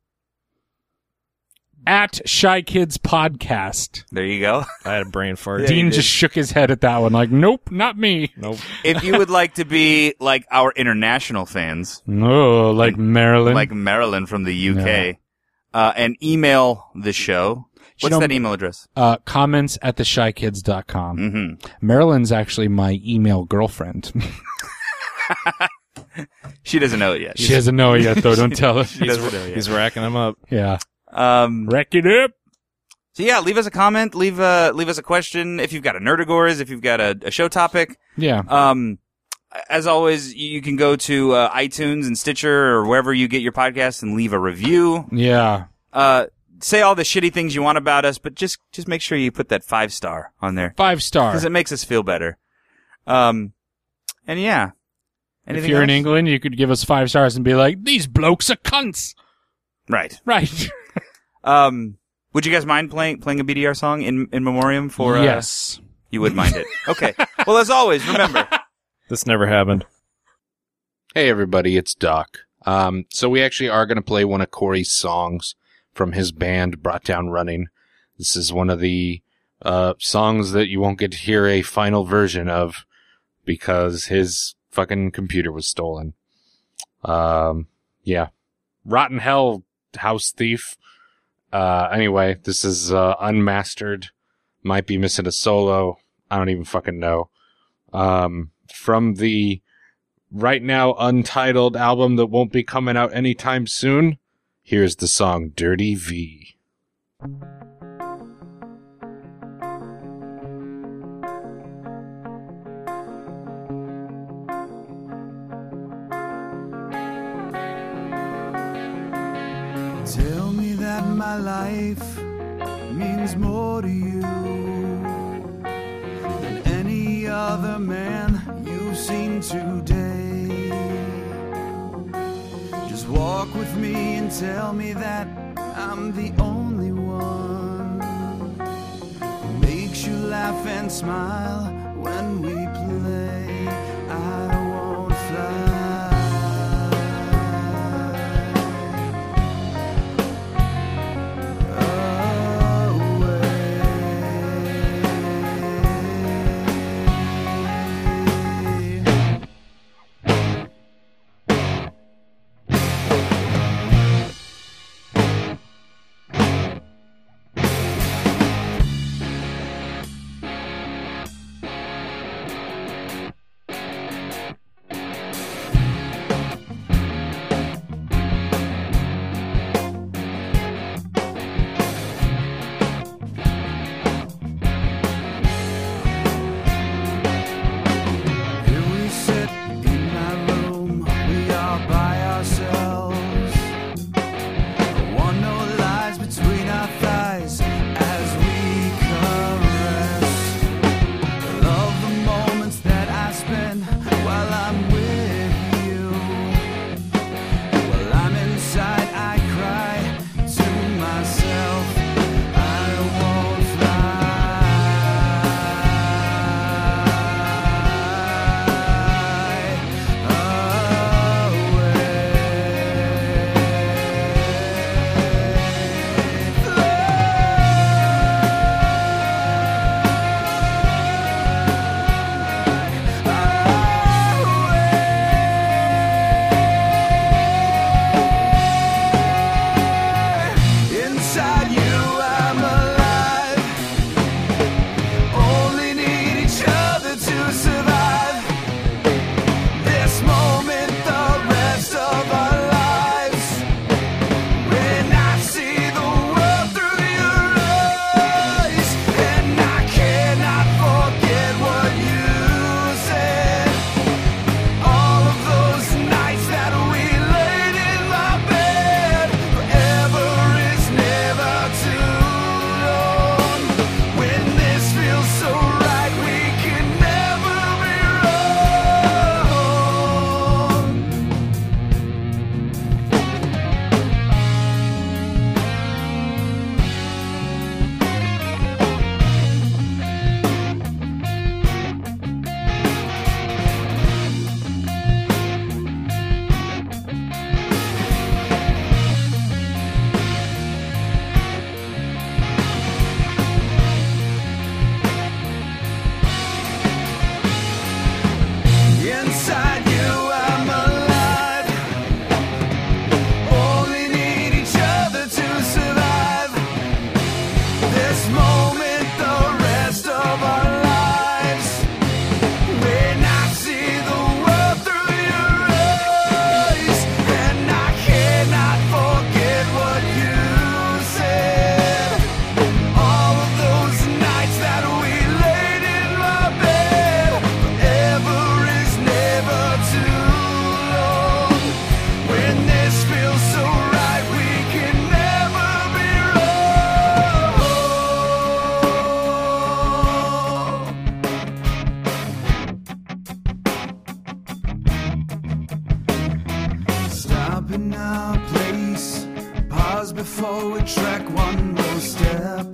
At Shy Kids Podcast. There you go. I had a brain fart. Yeah, Dean you just did. shook his head at that one, like, nope, not me. Nope. If you would like to be like our international fans, No, like Marilyn. like Marilyn from the U K, uh, and email the show. What's know- that email address? Uh, comments at the shy kids dot com. Mm-hmm. Marilyn's actually my email girlfriend. She doesn't know it yet. She doesn't know it yet, though. Don't tell her. She doesn't know yet. He's racking them up. Yeah. Um, Rack it up. so yeah, leave us a comment, leave a, leave us a question. If you've got a Nerdagores, if you've got a, a show topic. Yeah. Um, as always, you can go to, uh, iTunes and Stitcher or wherever you get your podcasts and leave a review. Yeah. Uh, say all the shitty things you want about us, but just, just make sure you put that five star on there. Five star. Because it makes us feel better. Um, and yeah. If Anything you're in else? England, you could give us five stars and be like, these blokes are cunts. Right. Right. Um, would you guys mind playing playing a B D R song in in memoriam for? Uh, yes. You would mind it. Okay. Well, as always, remember. This never happened. Hey everybody, it's Doc. Um, so we actually are going to play one of Corey's songs from his band, Brought Down Running. This is one of the uh songs that you won't get to hear a final version of because his fucking computer was stolen. Um, yeah. Rotten Hell, House Thief. Uh, anyway, this is uh unmastered. Might be missing a solo. I don't even fucking know. Um, from the right now untitled album that won't be coming out anytime soon, here's the song Dirty V. my life means more to you than any other man you've seen today. Just walk with me and tell me that I'm the only one who makes you laugh and smile when we play. I won't fly. before we trek one more step.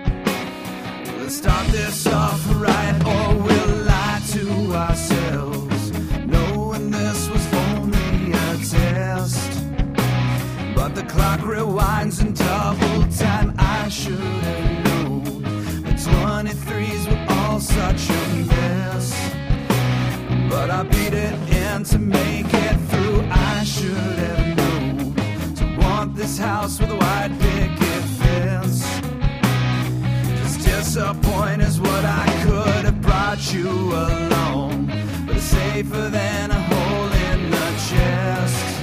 Let's start this off right, or we'll lie to ourselves, knowing this was only a test. But the clock rewinds in double time. I should have known the twenty-threes were all such a mess. But I beat it in to make it through. I should have known to want this house with a white picket fence. Just disappoint is what I could have brought you along, but it's safer than a hole in the chest.